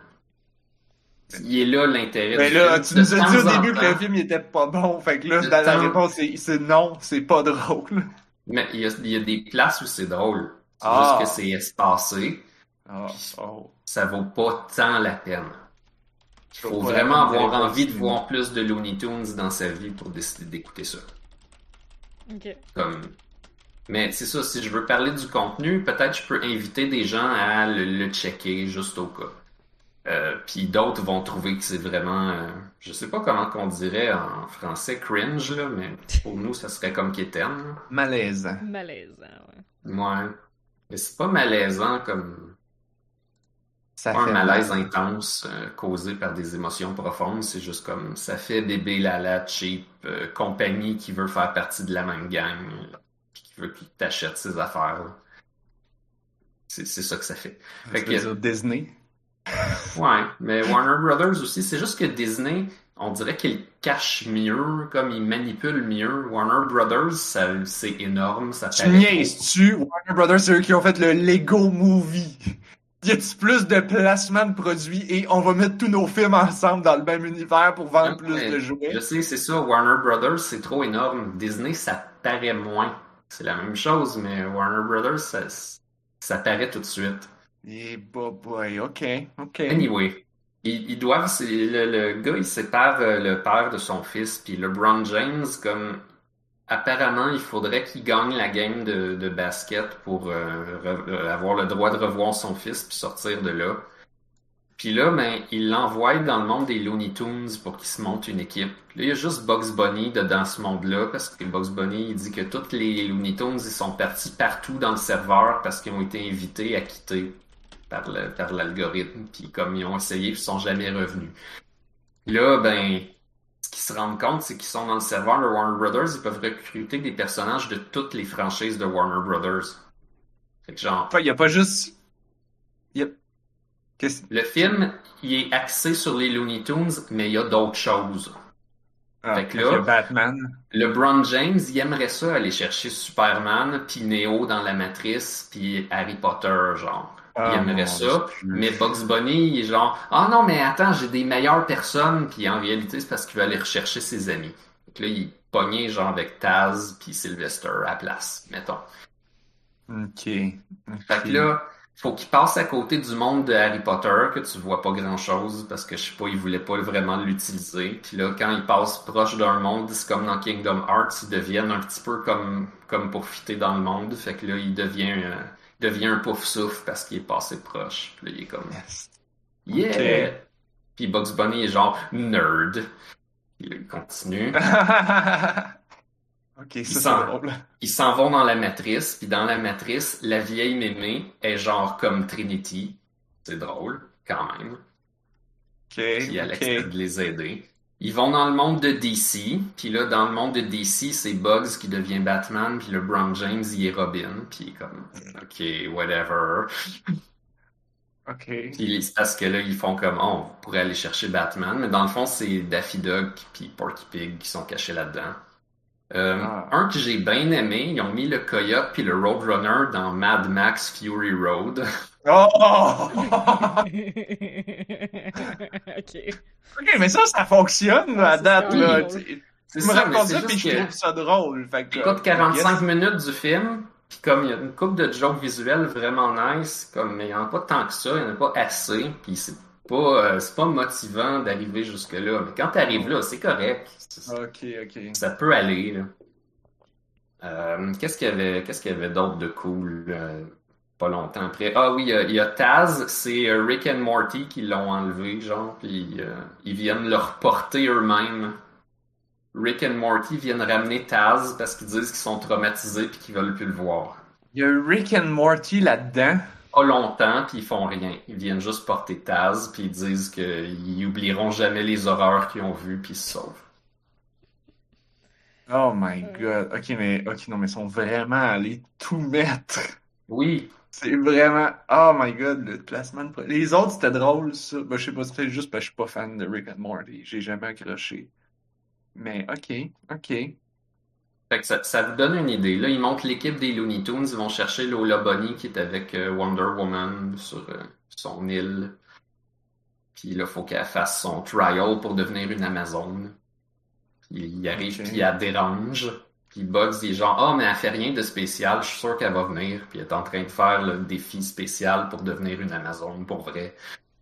Il est là l'intérêt ben du là, film. tu De nous as dit au temps en début que temps- le film il était pas bon, fait que là, De dans la temps- réponse, c'est c'est non, c'est pas drôle. Mais il y a, il y a des places où c'est drôle. C'est Ah. juste que c'est espacé. Oh, oh. Ça vaut pas tant la peine. Il Je faut vois pas vraiment la peine avoir d'aller envie de voir voir plus de Looney Tunes dans sa vie pour décider d'écouter ça. Ok. Comme... Mais c'est ça, si je veux parler du contenu, peut-être je peux inviter des gens à le, le checker juste au cas. Euh, puis d'autres vont trouver que c'est vraiment, euh, je sais pas comment qu'on dirait en français, cringe, là, mais pour nous, ça serait comme quétaine. Malaisant. Malaisant, ouais. Ouais. Mais c'est pas malaisant comme Ça pas un fait malaise mal. intense euh, causé par des émotions profondes, c'est juste comme ça fait bébé lala cheap, euh, compagnie qui veut faire partie de la même gang, euh, puis qui veut qu'il t'achète ses affaires, là. C'est c'est ça que ça fait. Fait Tu veux que- dire Disney? Ouais, mais Warner Brothers aussi, c'est juste que Disney, on dirait qu'ils cachent mieux, comme ils manipulent mieux. Warner Brothers, ça, c'est énorme, ça Tu paraît niaises-tu? Warner Brothers, c'est eux qui ont fait le Lego Movie. Y a-tu plus de placement de produits et on va mettre tous nos films ensemble dans le même univers pour vendre trop. plus Ouais, de jouets? Je sais, c'est ça, Warner Brothers, c'est trop énorme. Disney, ça paraît moins. C'est la même chose, mais Warner Brothers, ça, ça paraît tout de suite. Eh, bah, boy, ok, ok. Anyway, ils, ils doivent, c'est- le, le gars, il sépare euh, le père de son fils, puis LeBron James, comme apparemment, il faudrait qu'il gagne la game de, de basket pour euh, re- euh, avoir le droit de revoir son fils puis sortir de là. Puis là, ben, il l'envoie dans le monde des Looney Tunes pour qu'il se monte une équipe. Là, il y a juste Bugs Bunny de- dans ce monde-là, parce que Bugs Bunny, il dit que tous les Looney Tunes, ils sont partis partout dans le serveur parce qu'ils ont été invités à quitter par le, par l'algorithme, puis comme ils ont essayé, ils sont jamais revenus. Là, ben, ce qu'ils se rendent compte, c'est qu'ils sont dans le serveur de Warner Brothers, ils peuvent recruter des personnages de toutes les franchises de Warner Brothers. Fait que genre, Enfin, il y a pas juste... y a- Qu'est-ce... le film, il est axé sur les Looney Tunes, mais il y a d'autres choses. Ah, Fait que fait qu'il y a là, Batman. LeBron James, il aimerait ça aller chercher Superman, puis Neo dans la Matrice, puis Harry Potter, genre. Il Ah, aimerait mon ça, Dieu. mais Bugs Bunny, il est genre, ah non, mais attends, j'ai des meilleures personnes, puis en réalité, c'est parce qu'il veut aller rechercher ses amis. Fait que là, il est pogné, genre, avec Taz, puis Sylvester à la place, mettons. Ok. Fait que là, faut qu'il passe à côté du monde de Harry Potter, que tu vois pas grand-chose, parce que, je sais pas, il voulait pas vraiment l'utiliser. Puis là, quand il passe proche d'un monde, c'est comme dans Kingdom Hearts, ils deviennent un petit peu comme, comme pour fitter dans le monde. Fait que là, il devient, euh, il devient un pouf souffle parce qu'il est passé proche. Puis là, il est comme, Yes. yeah! Ok. Puis Bugs Bunny est genre, nerd. Puis là, il continue. Ok, ça Ils c'est s'en, drôle. ils s'en vont dans la matrice, puis dans la matrice, la vieille mémé est genre comme Trinity. C'est drôle, quand même. Ok, Puis elle accepte ok. de les aider. Ils vont dans le monde de D C, puis là, dans le monde de D C, c'est Bugs qui devient Batman, puis le LeBron James, il est Robin, puis il est comme, ok, whatever. Ok. Puis c'est parce que là, ils font comme, oh, on pourrait aller chercher Batman, mais dans le fond, c'est Daffy Duck puis Porky Pig qui sont cachés là-dedans. Euh, Ah. Un que j'ai bien aimé, ils ont mis le Coyote puis le Roadrunner dans Mad Max Fury Road. Oh! Ok. Ok, mais ça, ça fonctionne là, à c'est date, quand là. même drôle. Tu C'est tu me ça, mais racontes c'est ça, puis juste je que trouve ça drôle. Fait que, écoute quarante-cinq yes. minutes du film, puis comme il y a une couple de jokes visuels vraiment nice, comme mais il n'y en a pas tant que ça, il n'y en a pas assez, puis c'est pas euh, c'est pas motivant d'arriver jusque-là. Mais quand t'arrives là, c'est correct. C'est- Ok, ok. Ça peut aller, là. Euh, qu'est-ce qu'il y avait, qu'est-ce qu'il y avait d'autre de cool, euh, pas longtemps après? Ah oui, il y a, il y a Taz, c'est euh, Rick and Morty qui l'ont enlevé, genre, puis euh, ils viennent le reporter eux-mêmes. Rick and Morty viennent ramener Taz parce qu'ils disent qu'ils sont traumatisés puis qu'ils veulent plus le voir. Il y a Rick and Morty là-dedans. Pas longtemps, puis ils font rien. Ils viennent juste porter Taz, puis ils disent qu'ils oublieront jamais les horreurs qu'ils ont vues, puis ils se sauvent. Oh my Euh, god. Ok, mais, ok, non, mais ils sont vraiment allés tout mettre. Oui, C'est vraiment, oh my god, le placement de... pro- Les autres, c'était drôle, ça. Ben, je sais pas, c'est peut-être juste parce que je suis pas fan de Rick and Morty. J'ai jamais accroché. Mais, ok, ok. fait que ça, ça vous donne une idée. Là, ils montrent l'équipe des Looney Tunes, ils vont chercher Lola Bunny qui est avec euh, Wonder Woman sur euh, son île. Puis là, faut qu'elle fasse son trial pour devenir une Amazone. Puis il arrive, Ok. puis elle dérange. Puis Bugs, il est genre, ah, mais elle fait rien de spécial, je suis sûr qu'elle va venir. Puis elle est en train de faire le défi spécial pour devenir une Amazone, pour vrai.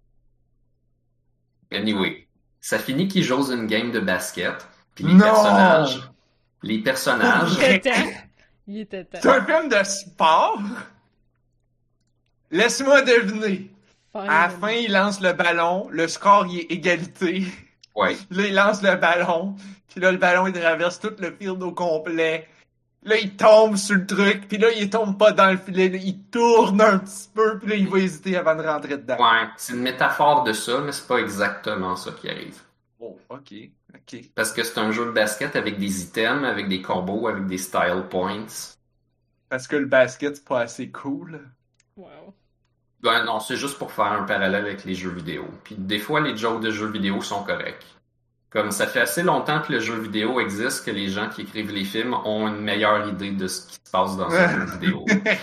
Anyway, ça finit qu'ils jouent une game de basket. Puis les Non! personnages, les personnages, Il était temps. Il était temps. C'est un film de sport? Laisse-moi deviner. À la fin, il lance le ballon, le score, il est égalité. ouais. Là, il lance le ballon, puis là, le ballon, il traverse tout le field au complet. Là, il tombe sur le truc, puis là, il tombe pas dans le filet, là, il tourne un petit peu, puis là, il va hésiter avant de rentrer dedans. Ouais, c'est une métaphore de ça, mais c'est pas exactement ça qui arrive. Oh, ok, ok. Parce que c'est un jeu de basket avec des items, avec des combos, avec des style points. Parce que le basket, c'est pas assez cool. Wow. Ben non, c'est juste pour faire un parallèle avec les jeux vidéo. Puis des fois, les jokes de jeux vidéo sont corrects. Comme ça fait assez longtemps que le jeu vidéo existe que les gens qui écrivent les films ont une meilleure idée de ce qui se passe dans un jeu vidéo.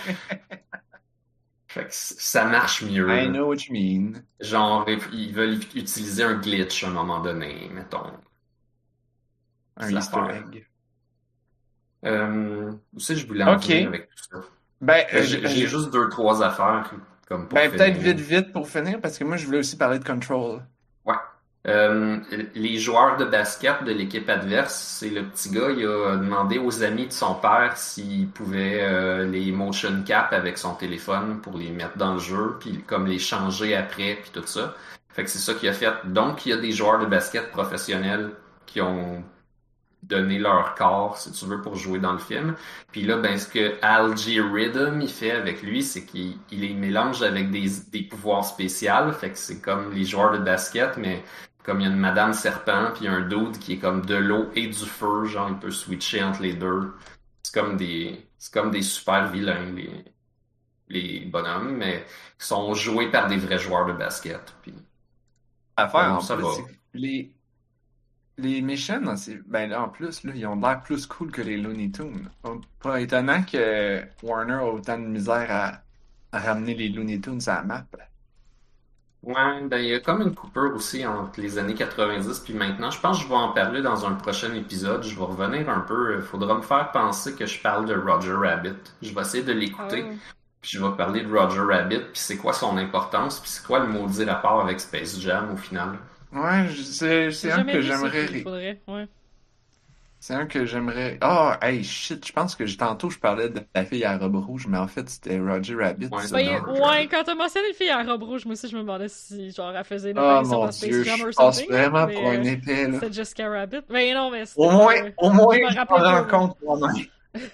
Fait que c- ça marche mieux. I know what you mean. Genre, ils veulent utiliser un glitch à un moment donné, mettons. Un C'est easter l'affaire. egg. Euh, où c'est que je voulais en Ok. venir avec tout ça? Ben, Euh, euh, J'ai je- j'ai juste deux, trois affaires comme pour ben peut-être finir. vite, vite pour finir, parce que moi, je voulais aussi parler de Control. Ouais. Euh, les joueurs de basket de l'équipe adverse, c'est le petit gars, il a demandé aux amis de son père s'il pouvait euh, les motion cap avec son téléphone pour les mettre dans le jeu, puis comme les changer après, puis tout ça. Fait que c'est ça qu'il a fait. Donc, il y a des joueurs de basket professionnels qui ont donné leur corps, si tu veux, pour jouer dans le film. Puis là, ben, ce que Algae Rhythm, il fait avec lui, c'est qu'il il les mélange avec des, des pouvoirs spéciaux. Fait que c'est comme les joueurs de basket, mais comme il y a une Madame Serpent, puis un dude qui est comme de l'eau et du feu, genre, il peut switcher entre les deux. C'est comme des, c'est comme des super vilains, les, les bonhommes, mais qui sont joués par des vrais joueurs de basket. Puis, Affaire bon, en ça plus, va. c'est que les, les méchants, dans ces- ben là, en plus, là, ils ont l'air plus cool que les Looney Tunes. Pas, pas étonnant que Warner a autant de misère à, à ramener les Looney Tunes à la map. Ouais, ben il y a comme une coupure aussi entre les années quatre-vingt-dix puis maintenant. Je pense que je vais en parler dans un prochain épisode. Je vais revenir un peu. Il faudra me faire penser que je parle de Roger Rabbit. Je vais essayer de l'écouter, Oh. puis je vais parler de Roger Rabbit, puis c'est quoi son importance, puis c'est quoi le maudit rapport avec Space Jam au final. Ouais, je- c'est c'est J'ai un jamais que vu ça, j'aimerais. puis il faudrait. Ouais. C'est un que j'aimerais. Oh, hey, shit, je pense que j- tantôt je parlais de la fille à robe rouge, mais en fait c'était Roger Rabbit, Ouais, ça, c'est Ben, non? Roger ouais, Rabbit. quand t'as mentionné une fille à robe rouge, moi aussi, je me demandais si, genre, elle faisait une Oh apparition mon dans Space Dieu, Jam je or passe something, là, vraiment pour un mais euh, épais, là. c'était Jessica Rabbit. Ben non, mais c'était Au pas... moins, euh, au moins, je me je m'en rappelais pas, rends là. compte moi-même.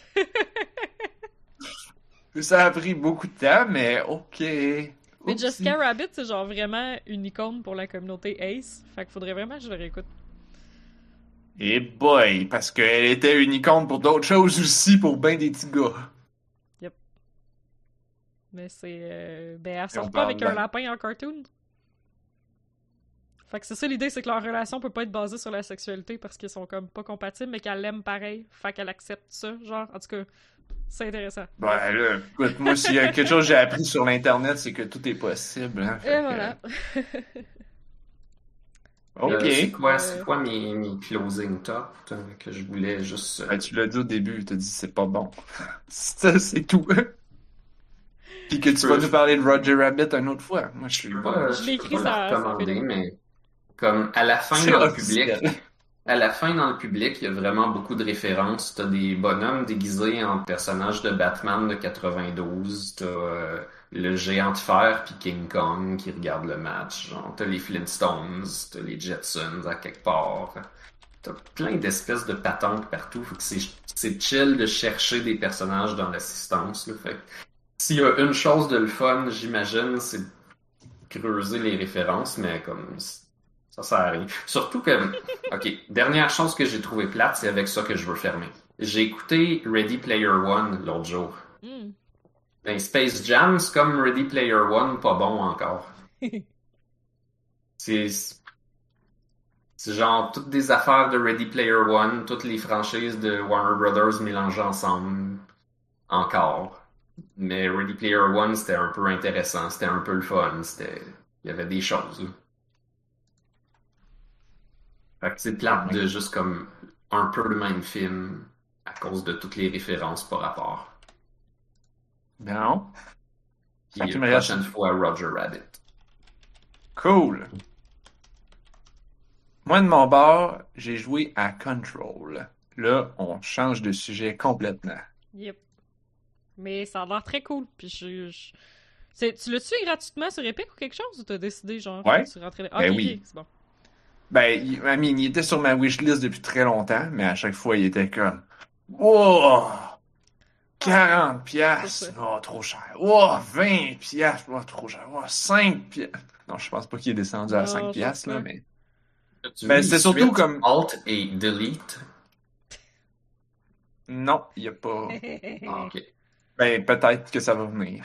Ça a pris beaucoup de temps, mais ok. Mais Oupsie. Jessica Rabbit, c'est genre vraiment une icône pour la communauté Ace, fait qu'il faudrait vraiment que je le réécoute. Et boy, parce qu'elle était une icône pour d'autres choses aussi, pour ben des petits gars. Yep. Mais c'est... euh, Ben, elle Et sort on pas parle avec un de... lapin en cartoon. Fait que c'est ça l'idée, c'est que leur relation peut pas être basée sur la sexualité parce qu'ils sont comme pas compatibles, mais qu'elle l'aime pareil. Fait qu'elle accepte ça, genre. En tout cas, c'est intéressant. Ben là, écoute, moi, s'il y a quelque chose que j'ai appris sur l'Internet, c'est que tout est possible, hein. Et Fait que... voilà. Ok. Euh, c'est quoi, Euh, c'est quoi mes, mes closing top euh, que je voulais juste. euh, Ben, tu l'as dit au début, t'as dit c'est pas bon. Ça, c'est tout. Puis que Je tu peux, vas nous je, parler de Roger Rabbit une autre fois. Moi, je je suis... peux pas, Je je l'ai peux écrit pas la sa, sa feuille de recommander, route. mais comme à la fin C'est dans le public, officiel. à la fin dans le public, il y a vraiment beaucoup de références. T'as des bonhommes déguisés en personnages de Batman de quatre-vingt-douze. T'as euh, le géant de fer puis King Kong qui regarde le match. Genre, t'as les Flintstones, t'as les Jetsons à quelque part. T'as plein d'espèces de patentes partout. Fait que c'est, c'est chill de chercher des personnages dans l'assistance, là. Fait que s'il y a une chose de le fun, j'imagine, c'est de creuser les références, mais comme ça sert à rien. Surtout que, ok, dernière chose que j'ai trouvé plate, c'est avec ça que je veux fermer. J'ai écouté Ready Player One l'autre jour. Hmm. Ben, Space Jam, c'est comme Ready Player One, pas bon encore. C'est, c'est genre toutes des affaires de Ready Player One, toutes les franchises de Warner Brothers mélangées ensemble, encore. Mais Ready Player One, c'était un peu intéressant, c'était un peu le fun, c'était, il y avait des choses, là. Fait que c'est plate de juste comme un peu le même film à cause de toutes les références par rapport. Non. Fait Puis qu'il la me reste... prochaine fois, Roger Rabbit. Cool. Moi, de mon bord, j'ai joué à Control. Là, on change de sujet complètement. Yep. Mais ça a l'air très cool. Puis je. je- C'est... Tu l'as-tu gratuitement sur Epic ou quelque chose ou t'as décidé, genre, Ouais. tu rentrais. Ah, Ben ok, oui. ok, c'est bon. Ben, il, I mean, il était sur ma wishlist depuis très longtemps, mais à chaque fois, il était comme... Oh! quarante C'est piastres! ça. Oh, trop cher! Oh, vingt piastres! Oh, trop cher! Oh, cinq piastres! Non, je pense pas qu'il est descendu à Non, cinq je pense piastres, là, pas. mais... As-tu Ben, vu c'est les surtout suites comme... Alt et Delete? Non, il y a pas... Ah, ok. Ben, peut-être que ça va venir.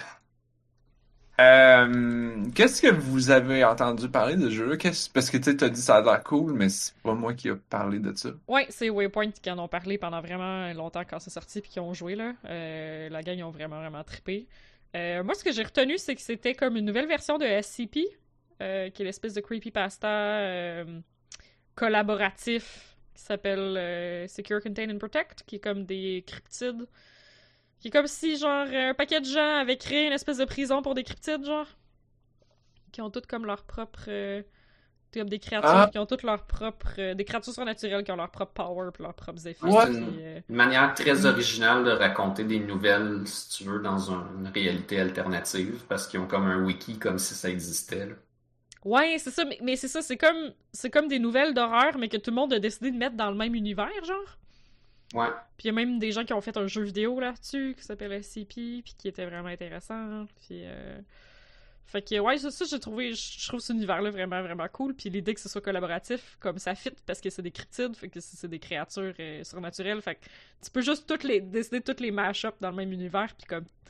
Euh, qu'est-ce que vous avez entendu parler de ce jeu? Qu'est-ce... Parce que tu sais, t'as dit ça a l'air cool, mais c'est pas moi qui a parlé de ça. Ouais, c'est Waypoint qui en ont parlé pendant vraiment longtemps quand c'est sorti puis qui ont joué, là. Euh, la gang, ils ont vraiment, vraiment trippé. Euh, moi, ce que j'ai retenu, c'est que c'était comme une nouvelle version de S C P, euh, qui est l'espèce de creepypasta euh, collaboratif qui s'appelle euh, Secure, Contain and Protect, qui est comme des cryptides. Qui est comme si, genre, un paquet de gens avaient créé une espèce de prison pour des cryptides, genre. Qui ont toutes comme leur propre... euh, comme des créatures Ah, qui ont toutes leurs propres... euh, des créatures surnaturelles qui ont leur propre power pis leurs propres effets. Ouais, what? c'est une, Puis, euh, une manière très originale de raconter des nouvelles, si tu veux, dans un- une réalité alternative, parce qu'ils ont comme un wiki comme si ça existait, là. Ouais, c'est ça, mais, mais c'est ça, c'est comme c'est comme des nouvelles d'horreur, mais que tout le monde a décidé de mettre dans le même univers, genre. Ouais. Puis il y a même des gens qui ont fait un jeu vidéo là-dessus, qui s'appelle S C P, puis qui était vraiment intéressant. Puis, euh... Fait que, ouais, ça, ça, j'ai trouvé, je je trouve cet univers-là vraiment, vraiment cool. Puis l'idée que ce soit collaboratif, comme ça fit, parce que c'est des cryptides, fait que c'est c'est des créatures euh, surnaturelles. Fait que tu peux juste toutes les, décider de toutes les mash-up dans le même univers, puis comme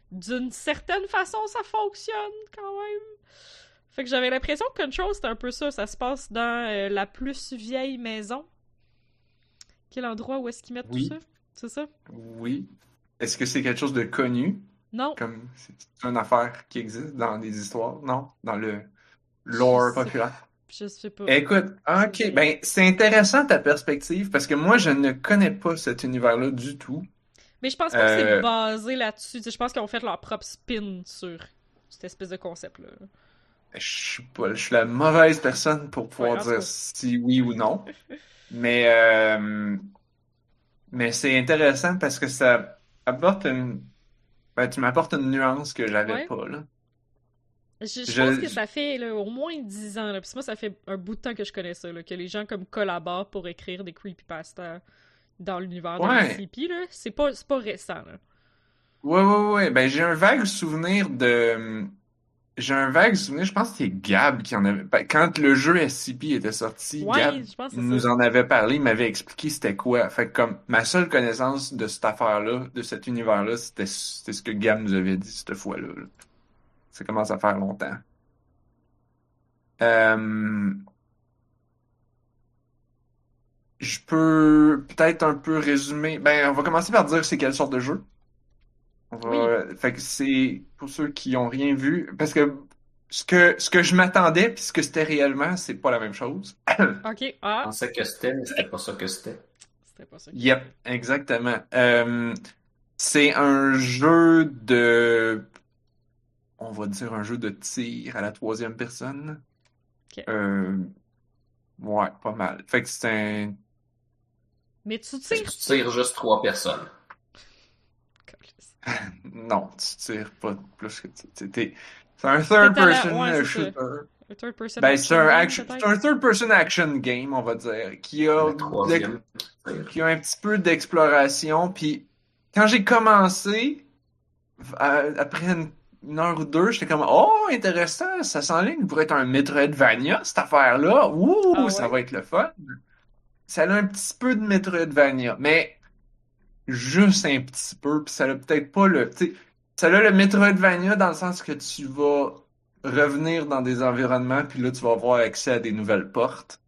d'une certaine façon, ça fonctionne quand même. Fait que j'avais l'impression que Control, c'était un peu ça. Ça se passe dans euh, la plus vieille maison. Quel endroit où est-ce qu'ils mettent Oui. tout ça? C'est ça? Oui. Est-ce que c'est quelque chose de connu? Non. Comme c'est une affaire qui existe dans des histoires? Non? Dans le Je lore sais, populaire? je sais pas. Écoute, Ça me ok, dit rien. ben c'est intéressant ta perspective parce que moi je ne connais pas cet univers-là du tout. Mais je pense pas que c'est Euh, basé là-dessus. Tu sais, je pense qu'ils ont fait leur propre spin sur cette espèce de concept-là. je suis pas, je suis la mauvaise personne pour Ouais, pouvoir en tout dire cas. si oui ou non. Mais euh, mais c'est intéressant parce que ça apporte une, ben tu m'apportes une nuance que j'avais Ouais. pas là. Je, je pense Je, que je- ça fait là, au moins dix ans. Là. Puis moi, ça fait un bout de temps que je connais ça. Là, que les gens comme collaborent pour écrire des creepypastas dans l'univers de ouais, S C P. Là. C'est pas, c'est pas récent. Là. ouais, ouais, ouais. Ben j'ai un vague souvenir de, j'ai un vague souvenir. Je pense que c'est Gab qui en avait. Ben, quand le jeu S C P était sorti, Ouais, Gab je pense que il c'est ça. nous en avait parlé, il m'avait expliqué c'était quoi. Fait que comme ma seule connaissance de cette affaire-là, de cet univers-là, c'était c'était ce que Gab nous avait dit cette fois-là. Là. Ça commence à faire longtemps. Euh, je peux peut-être un peu résumer. Ben, on va commencer par dire c'est quelle sorte de jeu. On Oui. va... Fait que c'est pour ceux qui ont rien vu, parce que ce que ce que je m'attendais puis ce que c'était réellement, c'est pas la même chose. Ok. Je Ah. pensais que c'était, mais c'était pas ça que c'était. C'était pas ça que Yep, c'était. exactement. Euh, c'est un jeu de, on va dire un jeu de tir à la troisième personne. Ok. Euh, ouais, pas mal. Fait que c'est un, Mais tu Fait que tires. tu tires juste trois personnes. non, tu tires pas plus que tu t'es- C'est un third T'es à la. person Ouais, euh, c'est ça. shooter. Un third person Ben, c'est action un game, action, c'est peut-être. un third person action game, on va dire, qui a, Le troisième qui tire. qui a un petit peu d'exploration. Puis quand j'ai commencé, à- après une, une heure ou deux, j'étais comme, oh, intéressant, ça s'enligne pour être un Metroidvania, cette affaire-là. Ouh, Ah ça ouais? va être le fun. Ça a un petit peu de Metroidvania, mais juste un petit peu, puis ça a peut-être pas le, tu sais, ça a le Metroidvania dans le sens que tu vas revenir dans des environnements, puis là, tu vas avoir accès à des nouvelles portes.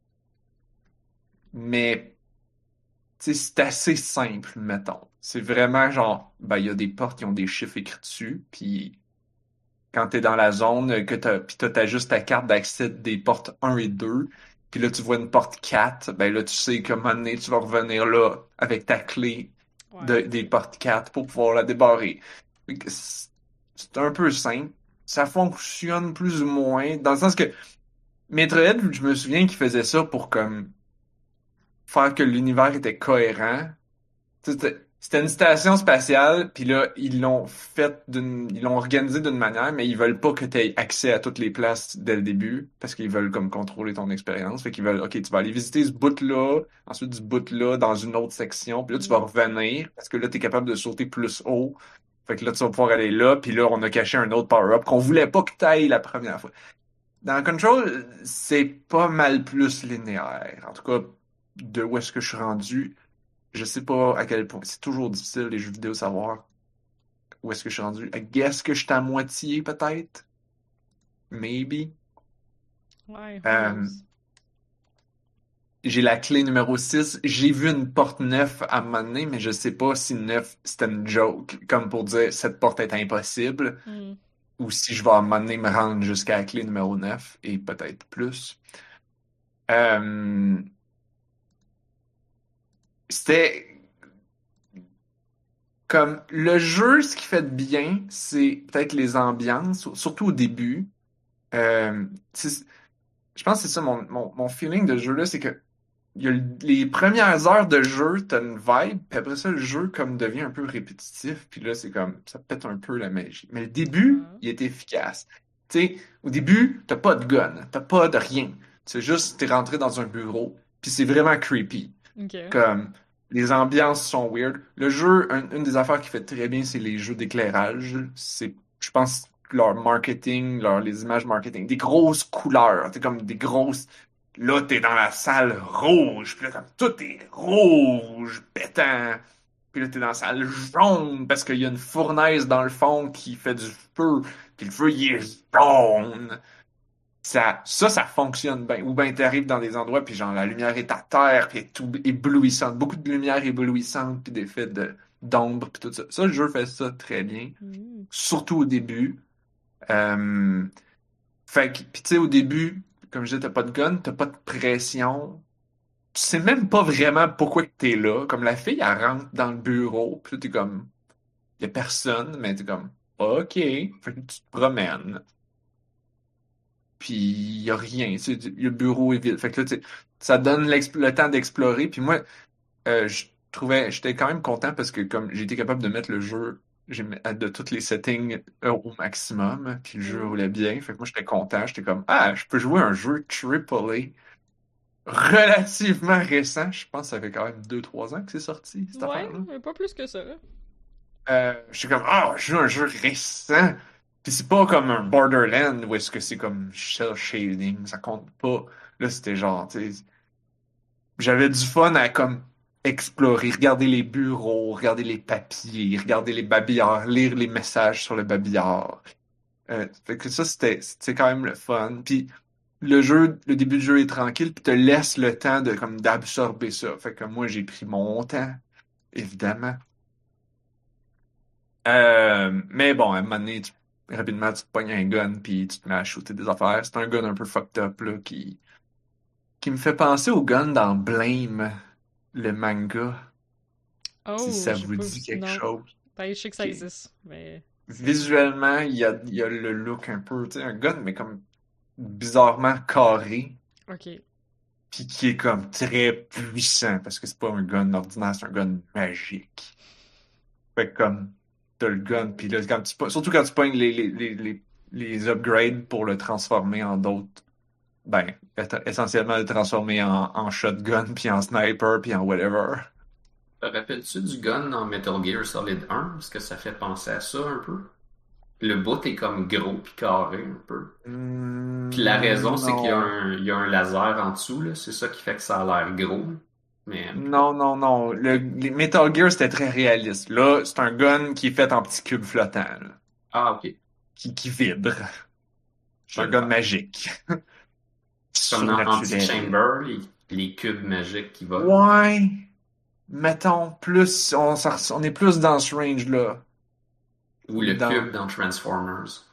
Mais, tu sais, c'est assez simple, mettons. C'est vraiment genre, ben, il y a des portes qui ont des chiffres écrits dessus, puis quand t'es dans la zone, que t'as, puis t'as t'as juste ta carte d'accès des portes un et deux, puis là, tu vois une porte quatre, ben là, tu sais qu'à un moment donné, tu vas revenir là avec ta clé de- Ouais. des portes quatre pour pouvoir la débarrer. Fait que C'est c'est un peu simple. Ça fonctionne plus ou moins, dans le sens que Metroid, je me souviens qu'il faisait ça pour comme faire que l'univers était cohérent. Tu sais, C'était c'était une station spatiale, puis là, ils l'ont fait d'une, ils l'ont organisé d'une manière, mais ils veulent pas que tu aies accès à toutes les places dès le début, parce qu'ils veulent comme contrôler ton expérience. Fait qu'ils veulent, OK, tu vas aller visiter ce bout-là, ensuite ce bout-là dans une autre section, puis là, tu vas Mm. revenir, parce que là, tu es capable de sauter plus haut. Fait que là, tu vas pouvoir aller là, puis là, on a caché un autre power-up qu'on voulait pas que tu ailles la première fois. Dans Control, c'est pas mal plus linéaire. En tout cas, de où est-ce que je suis rendu. Je sais pas à quel point. C'est toujours difficile, les jeux vidéo, savoir où est-ce que je suis rendu. I guess que je suis à moitié, peut-être. Maybe. Ouais, who Euh, knows? j'ai la clé numéro six. J'ai vu une porte neuf à un moment donné, mais je sais pas si neuf c'était une joke, comme pour dire cette porte est impossible, Mm. ou si je vais à un moment donné me rendre jusqu'à la clé numéro neuf, et peut-être plus. Euh, c'était comme le jeu, ce qui fait de bien, c'est peut-être les ambiances, surtout au début. Euh, c'est- je pense que c'est ça mon, mon, mon feeling de ce jeu-là, c'est que il y a le- les premières heures de jeu, t'as une vibe, puis après ça, le jeu comme devient un peu répétitif, puis là, c'est comme, ça pète un peu la magie. Mais le début, Ah. il est efficace. Tu sais, au début, t'as pas de gun, t'as pas de rien. C'est juste, t'es rentré dans un bureau, puis c'est vraiment creepy. Ok. Comme, les ambiances sont weird. Le jeu, un- une des affaires qui fait très bien, c'est les jeux d'éclairage. C'est, je pense, leur marketing, leur, les images marketing, des grosses couleurs, c'est comme des grosses. Là, t'es dans la salle rouge, puis là, comme tout est rouge, pétant. Puis là, t'es dans la salle jaune parce qu'il y a une fournaise dans le fond qui fait du feu. Puis le feu, il est jaune. Ça, ça, ça fonctionne bien. Ou bien t'arrives dans des endroits, puis genre la lumière est à terre, puis elle est tout éblouissante. Beaucoup de lumière éblouissante, puis des effets de, d'ombre, puis tout ça. Ça, le jeu fait ça très bien. Mm. Surtout au début. Euh... Fait que, puis tu sais, au début, comme je disais, t'as pas de gun, t'as pas de pression. Tu sais même pas vraiment pourquoi que t'es là. Comme la fille, elle rentre dans le bureau, puis là, t'es comme... Y a personne, mais t'es comme... OK. Fait que tu te promènes. Puis y a rien. Tu sais, le bureau est vide. Fait que là, tu sais, ça donne l'exp- le temps d'explorer. Puis moi, euh, je trouvais... J'étais quand même content parce que comme j'ai été capable de mettre le jeu j'ai mis- de tous les settings euh, au maximum, puis le jeu Mm. roulait bien. Fait que moi, j'étais content. J'étais comme, ah, je peux jouer un jeu triple A relativement récent. Je pense que ça fait quand même deux trois ans que c'est sorti, cette Ouais, affaire-là. mais pas plus que ça. Euh, je suis comme, ah, je joue un jeu récent. Puis c'est pas comme un Borderland où est-ce que c'est comme shell shading, ça compte pas. Là, c'était genre, tu sais, j'avais du fun à comme explorer, regarder les bureaux, regarder les papiers, regarder les babillards, lire les messages sur le babillard. Euh, fait que ça, c'était, c'était quand même le fun. Puis le jeu, le début du jeu est tranquille, puis te laisse le temps de comme d'absorber ça. Fait que moi, j'ai pris mon temps, évidemment. Euh, mais bon, à un moment donné, tu- rapidement, tu te pognes un gun, puis tu te mets à shooter des affaires. C'est un gun un peu fucked up, là, qui, qui me fait penser au gun dans Blame, le manga, si Oh, ça j'ai vous pas dit vu. quelque Non. chose. Ben, je sais que ça Qui existe, mais. visuellement, il y a, il y a le look un peu, tu sais, un gun, mais comme bizarrement carré, Ok. puis qui est comme très puissant, parce que c'est pas un gun ordinaire, c'est un gun magique. Fait que comme, t'as le gun, puis là, quand tu, po- surtout quand tu pognes les, les, les, les, les upgrades pour le transformer en d'autres, ben, éta- essentiellement le transformer en, en shotgun, puis en sniper, puis en whatever. Te rappelles-tu du gun dans Metal Gear Solid un? Est-ce que ça fait penser à ça un peu? Le bout est comme gros puis carré un peu. Puis la raison, Hmm, c'est qu'il y a non. un, il y a un laser en dessous, là. C'est ça qui fait que ça a l'air gros. Mais en tout cas. Non, non, non. Le, les Metal Gear, c'était très réaliste. Là, c'est un gun qui est fait en petits cubes flottants, là, Ah, ok. qui, qui vibre. Je C'est vais un le gun faire. magique. Comme dans Surnaturel. Antichamber, les, les cubes magiques qui volent. Ouais. Mettons, plus, on, s'en res- on est plus dans ce range-là. Ou Ou le dans, cube dans Transformers.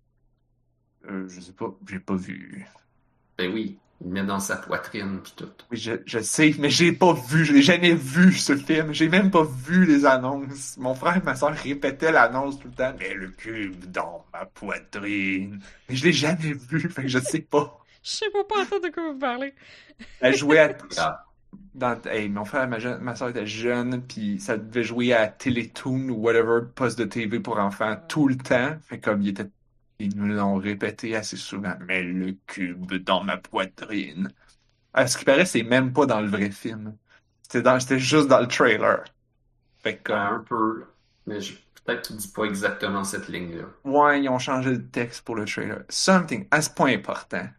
euh, je sais pas, j'ai pas vu. Ben oui, il le met dans sa poitrine puis tout. Oui, je, je sais, mais j'ai pas vu, je l'ai jamais vu, ce film. J'ai même pas vu les annonces. Mon frère et ma soeur répétaient l'annonce tout le temps. Mais le cube dans ma poitrine. Mais je l'ai jamais vu, fait que je sais pas. Je sais pas pas entendre de quoi vous parlez. Elle jouait à, Ah, dans, hey, mon frère et ma, jeune- ma soeur étaient jeunes, puis ça devait jouer à Télétoon ou whatever, poste de T V pour enfants, tout le temps. Fait comme il était, ils nous l'ont répété assez souvent. Mais le cube dans ma poitrine. À ce qui paraît, c'est même pas dans le vrai film. C'était dans, c'était juste dans le trailer. Fait que ben, comme, un peu. Mais je- peut-être qu'il dit pas exactement cette ligne-là. ouais, ils ont changé le texte pour le trailer. Something, à ce point important.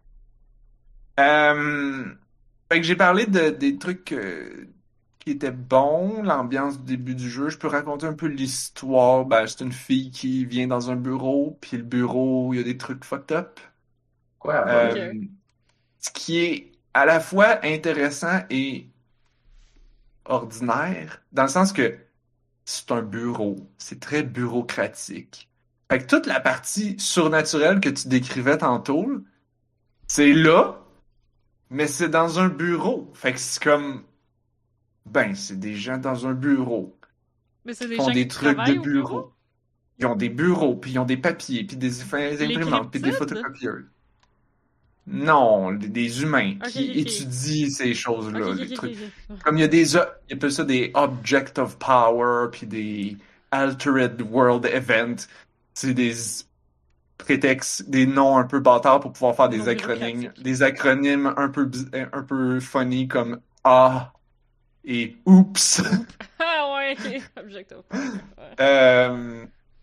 Euh, fait que j'ai parlé de, des trucs euh, qui étaient bons, l'ambiance du début du jeu. Je peux raconter un peu l'histoire. Ben, c'est une fille qui vient dans un bureau, puis le bureau, il y a des trucs fucked up. Quoi, à Euh, voler? Ok. ce qui est à la fois intéressant et ordinaire, dans le sens que c'est un bureau, c'est très bureaucratique. Fait que toute la partie surnaturelle que tu décrivais tantôt, c'est là, mais c'est dans un bureau. Fait que c'est comme, ben, c'est des gens dans un bureau. Mais c'est Ils des font gens des qui trucs de travaillent au bureau? bureau. Ils ont des bureaux, puis ils ont des papiers, puis des des Les imprimantes, puis des cryptides? photocopieuses. Non, des des humains Ok, qui ok, ok. étudient ces Ok, choses-là, ok, les ok, trucs. ok. Comme il y a des, o- ils appellent ça des Object of Power, puis des Altered World Event. C'est des prétextes, des noms un peu bâtards pour pouvoir faire Des des noms acronymes. bureaucratiques. Des acronymes un peu, biz- un peu funny comme A et Oops. Ah ouais, ok. Objectif. Ouais. Euh,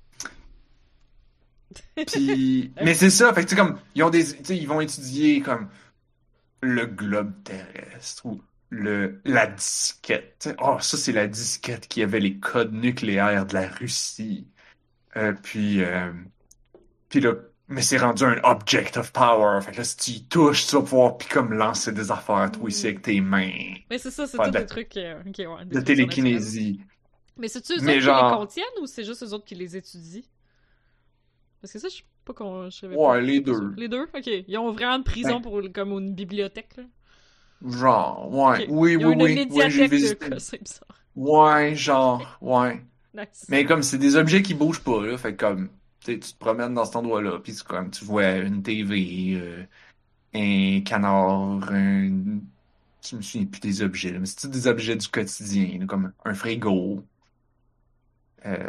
puis, mais c'est ça, fait que tu sais, comme, ils ont des, tu sais, ils vont étudier comme le globe terrestre ou le, la disquette. Oh, ça, c'est la disquette qui avait les codes nucléaires de la Russie. Euh, puis, euh, puis là, mais c'est rendu un object of power. Fait que là, si tu y touches, tu vas pouvoir puis comme lancer des affaires, toi ici, Hmm. avec tes mains. Mais c'est ça, c'est Faire tous de, des trucs, euh, ok, ouais, des de trucs surnaturels. télékinésie. Mais c'est-tu eux Mais autres qui les genre, contiennent ou c'est juste eux autres qui les étudient? Parce que ça, je sais pas qu'on, je savais pas, ouais, les j'étais pas sûre. deux. Les deux? Ok. Ils ont vraiment une prison Ben, pour, comme une bibliothèque, là. genre, ouais, Ok. oui, Ils ont oui, une oui, oui, j'ai médiathèque de visité. cas, c'est bizarre. Ouais, Ok. genre, ouais. Nice. Mais comme c'est des objets qui bougent pas, là, fait que comme, tu sais, tu te promènes dans cet endroit-là, puis c'est comme, tu vois une T V, euh, un canard, un... Je me souviens plus des objets, là, mais c'est tous des objets du quotidien, là, comme un frigo. Euh,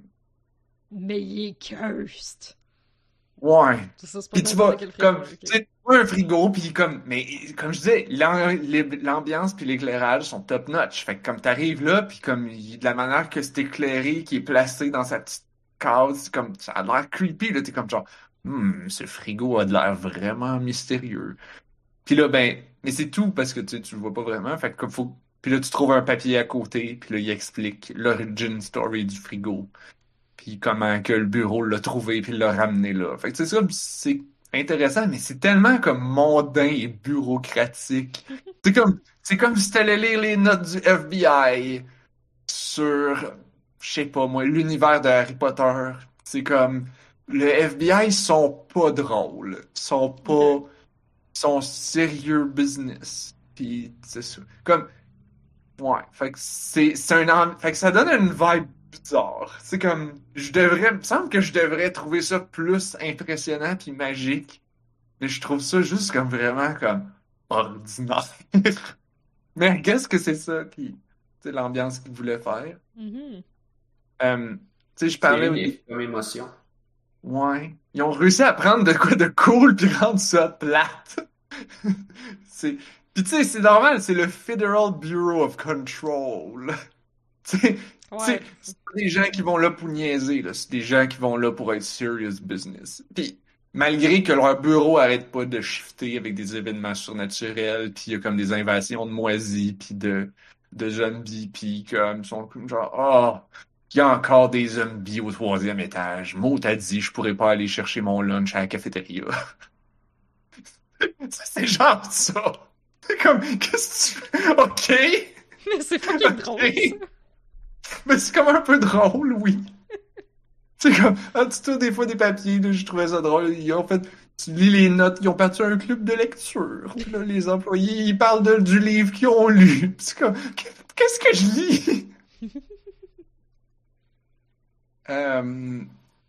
Mais il est cursed. Ouais. C'est ça, c'est pas Puis tu n'importe vas, quel frigo, comme, là, ok. tu sais, tu vois un frigo, puis comme, mais comme je disais, l'am- l'é- l'ambiance puis l'éclairage sont top-notch. Fait que comme t'arrives là, puis comme, il- de la manière que c'est éclairé, qui est placé dans sa petite case, c'est comme, ça a l'air creepy, là, t'es comme genre, hmm, ce frigo a de l'air vraiment mystérieux. Puis là, ben, mais c'est tout, parce que tu sais, tu le vois pas vraiment, fait que comme faut, puis là, tu trouves un papier à côté, puis là, il explique l'origin story du frigo puis comment que le bureau l'a trouvé puis l'a ramené là. Fait que c'est ça, c'est intéressant, mais c'est tellement comme mondain et bureaucratique. C'est comme, c'est comme si t'allais lire les notes du F B I sur, je sais pas moi, l'univers de Harry Potter. C'est comme, le F B I sont pas drôles, sont pas, Ok. sont sérieux business. Puis c'est ça. Comme, ouais, fait que c'est c'est un am- fait que ça donne une vibe bizarre. C'est comme je devrais, il me semble que je devrais trouver ça plus impressionnant puis magique, mais je trouve ça juste comme vraiment comme ordinaire. Mais qu'est-ce que c'est ça qui c'est l'ambiance qu'ils voulaient faire. Mhm. Euh, tu sais, je C'est parlais au dé- unique comme émotion. ouais, ils ont réussi à prendre de quoi de cool puis rendre ça plate. C'est puis tu sais, c'est normal, c'est le Federal Bureau of Control. Tu sais, Ouais. c'est c'est pas des gens qui vont là pour niaiser, là. C'est des gens qui vont là pour être serious business. Puis, malgré que leur bureau arrête pas de shifter avec des événements surnaturels, puis il y a comme des invasions de moisis, puis de, de zombies, puis comme, ils sont comme genre, ah, il y a encore des zombies au troisième étage. Maud t'a dit, je pourrais pas aller chercher mon lunch à la cafétéria. Ça, c'est genre ça. C'est comme, qu'est-ce que tu fais? OK. Mais c'est fucking drôle, ça. OK. Mais c'est comme un peu drôle, oui. C'est comme, ah, tu trouves des fois des papiers, là, je trouvais ça drôle. Ils ont fait, tu lis les notes, ils ont parti un club de lecture. Puis là, les employés, ils parlent de- du livre qu'ils ont lu. Puis c'est comme, qu'est-ce que je lis? Euh,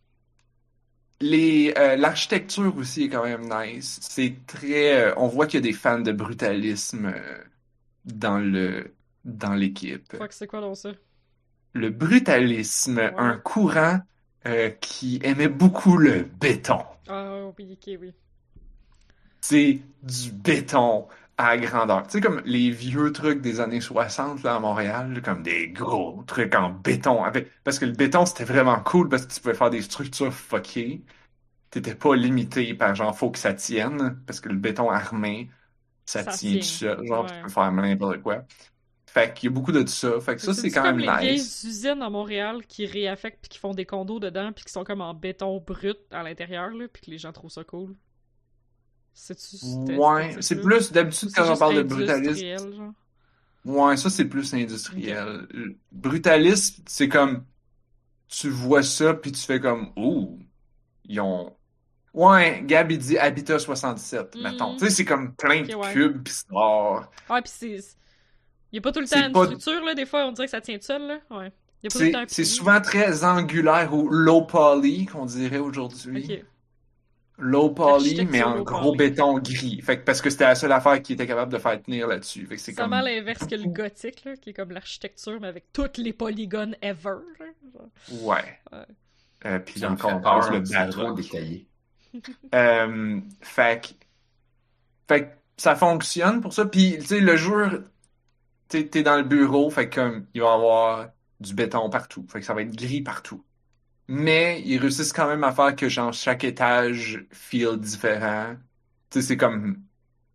les, euh, l'architecture aussi est quand même nice. C'est très, euh, on voit qu'il y a des fans de brutalisme euh, dans le, dans l'équipe. Fuck, c'est quoi donc ça? Le brutalisme, un Ouais. courant euh, qui aimait beaucoup le béton. Ah oui, ok, oui. C'est du béton à grandeur. Tu sais, comme les vieux trucs des années soixante là, à Montréal, là, comme des gros trucs en béton. Avec... Parce que le béton, c'était vraiment cool parce que tu pouvais faire des structures fuckées. T'étais pas limité par genre, faut que ça tienne. Parce que le béton armé, ça Ça tient tout tient. seul. Genre, tu Ouais. peux faire n'importe quoi. Fait qu'il y a beaucoup de ça. Fait que Mais ça, c'est c'est-tu quand comme même les vieilles nice. usines à Montréal qui réaffectent puis qui font des condos dedans puis qui sont comme en béton brut à l'intérieur, là, puis que les gens trouvent ça cool? C'est-tu c'était Ouais, ce c'est type-là? plus Ou d'habitude c'est quand on juste parle de brutalisme. industriel, genre? Ouais, ça c'est plus Ok. industriel. Le brutalisme, c'est comme tu vois ça puis tu fais comme ouh, ils ont ouais, Gab il dit Habitat soixante-sept, mettons. Hmm. Tu sais, c'est comme plein de Ok, ouais. pubs pis c'est noir. Ouais, pis c'est... Y a pas tout le temps C'est une pas structure, là, des fois, on dirait que ça tient tout seul, là. Ouais. Y a pas tout le temps c'est un c'est pied. souvent très angulaire ou low poly qu'on dirait aujourd'hui. Ok. Low poly mais L'architecture en low gros poly. béton gris. Fait que parce que c'était la seule affaire qui était capable de faire tenir là-dessus. Fait que c'est C'est vraiment comme l'inverse que le gothique, là, qui est comme l'architecture, mais avec toutes les polygones ever, là. Genre. ouais. Ouais. Euh, puis Ça me encore fait plus le peur, c'est trop baroque. détaillé. Euh, fait que, fait que ça fonctionne pour ça. Puis, tu sais, le jour, t'es, t'es dans le bureau, fait que comme, il va y avoir du béton partout. Fait que ça va être gris partout. Mais ils réussissent quand même à faire que, genre, chaque étage feel différent. Tu sais, c'est comme,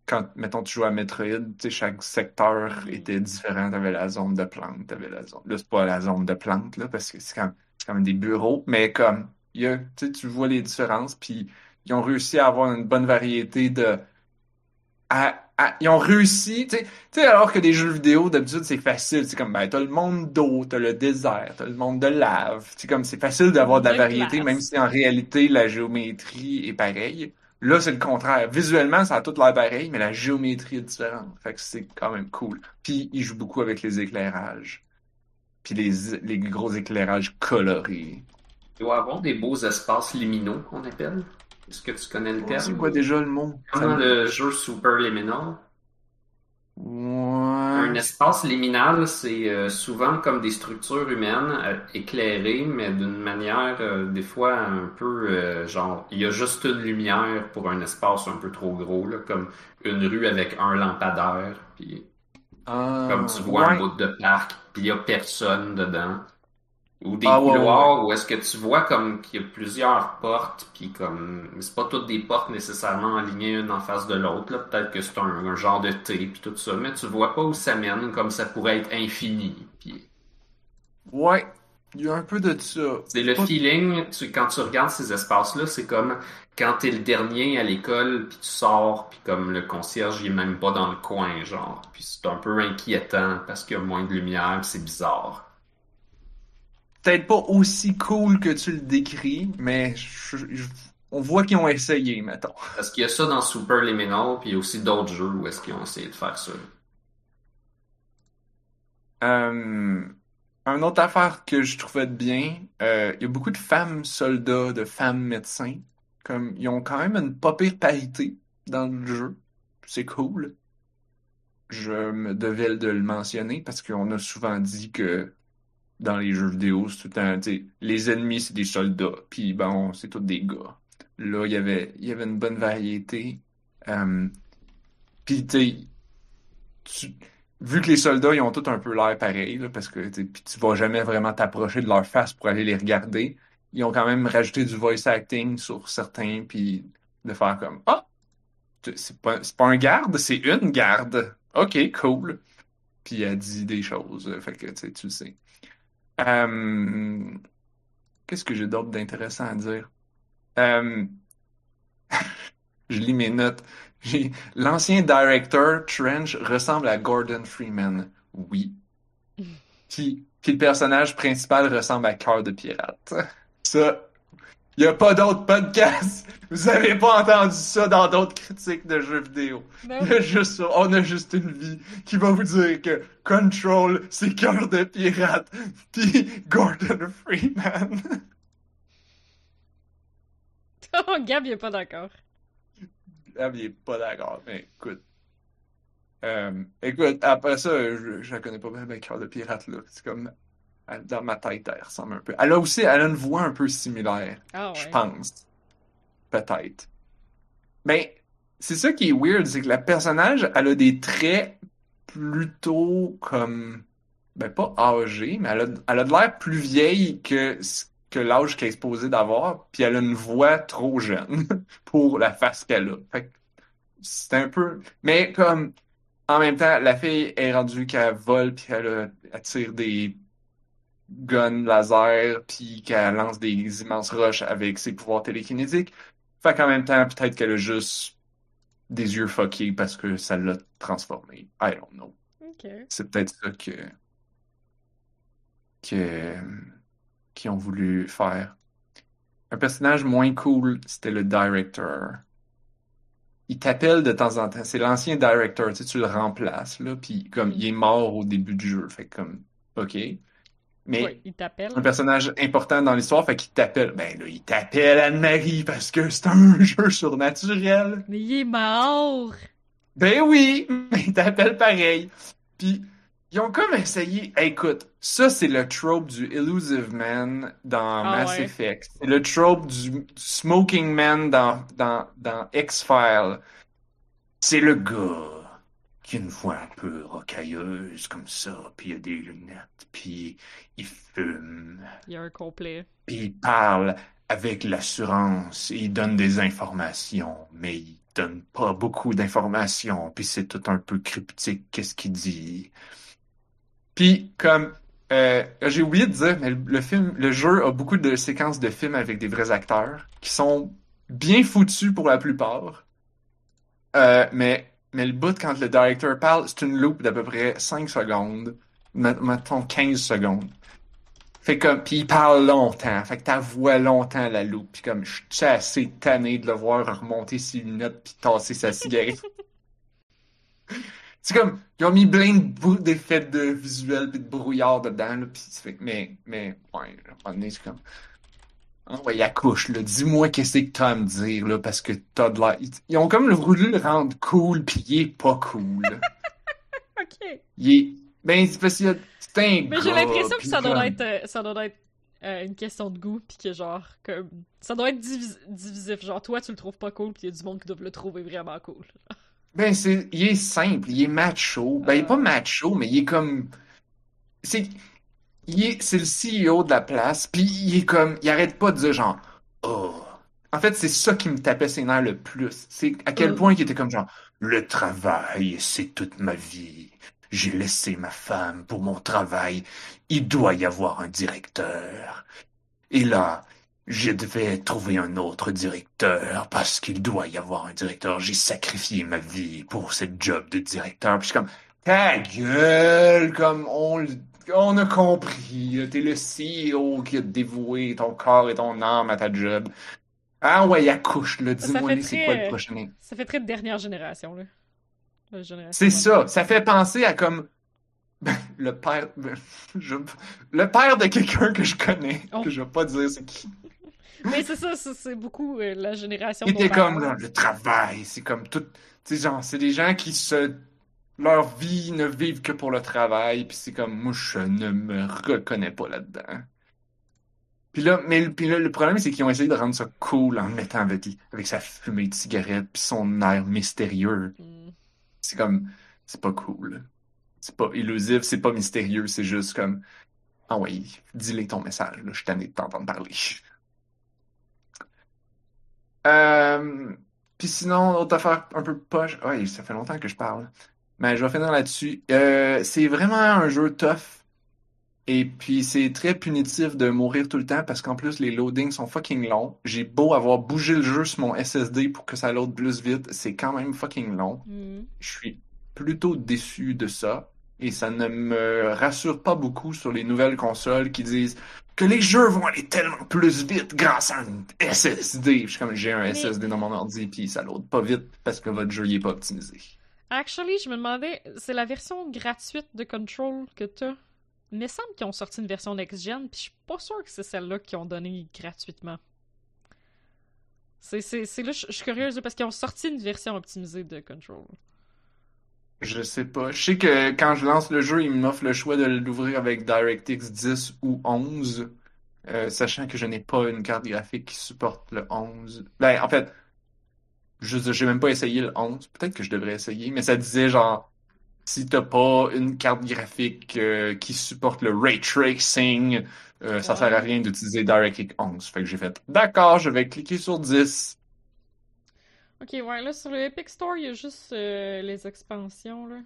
quand, mettons, tu jouais à Metroid, tu sais, chaque secteur était différent. T'avais la zone de plantes, t'avais la zone... Là, c'est pas la zone de plantes, là, parce que c'est quand, c'est quand même des bureaux, mais comme, il y a, tu sais, tu vois les différences, puis ils ont réussi à avoir une bonne variété de... à- à- ils ont réussi, tu sais, tu sais, alors que des jeux vidéo, d'habitude, c'est facile. C'est comme, ben, t'as le monde d'eau, t'as le désert, t'as le monde de lave. C'est comme, c'est facile d'avoir de la De variété, même glace. si en réalité, la géométrie est pareille. Là, c'est le contraire. Visuellement, ça a tout l'air pareil, mais la géométrie est différente. Fait que c'est quand même cool. Puis, ils jouent beaucoup avec les éclairages. Puis les, les gros éclairages colorés. Il doit y avoir des beaux espaces liminaux, qu'on appelle. Est-ce que tu connais le Oh, c'est quoi terme? déjà le mot? Comme Ça dans me... le jeu Superliminal. Un Ouais. espace liminal, c'est euh, souvent comme des structures humaines euh, éclairées, mais d'une manière euh, des fois un peu euh, genre il y a juste une lumière pour un espace un peu trop gros, là, comme une rue avec un lampadaire, puis comme tu Ah, vois un ouais. bout de parc, puis il y a personne dedans. Ou des Ah, ouais, ouais, ouais. couloirs où est-ce que tu vois comme qu'il y a plusieurs portes, puis comme c'est pas toutes des portes nécessairement alignées une en face de l'autre, là. Peut-être que c'est un, un genre de T, puis tout ça, mais tu vois pas où ça mène, comme ça pourrait être infini. Puis Ouais, il y a un peu de ça. c'est C'est le pas... feeling, tu, quand tu regardes ces espaces-là, c'est comme quand t'es le dernier à l'école, puis tu sors, puis comme le concierge, il est même pas dans le coin, genre. Puis c'est un peu inquiétant parce qu'il y a moins de lumière, puis c'est bizarre. Peut-être pas aussi cool que tu le décris, mais je- je- on voit qu'ils ont essayé, mettons. Parce qu'il y a ça dans Superliminal, puis il y a aussi d'autres jeux où est-ce qu'ils ont essayé de faire ça. Euh, une autre affaire que je trouvais de bien, euh, il y a beaucoup de femmes soldats, de femmes médecins. Comme, ils ont quand même une pas pire parité dans le jeu. C'est cool. Je me devais de le mentionner parce qu'on a souvent dit que dans les jeux vidéo, c'est tout le temps, tu sais, les ennemis, c'est des soldats, puis bon, c'est tous des gars. Là, il y avait, il y avait une bonne variété. Euh, puis, tu sais, tu- vu que les soldats, ils ont tous un peu l'air pareil, là, parce que tu sais, puis tu vas jamais vraiment t'approcher de leur face pour aller les regarder, ils ont quand même rajouté du voice acting sur certains, puis de faire comme, ah, tu- c'est pas, c'est pas un garde, c'est une garde. Ok, cool. Puis elle dit des choses, fait que tu sais, tu le sais. Euh, Qu'est-ce que j'ai d'autre d'intéressant à dire? Euh, je lis mes notes. J'ai l'ancien directeur Trench ressemble à Gordon Freeman. Oui. Puis, puis le personnage principal ressemble à Cœur de Pirate. Ça, il n'y a pas d'autres podcasts. Vous avez pas entendu ça dans d'autres critiques de jeux vidéo. Non. Il y a juste ça. On a juste une vie qui va vous dire que Control, c'est Cœur de Pirate. Puis Gordon Freeman. Oh, Gab, il est pas d'accord. Ah, mais il est pas d'accord. Mais écoute. Euh, écoute, après ça, je, je la connais pas bien avec Cœur de Pirate, là. C'est comme, elle- dans ma tête, elle ressemble un peu. Elle a aussi, elle a une voix un peu similaire. Ah Je ouais. pense. Peut-être. Mais, c'est ça qui est weird, c'est que la personnage, elle a des traits plutôt comme, ben pas âgés, mais elle a, elle a de l'air plus vieille que, ce- que l'âge qu'elle est supposée d'avoir, puis elle a une voix trop jeune pour la face qu'elle a. Fait que c'est un peu, mais comme, en même temps, la fille est rendue qu'elle vole, puis elle, a- elle tire des guns laser, puis qu'elle lance des immenses roches avec ses pouvoirs télékinétiques. Fait qu'en même temps, peut-être qu'elle a juste des yeux fuckés parce que ça l'a transformé. I don't know. Ok. C'est peut-être ça que, que, qu'ils ont voulu faire. Un personnage moins cool, c'était le director. Il t'appelle de temps en temps. C'est l'ancien director, tu sais, tu le remplaces, là, puis comme, il est mort au début du jeu, fait que comme, ok. Ouais, Mais il un t'appelle. personnage important dans l'histoire, fait qu'il t'appelle. Ben là, il t'appelle Anne-Marie parce que c'est un jeu surnaturel. Mais il est mort! Ben oui, mais il t'appelle pareil. Puis, ils ont comme essayé. Hey, écoute, ça, c'est le trope du Illusive Man dans Ah Mass ouais. Effect. C'est le trope du, du Smoking Man dans, dans, dans X-Files. C'est le gars qui a une voix un peu rocailleuse comme ça, puis il a des lunettes, puis il fume, Il y a un complet. puis il parle avec l'assurance, et il donne des informations, mais il donne pas beaucoup d'informations, puis c'est tout un peu cryptique, qu'est-ce qu'il dit. Puis, comme, euh, j'ai oublié de dire, mais le, le film, le jeu a beaucoup de séquences de films avec des vrais acteurs, qui sont bien foutus pour la plupart. Euh, mais, mais le bout, quand le directeur parle, c'est une loupe d'à peu près cinq secondes, met- mettons quinze secondes. Fait comme, puis il parle longtemps, fait que ta voix longtemps la loupe, puis comme, je suis assez tanné de le voir remonter ses lunettes puis tasser sa cigarette. C'est comme, ils ont mis plein de bouts d'effets de visuel puis de brouillard dedans, là, pis ça fait que- mais, mais, ouais, à un moment donné, c'est comme, ah ouais, il accouche, là, dis-moi qu'est-ce que t'as à me dire, là, parce que t'as de l'air, ils, ils ont comme voulu le rendre cool, pis il est pas cool. Ok. Il est, ben, c'est parce qu'il y a, c'est un Mais j'ai gars, l'impression que pis ça doit comme- être, euh, ça doit être euh, une question de goût, puis que genre, comme, ça doit être divis- divisif. Genre, toi, tu le trouves pas cool, puis il y a du monde qui doit le trouver vraiment cool. Ben, c'est, il est simple, il est macho. Ben, il est pas Ah. macho, mais il est comme, c'est, il est, c'est le C E O de la place, puis il est comme, il arrête pas de dire genre, oh. En fait, c'est ça qui me tapait ses nerfs le plus. C'est à quel Oh. point il était comme genre, le travail, c'est toute ma vie. J'ai laissé ma femme pour mon travail. Il doit y avoir un directeur. Et là, je devais trouver un autre directeur parce qu'il doit y avoir un directeur. J'ai sacrifié ma vie pour ce job de directeur. Puis je suis comme, ta gueule, comme on, le- on a compris. T'es le C E O qui a dévoué ton corps et ton âme à ta job. Ah ouais, accouche, là. Ça Dis-moi, fait c'est quoi le très, prochain? ça fait très dernière génération, là. La génération C'est ça. d'avant. Ça fait penser à comme ben, le père, ben, je- le père de quelqu'un que je connais, Oh. que je vais pas dire c'est qui. Mais c'est ça, c'est c'est beaucoup euh, la génération Il de était nos comme parents. là, le travail, c'est comme tout, tu sais genre c'est des gens qui se leur vie ne vivent que pour le travail, puis c'est comme moi je ne me reconnais pas là-dedans. Puis là, mais le- puis là, le problème c'est qu'ils ont essayé de rendre ça cool en le mettant avec avec sa fumée de cigarette puis son air mystérieux. Hmm. C'est comme c'est pas cool. C'est pas élusif, c'est pas mystérieux, c'est juste comme ah ouais, dis-les ton message, là, je suis tanné de t'entendre parler. Euh, Puis sinon, autre affaire un peu poche. Ouais, ça fait longtemps que je parle. Mais je vais finir là-dessus. Euh, c'est vraiment un jeu tough. Et puis c'est très punitif de mourir tout le temps parce qu'en plus les loadings sont fucking longs. J'ai beau avoir bougé le jeu sur mon S S D pour que ça load plus vite, c'est quand même fucking long. Hmm. Je suis plutôt déçu de ça. Et ça ne me rassure pas beaucoup sur les nouvelles consoles qui disent que les jeux vont aller tellement plus vite grâce à un S S D. Je suis comme, j'ai un Mais- S S D dans mon ordi puis ça load pas vite parce que votre jeu il est pas optimisé. Actually, je me demandais, c'est la version gratuite de Control que t'as? Il me semble qu'ils ont sorti une version next-gen, puis je suis pas sûr que c'est celle-là qu'ils ont donnée gratuitement. C'est, c'est, c'est là, je je suis curieuse, parce qu'ils ont sorti une version optimisée de Control. Je sais pas. Je sais que quand je lance le jeu, il m'offre le choix de l'ouvrir avec DirectX dix ou onze, euh, sachant que je n'ai pas une carte graphique qui supporte le onze. Ben, en fait, je j'ai même pas essayé le onze. Peut-être que je devrais essayer, mais ça disait genre, si t'as pas une carte graphique euh, qui supporte le ray tracing, euh, ça Ouais. sert à rien d'utiliser DirectX onze. Fait que j'ai fait, d'accord, je vais cliquer sur dix. Ok, ouais, là, sur le Epic Store, il y a juste euh, les expansions, là.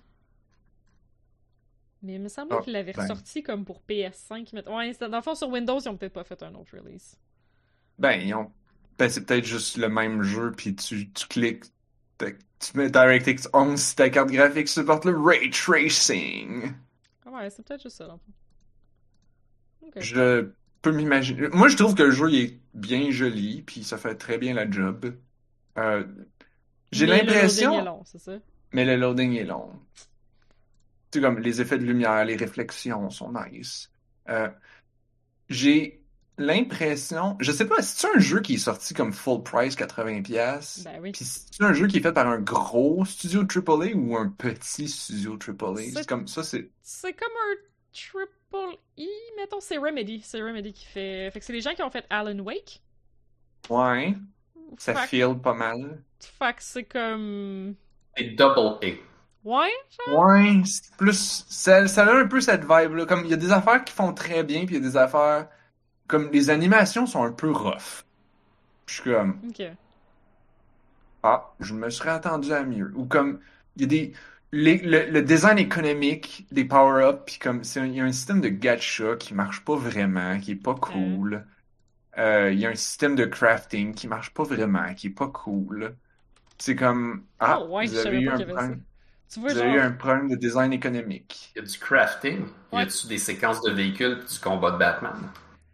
Mais il me semblait Ah, qu'ils l'avaient ben. ressorti comme pour P S cinq. mais- Ouais, c'est- dans le fond, sur Windows, ils ont peut-être pas fait un autre release. Ben, ils ont... ben, c'est peut-être juste le même jeu, puis tu, tu cliques, t'as- tu mets DirectX onze si ta carte graphique supporte le ray tracing. Ah ouais, c'est peut-être juste ça, dans le fond. Ok. Je peux m'imaginer. Moi, je trouve que le jeu il est bien joli, puis ça fait très bien la job. Euh, j'ai Mais le loading l'impression, est long, c'est ça? mais le loading est long. Tu sais, comme les effets de lumière, les réflexions sont nice. Euh, j'ai l'impression, je sais pas, c'est un jeu qui est sorti comme full price quatre-vingts pièces. Ben oui. Puis c'est un jeu qui est fait par un gros studio triple A ou un petit studio triple A. C'est- C'est comme ça, c'est C'est comme un triple E, mettons, c'est Remedy. C'est Remedy qui fait... Fait que c'est les gens qui ont fait Alan Wake. ouais, ça Fait, feel pas mal. fait que c'est comme... Et double A. Ouais? Ouais, c'est plus ça, ça a un peu cette vibe là. Comme il y a des affaires qui font très bien, puis il y a des affaires comme les animations sont un peu rough. Je suis comme Ok. ah, je me serais attendu à mieux. Ou comme, il y a des, les- le, le design économique des power-ups, puis comme, c'est un- il y a un système de gacha qui marche pas vraiment, qui est pas Hein? cool. Euh, il y a un système de crafting qui marche pas vraiment, qui est pas cool. C'est comme, Oh ah, ouais, je vous avez savais eu pas un qu'il y avait ça. problème, Tu vois, vous avez eu genre, un problème de design économique. Il y a du crafting. Y ouais. a-tu des séquences de véhicules pis du combat de Batman?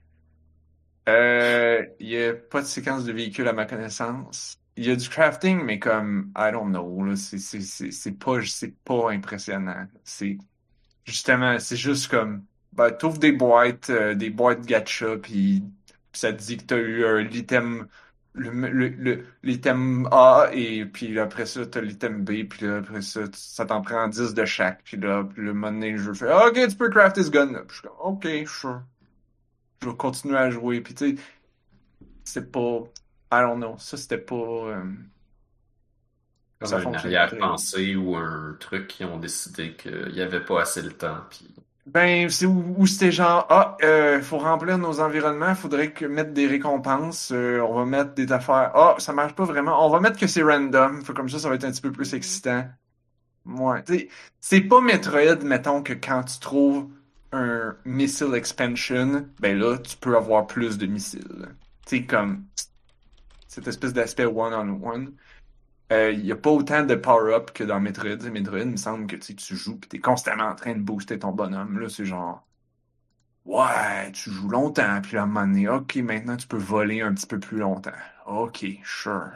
Euh, il y a pas de séquence de véhicule à ma connaissance. Il y a du crafting, mais comme, I don't know, là, c'est, c'est, c'est, c'est pas, c'est pas impressionnant. C'est, justement, c'est juste comme, ben, t'ouvres des boîtes, euh, des boîtes gacha, puis ça te dit que t'as eu euh, l'item, le, le, le- l'item A, et puis après ça, t'as l'item B, puis là, après ça, tu- ça t'en prend dix de chaque, puis là, puis le moment donné, le jeu fait, OK, tu peux crafter ce gun-là. Puis je suis comme, OK, sure. Je vais continuer à jouer, puis tu sais, c'est pas, I don't know, ça c'était pas, euh, Comme ça un fonctionne pas très bien. arrière-pensée ou un truc qui ont décidé qu'il y avait pas assez le temps pis... Ben, c'est où, où c'était genre, ah, euh, faut remplir nos environnements, faudrait que mettre des récompenses, euh, on va mettre des affaires, ah, ça marche pas vraiment, on va mettre que c'est random, fait comme ça, ça va être un petit peu plus Mhm. excitant. Ouais, tu sais, c'est pas Metroid, mettons que quand tu trouves un missile expansion, ben là, tu peux avoir plus de missiles. Tu sais, comme cette espèce d'aspect one-on-one. Euh, Il n'y a pas autant de power-up que dans Metroid. Tu sais, Metroid, il me semble que tu sais, tu joues et tu es constamment en train de booster ton bonhomme. Là, c'est genre, ouais, tu joues longtemps, puis là, à un moment donné, ok, maintenant tu peux voler un petit peu plus longtemps. Ok, sure.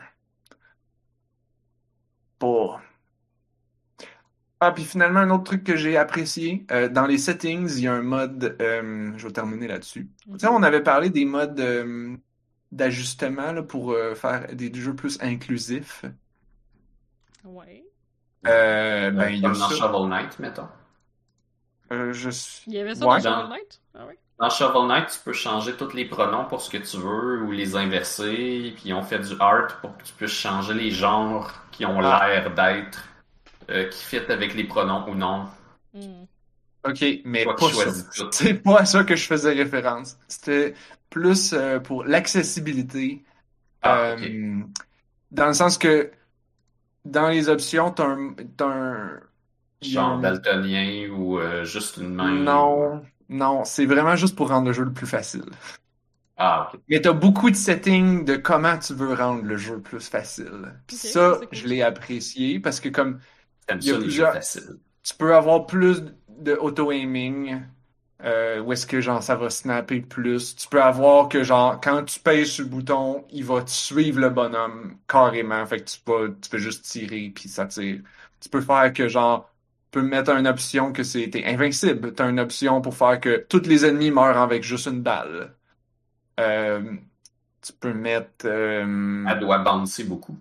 Pas. Ah, puis finalement, un autre truc que j'ai apprécié, euh, dans les settings, il y a un mode, euh, je vais terminer là-dessus. Tu sais, Mhm. on avait parlé des modes euh, d'ajustement là, pour euh, faire des jeux plus inclusifs. Ouais. Euh, ben, Euh, il y a comme dans ça. Shovel Knight, mettons. Euh, je suis. Il y avait ça dans Ouais. Shovel Dans, Knight? Ah ouais? dans Shovel Knight, tu peux changer tous les pronoms pour ce que tu veux ou les inverser, puis on fait du art pour que tu puisses changer les genres qui ont Ah, l'air d'être, euh, qui fit avec les pronoms ou non. Hmm. ok, mais Toi qui pas ça. choisis tout. C'est pas à ça que je faisais référence. C'était plus euh, pour l'accessibilité. Ah, ok. Euh, dans le sens que dans les options, t'as un, t'as un- il y a Genre un- daltonien ou euh, juste une main ou... non, non, c'est vraiment juste pour rendre le jeu le plus facile. Ah, ok. Mais t'as beaucoup de settings de comment tu veux rendre le jeu plus facile. Puis Ok, ça ça, c'est cool je ça. l'ai apprécié parce que comme T'aimes il y a ça les jeux plusieurs, faciles. tu peux avoir plus de auto-aiming. Euh, où est-ce que genre ça va snapper plus. Tu peux avoir que genre quand tu pèses sur le bouton, il va te suivre le bonhomme carrément. Fait que tu peux, tu peux juste tirer puis ça tire. Tu peux faire que genre tu peux mettre une option que c'est t'es invincible. T'as une option pour faire que tous les ennemis meurent avec juste une balle. Euh, Tu peux mettre euh, Elle doit bouncer beaucoup.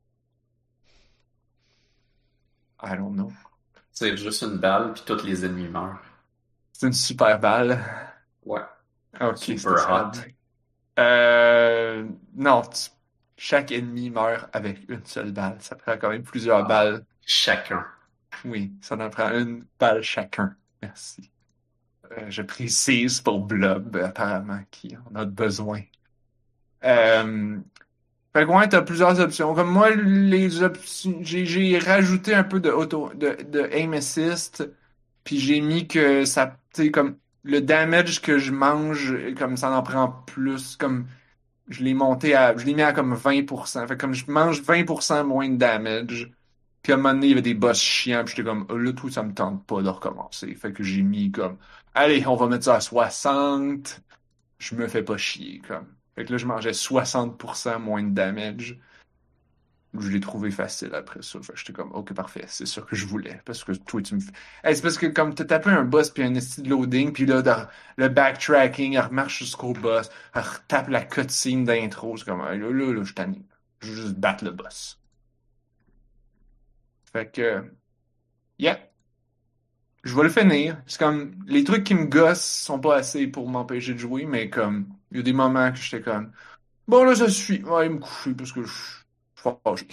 I don't know. C'est juste une balle puis tous les ennemis meurent. C'est une super balle. Ouais. Ok, c'était Super sad. hot. Euh, non, tu- chaque ennemi meurt avec une seule balle. Ça prend quand même plusieurs Ah, balles. chacun. Oui, ça en prend une balle chacun. Merci. Euh, je précise pour Blob, apparemment, qui en a besoin. Euh, Fait que ouais, t'as plusieurs options. Comme moi, les options, j'ai j'ai rajouté un peu de auto, de, de aim assist, puis j'ai mis que ça, tu sais, comme le damage que je mange, comme ça en prend plus, comme je l'ai monté à, je l'ai mis à comme vingt pour cent. Fait que comme je mange vingt pour cent moins de damage, puis à un moment donné, il y avait des boss chiants, puis j'étais comme, oh, là, tout, ça me tente pas de recommencer. Fait que j'ai mis comme, allez, on va mettre ça à soixante, je me fais pas chier, comme. Fait que là, je mangeais soixante pour cent moins de damage. Je l'ai trouvé facile après ça. Fait que j'étais comme, ok, parfait, c'est ça que je voulais. Parce que toi, tu me fais. Hey, c'est parce que comme t'as tapé un boss puis un esti de loading, puis là, dans le backtracking, elle remarche jusqu'au boss, elle retape la cutscene d'intro. C'est comme, là, là, là, je t'anime. Je veux juste battre le boss. Fait que, yeah, je vais le finir. C'est comme, les trucs qui me gossent sont pas assez pour m'empêcher de jouer, mais comme, il y a des moments que j'étais comme, bon, là, ça suffit. Ouais, me coucher parce que je suis fâché.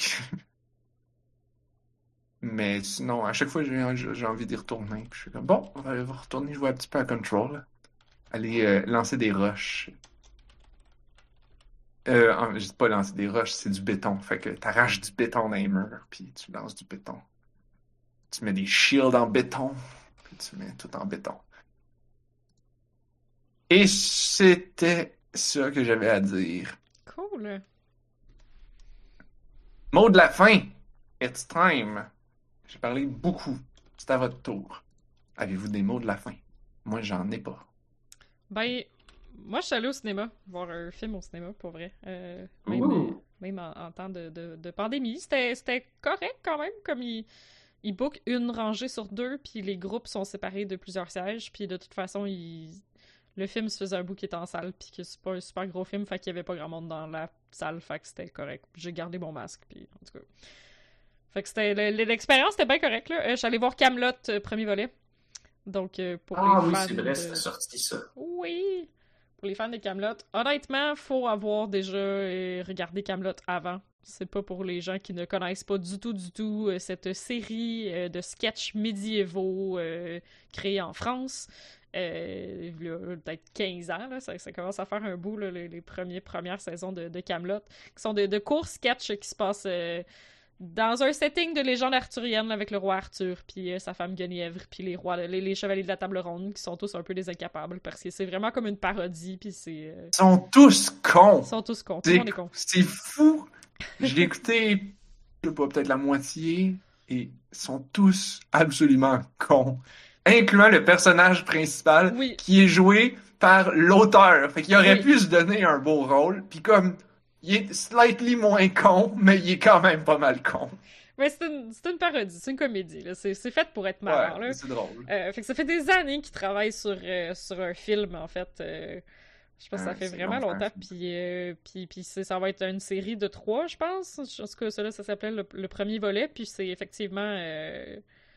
Mais sinon, à chaque fois, j'ai j'ai envie d'y retourner. Puis je suis comme, bon, on va on va retourner jouer un petit peu à Control. Aller euh, lancer des rushs. Euh, en- je dis pas lancer des roches, c'est du béton. Fait que t'arraches du béton dans les murs, puis tu lances du béton. Tu mets des shields en béton, puis tu mets tout en béton. Et c'était ça que j'avais à dire. Cool. Mot de la fin. It's time. J'ai parlé beaucoup. C'est à votre tour. Avez-vous des mots de la fin? Moi, j'en ai pas. Ben, moi, je suis allée au cinéma, voir un film au cinéma, pour vrai. Euh, même Ouh. euh, même en, en temps de, de, de pandémie. C'était c'était correct quand même, comme ils il bookent une rangée sur deux, puis les groupes sont séparés de plusieurs sièges, puis de toute façon, il... le film se faisait un bout qui était en salle, puis que c'est pas un super gros film, fait qu'il y avait pas grand monde dans la salle, fait que c'était correct. J'ai gardé mon masque, puis en tout cas... Fait que c'était... le- L'expérience était bien correcte, là. Euh, je suis allée voir Camelot, premier volet. Donc, euh, pour Ah les oui, fans c'est vrai, de... c'était sorti ça. Oui! Pour les fans de Camelot. Honnêtement, faut avoir déjà euh, regardé Camelot avant. C'est pas pour les gens qui ne connaissent pas du tout, du tout euh, cette série euh, de sketchs médiévaux euh, créés en France. Euh, il y a peut-être quinze ans, là, ça, ça commence à faire un bout, là, les, les premiers, premières saisons de, de Camelot, qui sont de, de courts sketchs qui se passent euh, dans un setting de légende arthurienne avec le roi Arthur, puis euh, sa femme Guenièvre, puis les rois, les, les chevaliers de la table ronde, qui sont tous un peu des incapables, parce que c'est vraiment comme une parodie, puis c'est... euh, Ils sont tous cons. Ils sont tous cons, tout le C'est monde est con. c'est fou. Je l'ai écouté, je sais pas, peut-être la moitié, et ils sont tous absolument cons. Incluant le personnage principal, Oui. qui est joué par l'auteur. Fait qu'il aurait Oui. pu se donner un beau rôle, puis comme, il est slightly moins con, mais il est quand même pas mal con. Mais c'est une, c'est une parodie, c'est une comédie, là. C'est, c'est fait pour être marrant, Ouais, là. c'est drôle. Euh, fait que ça fait des années qu'ils travaillent sur, euh, sur un film, en fait. Euh, je pense que ça Ouais, fait c'est vraiment long, faire un longtemps. film. Puis, euh, puis, puis c'est- ça va être une série de trois, je pense. Je pense que ça, ça s'appelait le, le premier volet. Puis c'est effectivement... Euh,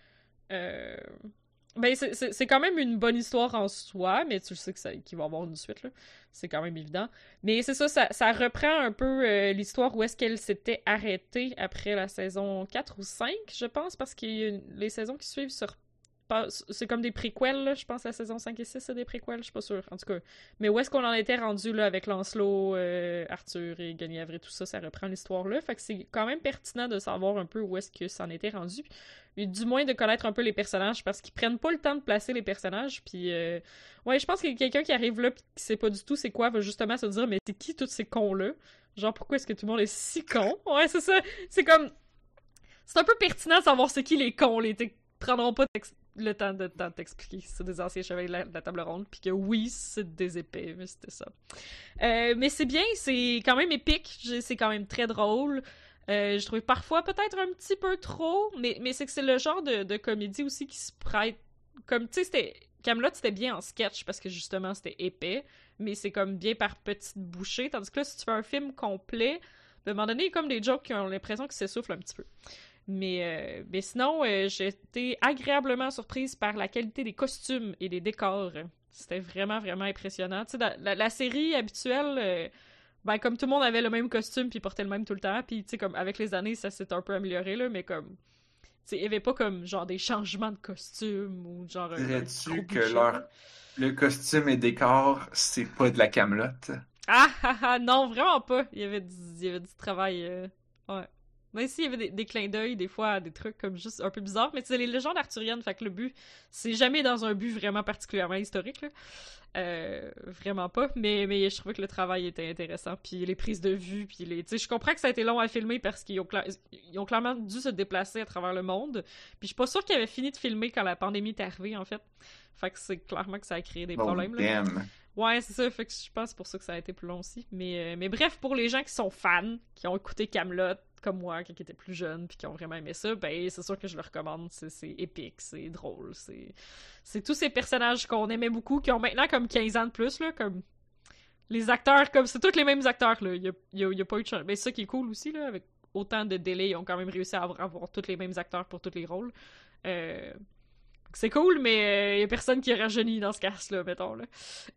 euh, ben, c'est- c'est c'est quand même une bonne histoire en soi, mais tu le sais que ça, qu'il va y avoir une suite, là. C'est quand même évident. Mais c'est ça, ça, ça reprend un peu euh, l'histoire où est-ce qu'elle s'était arrêtée après la saison quatre ou cinq, je pense, parce que les saisons qui suivent se pas- c'est comme des préquels, là, je pense, la saison cinq et six, c'est des préquels, je suis pas sûre, en tout cas. Mais où est-ce qu'on en était rendu, là, avec Lancelot, euh, Arthur et Guenièvre et tout ça, ça reprend l'histoire, là. Fait que c'est quand même pertinent de savoir un peu où est-ce que ça en était rendu. Et du moins de connaître un peu les personnages, parce qu'ils prennent pas le temps de placer les personnages, puis... Euh... Ouais, je pense qu'il y a quelqu'un qui arrive là, pis qui sait pas du tout c'est quoi, va justement se dire, mais c'est qui tous ces cons-là? Genre, pourquoi est-ce que tout le monde est si con? Ouais, c'est ça. C'est comme... C'est un peu pertinent de savoir c'est qui les cons, les... Ils prendront pas t'ex- le temps de, de t'expliquer que c'est des anciens chevaliers de la, de la table ronde, puis que oui, c'est des épées, mais c'était ça. Euh, mais c'est bien, c'est quand même épique, j'ai- c'est quand même très drôle. Euh, je trouvais parfois peut-être un petit peu trop, mais, mais c'est que c'est le genre de, de comédie aussi qui se prête. Comme, tu sais, c'était. Camelot, c'était bien en sketch parce que justement c'était épais, mais c'est comme bien par petites bouchées. Tandis que là, si tu fais un film complet, à un moment donné, il y a comme des jokes qui ont l'impression qu'ils s'essoufflent un petit peu. Mais, euh, mais sinon, euh, j'ai été agréablement surprise par la qualité des costumes et des décors. C'était vraiment, vraiment impressionnant. Tu sais, la, la, la série habituelle, euh, ben, comme tout le monde avait le même costume puis portait le même tout le temps, puis tu sais, comme avec les années, ça s'est un peu amélioré, là, mais comme. Tu sais, il y avait pas comme genre des changements de costume ou genre un, un Dirais-tu gros que budget, leur là. le costume et décor, c'est pas de la camelote? Ah ah ah, non, vraiment pas. Il y avait du, il y avait du travail. euh, Ouais. Mais ici, il y avait des, des clins d'œil, des fois, à des trucs comme juste un peu bizarres. Mais c'est les légendes arthuriennes, fait que le but, c'est jamais dans un but vraiment particulièrement historique, là. Euh, vraiment pas. Mais, mais je trouvais que le travail était intéressant. Puis les prises de vue, puis les. Tu sais, je comprends que ça a été long à filmer parce qu'ils ont, cla- ils ont clairement dû se déplacer à travers le monde. Puis je suis pas sûre qu'ils avaient fini de filmer quand la pandémie est arrivée, en fait. Fait que c'est clairement que ça a créé des Oh, problèmes, là. damn. Ouais, c'est ça, fait que je pense que c'est pour ça que ça a été plus long aussi. Mais, euh, mais bref, pour les gens qui sont fans, qui ont écouté Camelot comme moi quand ils étaient plus jeunes, puis qui ont vraiment aimé ça, ben c'est sûr que je le recommande. C'est, c'est épique, c'est drôle, c'est... C'est tous ces personnages qu'on aimait beaucoup, qui ont maintenant comme quinze ans de plus, là, comme... Les acteurs, comme... C'est tous les mêmes acteurs, là. Il y a, il y a, il y a pas eu de changement. Ben c'est ça qui est cool aussi, là, avec autant de délais, ils ont quand même réussi à avoir, avoir tous les mêmes acteurs pour tous les rôles. Euh... C'est cool, mais il euh, y a personne qui est rajeuni dans ce cast-là, mettons, là.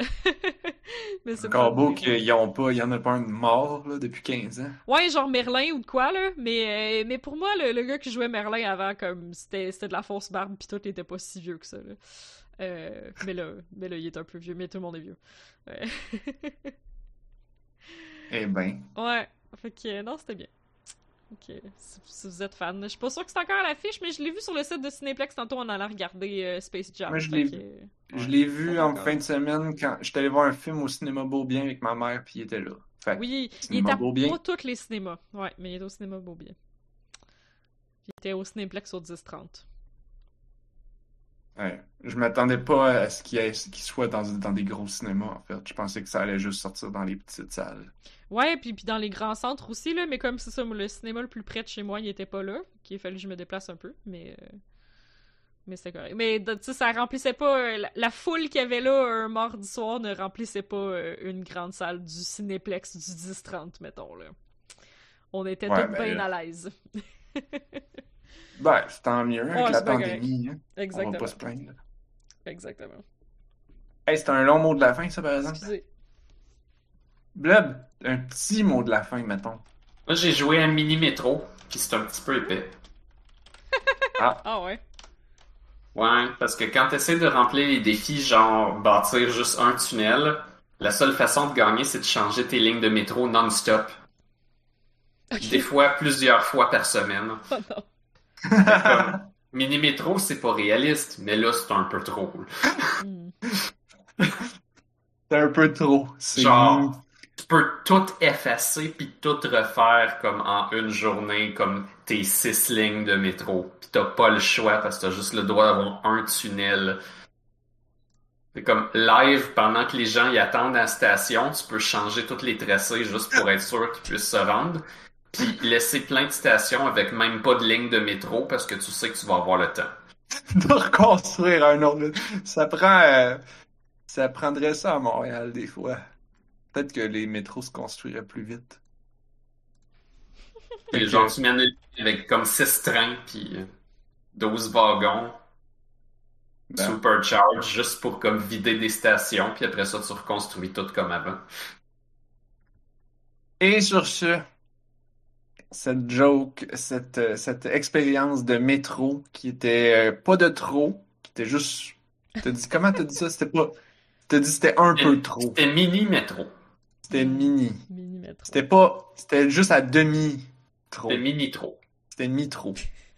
Mais c'est Encore pas beau drôle. qu'il y en pas, il y en a pas un de mort là, depuis quinze ans. Ouais, genre Merlin ou de quoi, là. Mais, euh, mais pour moi, le, le gars qui jouait Merlin avant, comme, c'était, c'était de la fausse barbe, pis tout, il était pas si vieux que ça, là. Euh, mais là, mais là, il est un peu vieux, mais tout le monde est vieux. Ouais. Eh ben. Ouais. Fait que, non, c'était bien. Ok, si, si vous êtes fan. Je suis pas sûre que c'est encore à l'affiche, mais je l'ai vu sur le site de Cinéplex tantôt en allant regarder euh, Space Jam. Moi, je Fait l'ai que, vu. ouais. Je l'ai vu en D'accord. fin de semaine quand j'étais allé voir un film au cinéma Beaubien avec ma mère, puis il était là. Fait que, Oui, il cinéma était à Beaubien. pas tous les cinémas. Ouais, mais il était au cinéma Beaubien. Puis il était au Cinéplex au dix trente. Ouais. Je m'attendais pas à ce qu'il y ait- qu'il soit dans, dans des gros cinémas, en fait. Je pensais que ça allait juste sortir dans les petites salles. Ouais, puis, puis dans les grands centres aussi, là, mais comme c'est ça, moi, le cinéma le plus près de chez moi, il était pas là. Qu'il a fallu que je me déplace un peu, mais... euh, Mais c'était correct. Mais tu sais, ça remplissait pas... euh, La, la foule qu'il y avait là un mardi soir ne remplissait pas euh, une grande salle du Cinéplex du dix trente, mettons, là. On était Ouais, tous ben bien là. à l'aise. Ben, c'est tant mieux avec Ouais, la c'est bien pandémie, hein. On va Exactement. pas se plaindre. Exactement. Hey, c'était un long mot de la fin, ça, par exemple. Excusez. Blob, un petit mot de la fin, mettons. Moi, j'ai joué à Mini Metro, puis c'est un petit peu épais. Ah ouais. Ouais, parce que quand t'essaies de remplir les défis, genre bâtir juste un tunnel, la seule façon de gagner, c'est de changer tes lignes de métro non-stop. Ok. Des fois, plusieurs fois par semaine. Oh non. Fait comme, Mini Metro, c'est pas réaliste, mais là, c'est un peu trop. Hmm. C'est un peu trop. C'est... Genre, tu peux tout effacer puis tout refaire comme en une journée, comme tes six lignes de métro. Puis t'as pas le choix parce que t'as juste le droit d'avoir un tunnel. C'est comme live, pendant que les gens y attendent à la station, tu peux changer tous les tracés juste pour être sûr qu'ils puissent se rendre. Puis laisser plein de stations avec même pas de ligne de métro parce que tu sais que tu vas avoir le temps. de reconstruire un autre. Ça prend... euh, Ça prendrait ça à Montréal, des fois. Peut-être que les métros se construiraient plus vite. Fait Puis que- genre, tu mènes une ligne avec comme six trains puis euh, douze wagons. Ben, Supercharge juste pour comme vider des stations, puis après ça, tu reconstruis tout comme avant. Et sur ce, cette joke, cette, euh, cette expérience de métro qui était euh, pas de trop, qui était juste... T'as dit, comment t'as dit ça? C'était pas... T'as dit c'était un peu trop. C'était mini métro. C'était mini. Mini métro. C'était pas... C'était juste à demi trop. C'était mini trop. C'était mi trop.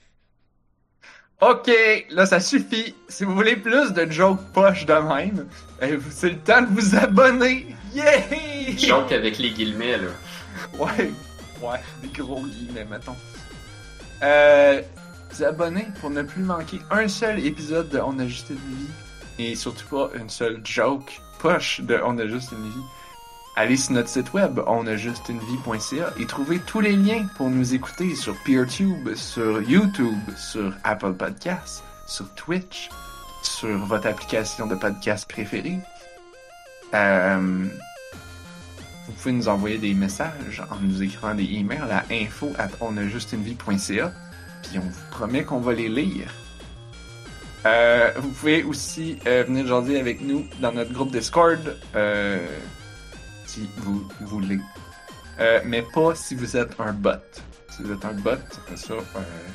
Ok, là ça suffit. Si vous voulez plus de jokes poches de même, eh, c'est le temps de vous abonner. Yeah! Joke avec les guillemets, là. Ouais, ouais, des gros guillemets, mettons. Euh, vous abonner pour ne plus manquer un seul épisode de On a juste une vie. Et surtout pas une seule joke poche de On a juste une vie. Allez sur notre site web onajustunevie point c a et trouvez tous les liens pour nous écouter sur PeerTube, sur YouTube, sur Apple Podcasts, sur Twitch, sur votre application de podcast préférée. Euh, vous pouvez nous envoyer des messages en nous écrivant des emails à info at onajustunevie point c a, puis on vous promet qu'on va les lire. Euh, vous pouvez aussi euh, venir jaser avec nous dans notre groupe Discord. Euh, si vous voulez. Euh, mais pas si vous êtes un bot. Si vous êtes un bot, ça, euh,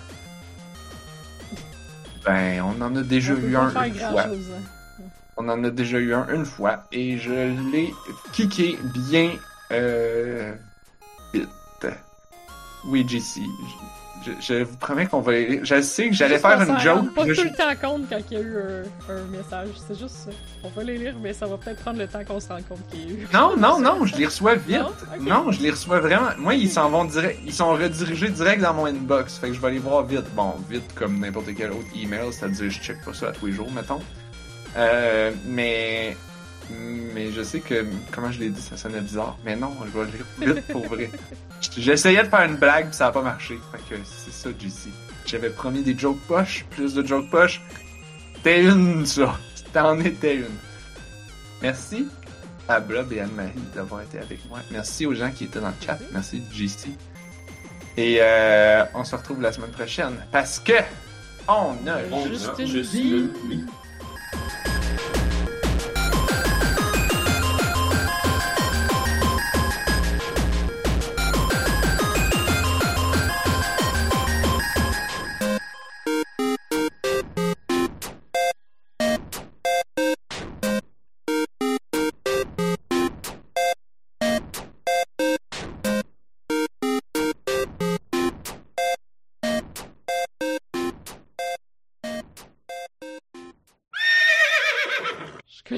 ben, on en a déjà On peut eu pas un faire une fois. grand-chose, hein. On en a déjà eu un une fois et je l'ai kické bien euh, vite. Oui, J C. Je, je, je vous promets qu'on va les... Je sais que j'allais Juste faire qu'on une s'en joke. rende pas puis tout là, le temps compte quand il y a eu un, un message. C'est juste ça. On va les lire, mais ça va peut-être prendre le temps qu'on se rende compte qu'il y a eu. Non, non, non, je les reçois vite. Non? Ok. Non, je les reçois vraiment. Moi, ils s'en vont direct, ils sont redirigés direct dans mon inbox. Fait que je vais les voir vite. Bon, vite comme n'importe quel autre email, c'est-à-dire je check pas ça à tous les jours, mettons. Euh, mais, mais je sais que, comment je l'ai dit, ça sonnait bizarre. Mais non, je vais le lire vite pour vrai. J'essayais de faire une blague, pis ça a pas marché. Fait que c'est ça, J C. J'avais promis des jokes poches, plus de jokes poches. C'était une, ça. T'en étais une. Merci à Blob et Anne-Marie d'avoir été avec moi. Merci aux gens qui étaient dans le chat. Merci J C. Et euh, on se retrouve la semaine prochaine parce que on a On Juste a une juste vie. une vie.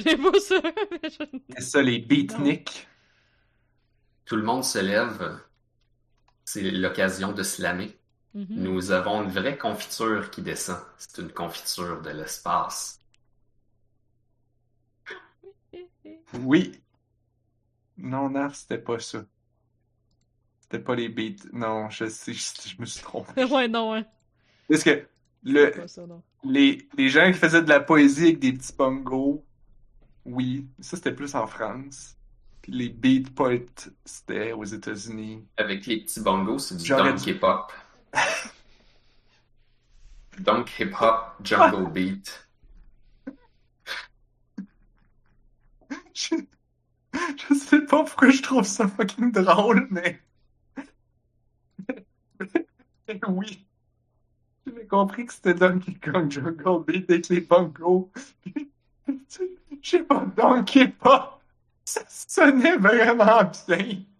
connais pas ça. mais je- C'est ça, les beatniks. Tout le monde se lève. C'est l'occasion de slammer. Mhm. Nous avons une vraie confiture qui descend. C'est une confiture de l'espace. Oui. Non, Naf, c'était pas ça. C'était pas les beats. Non, je sais, je, je me suis trompé. ouais, non, hein. Parce que le, C'est pas ça, non. les, les gens qui faisaient de la poésie avec des petits bongos, oui, ça c'était plus en France. Puis les beat poets, c'était aux États-Unis. Avec les petits bongos, c'est du J'aurais dunk dû- hip-hop. Dunk hip-hop, jungle beat. Je, je sais pas pourquoi je trouve ça fucking drôle, mais. mais oui. J'avais compris que c'était Donkey Kong Jungle Beat avec les bongos. Je sais pas, Donkey Pop. Ça sonnait vraiment bien.